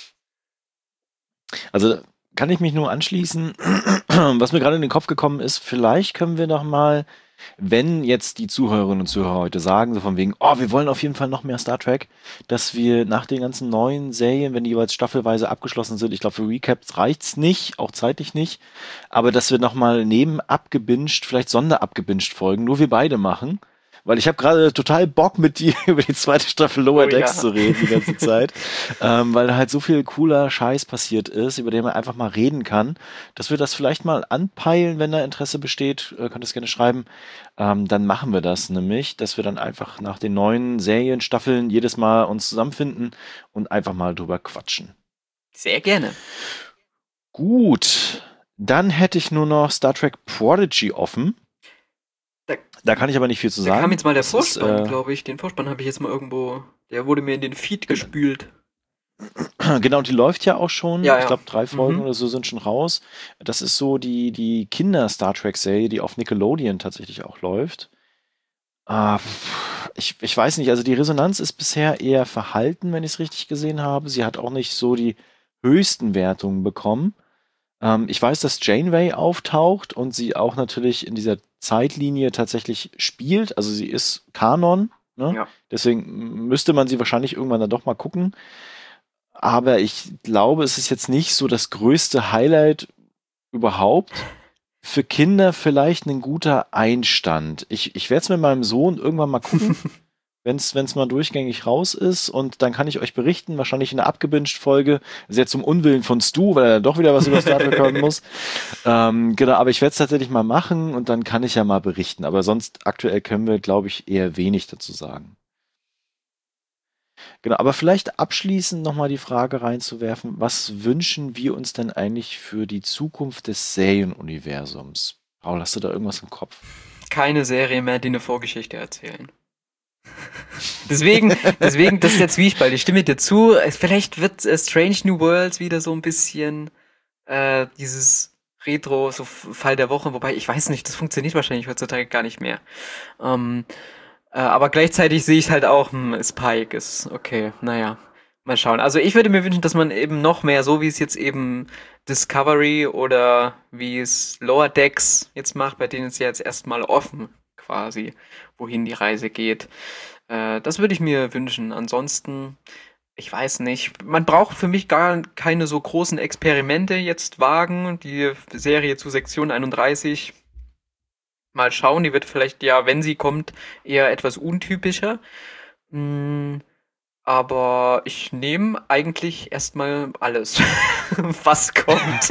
Also kann ich mich nur anschließen. Was mir gerade in den Kopf gekommen ist, vielleicht können wir noch mal, wenn jetzt die Zuhörerinnen und Zuhörer heute sagen, so von wegen, oh, wir wollen auf jeden Fall noch mehr Star Trek, dass wir nach den ganzen neuen Serien, wenn die jeweils staffelweise abgeschlossen sind, ich glaube für Recaps reicht's nicht, auch zeitlich nicht, aber dass wir noch mal neben abgebinged, vielleicht Sonderabgebinged Folgen, nur wir beide machen. Weil ich habe gerade total Bock, mit dir über die zweite Staffel Lower Oh, Decks ja. zu reden die ganze Zeit. ähm, weil da halt so viel cooler Scheiß passiert ist, über den man einfach mal reden kann. Dass wir das vielleicht mal anpeilen, wenn da Interesse besteht, äh, könnt ihr es gerne schreiben. Ähm, dann machen wir das nämlich, dass wir dann einfach nach den neuen Serienstaffeln jedes Mal uns zusammenfinden und einfach mal drüber quatschen. Sehr gerne. Gut, dann hätte ich nur noch Star Trek Prodigy offen. Da- Da kann ich aber nicht viel zu Da sagen. kam jetzt mal der Das Vorspann, ist, äh, glaube ich. Den Vorspann habe ich jetzt mal irgendwo, der wurde mir in den Feed gespült. Genau, die läuft ja auch schon. Ja, Ich ja. glaube, drei Folgen Mhm. oder so sind schon raus. Das ist so die, die Kinder-Star Trek-Serie, die auf Nickelodeon tatsächlich auch läuft. Ah, pff, ich, ich weiß nicht, also die Resonanz ist bisher eher verhalten, wenn ich es richtig gesehen habe. Sie hat auch nicht so die höchsten Wertungen bekommen. Ähm, ich weiß, dass Janeway auftaucht und sie auch natürlich in dieser Zeitlinie tatsächlich spielt. Also sie ist Kanon. Ne? Ja. Deswegen müsste man sie wahrscheinlich irgendwann dann doch mal gucken. Aber ich glaube, es ist jetzt nicht so das größte Highlight überhaupt. Für Kinder vielleicht ein guter Einstand. Ich, ich werde es mit meinem Sohn irgendwann mal gucken. wenn es mal durchgängig raus ist und dann kann ich euch berichten, wahrscheinlich in einer abgebinged-Folge, sehr zum Unwillen von Stu, weil er dann doch wieder was über Star Trek hören muss. Ähm, genau, aber ich werde es tatsächlich mal machen und dann kann ich ja mal berichten. Aber sonst aktuell können wir, glaube ich, eher wenig dazu sagen. Genau, aber vielleicht abschließend nochmal die Frage reinzuwerfen, was wünschen wir uns denn eigentlich für die Zukunft des Serienuniversums? Paul, hast du da irgendwas im Kopf? Keine Serie mehr, die eine Vorgeschichte erzählen. deswegen, deswegen, das ist der Zwiespalt. Ich stimme dir zu. Vielleicht wird äh, Strange New Worlds wieder so ein bisschen äh, dieses Retro, so Fall der Woche, wobei ich weiß nicht, das funktioniert wahrscheinlich heutzutage gar nicht mehr. Ähm, äh, aber gleichzeitig sehe ich halt auch, hm, Spike ist okay, naja, mal schauen. Also ich würde mir wünschen, dass man eben noch mehr, so wie es jetzt eben Discovery oder wie es Lower Decks jetzt macht, bei denen ist ja jetzt erstmal offen quasi, wohin die Reise geht. Äh, das würde ich mir wünschen. Ansonsten, ich weiß nicht, man braucht für mich gar keine so großen Experimente jetzt wagen. Die Serie zu Sektion einunddreißig, mal schauen, die wird vielleicht, ja, wenn sie kommt, eher etwas untypischer. Mm, aber ich nehme eigentlich erstmal alles, was kommt.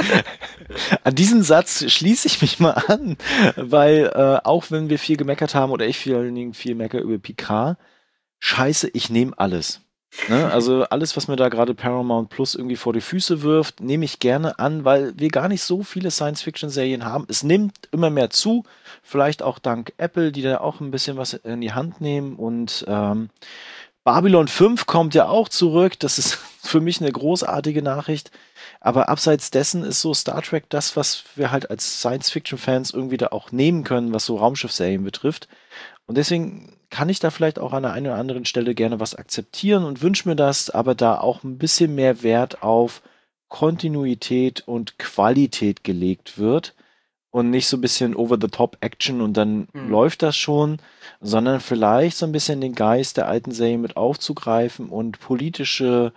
An diesen Satz schließe ich mich mal an, weil äh, auch wenn wir viel gemeckert haben oder ich vor allen Dingen viel mecker über Picard, scheiße, ich nehme alles. Ne? Also alles, was mir da gerade Paramount Plus irgendwie vor die Füße wirft, nehme ich gerne an, weil wir gar nicht so viele Science-Fiction-Serien haben. Es nimmt immer mehr zu, vielleicht auch dank Apple, die da auch ein bisschen was in die Hand nehmen und ähm, Babylon fünf kommt ja auch zurück. Das ist für mich eine großartige Nachricht. Aber abseits dessen ist so Star Trek das, was wir halt als Science-Fiction-Fans irgendwie da auch nehmen können, was so Raumschiffserien betrifft. Und deswegen kann ich da vielleicht auch an der einen oder anderen Stelle gerne was akzeptieren und wünsche mir das, aber da auch ein bisschen mehr Wert auf Kontinuität und Qualität gelegt wird. Und nicht so ein bisschen over-the-top-Action und dann Mhm. läuft das schon, sondern vielleicht so ein bisschen den Geist der alten Serie mit aufzugreifen und politische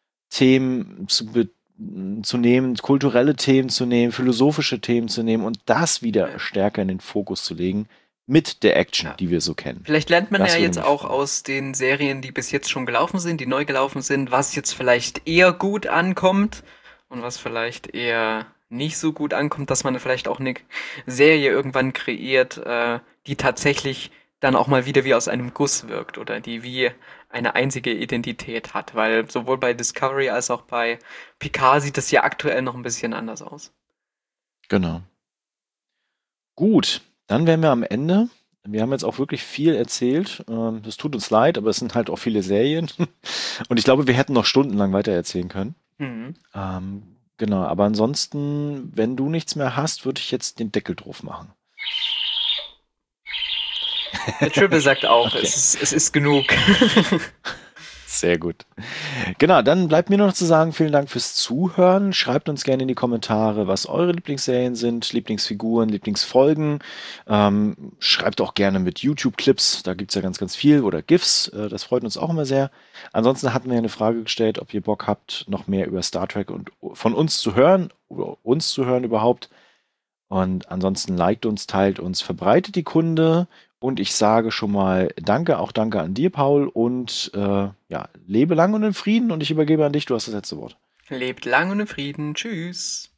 Themen zu, be zu nehmen, kulturelle Themen zu nehmen, philosophische Themen zu nehmen und das wieder Ja. stärker in den Fokus zu legen mit der Action, Ja. die wir so kennen. Vielleicht lernt man Das ja würde jetzt mich auch freuen. aus den Serien, die bis jetzt schon gelaufen sind, die neu gelaufen sind, was jetzt vielleicht eher gut ankommt und was vielleicht eher nicht so gut ankommt, dass man vielleicht auch eine Serie irgendwann kreiert, äh, die tatsächlich dann auch mal wieder wie aus einem Guss wirkt oder die wie eine einzige Identität hat, weil sowohl bei Discovery als auch bei Picard sieht das ja aktuell noch ein bisschen anders aus. Genau. Gut, dann wären wir am Ende. Wir haben jetzt auch wirklich viel erzählt. Ähm, Das tut uns leid, aber es sind halt auch viele Serien. Und ich glaube, wir hätten noch stundenlang weiter erzählen können. Mhm. Ähm, genau, aber ansonsten, wenn du nichts mehr hast, würde ich jetzt den Deckel drauf machen. Der Triple sagt auch, Okay. es ist, es ist genug. Sehr gut. Genau, dann bleibt mir nur noch zu sagen, vielen Dank fürs Zuhören. Schreibt uns gerne in die Kommentare, was eure Lieblingsserien sind, Lieblingsfiguren, Lieblingsfolgen. Ähm, schreibt auch gerne mit YouTube-Clips, da gibt es ja ganz, ganz viel, oder GIFs, äh, das freut uns auch immer sehr. Ansonsten hatten wir eine Frage gestellt, ob ihr Bock habt, noch mehr über Star Trek und von uns zu hören, oder uns zu hören überhaupt. Und ansonsten liked uns, teilt uns, verbreitet die Kunde. Und ich sage schon mal Danke, auch Danke an dir, Paul. Und äh, ja, lebe lang und in Frieden. Und ich übergebe an dich, du hast das letzte Wort. Lebt lang und in Frieden. Tschüss.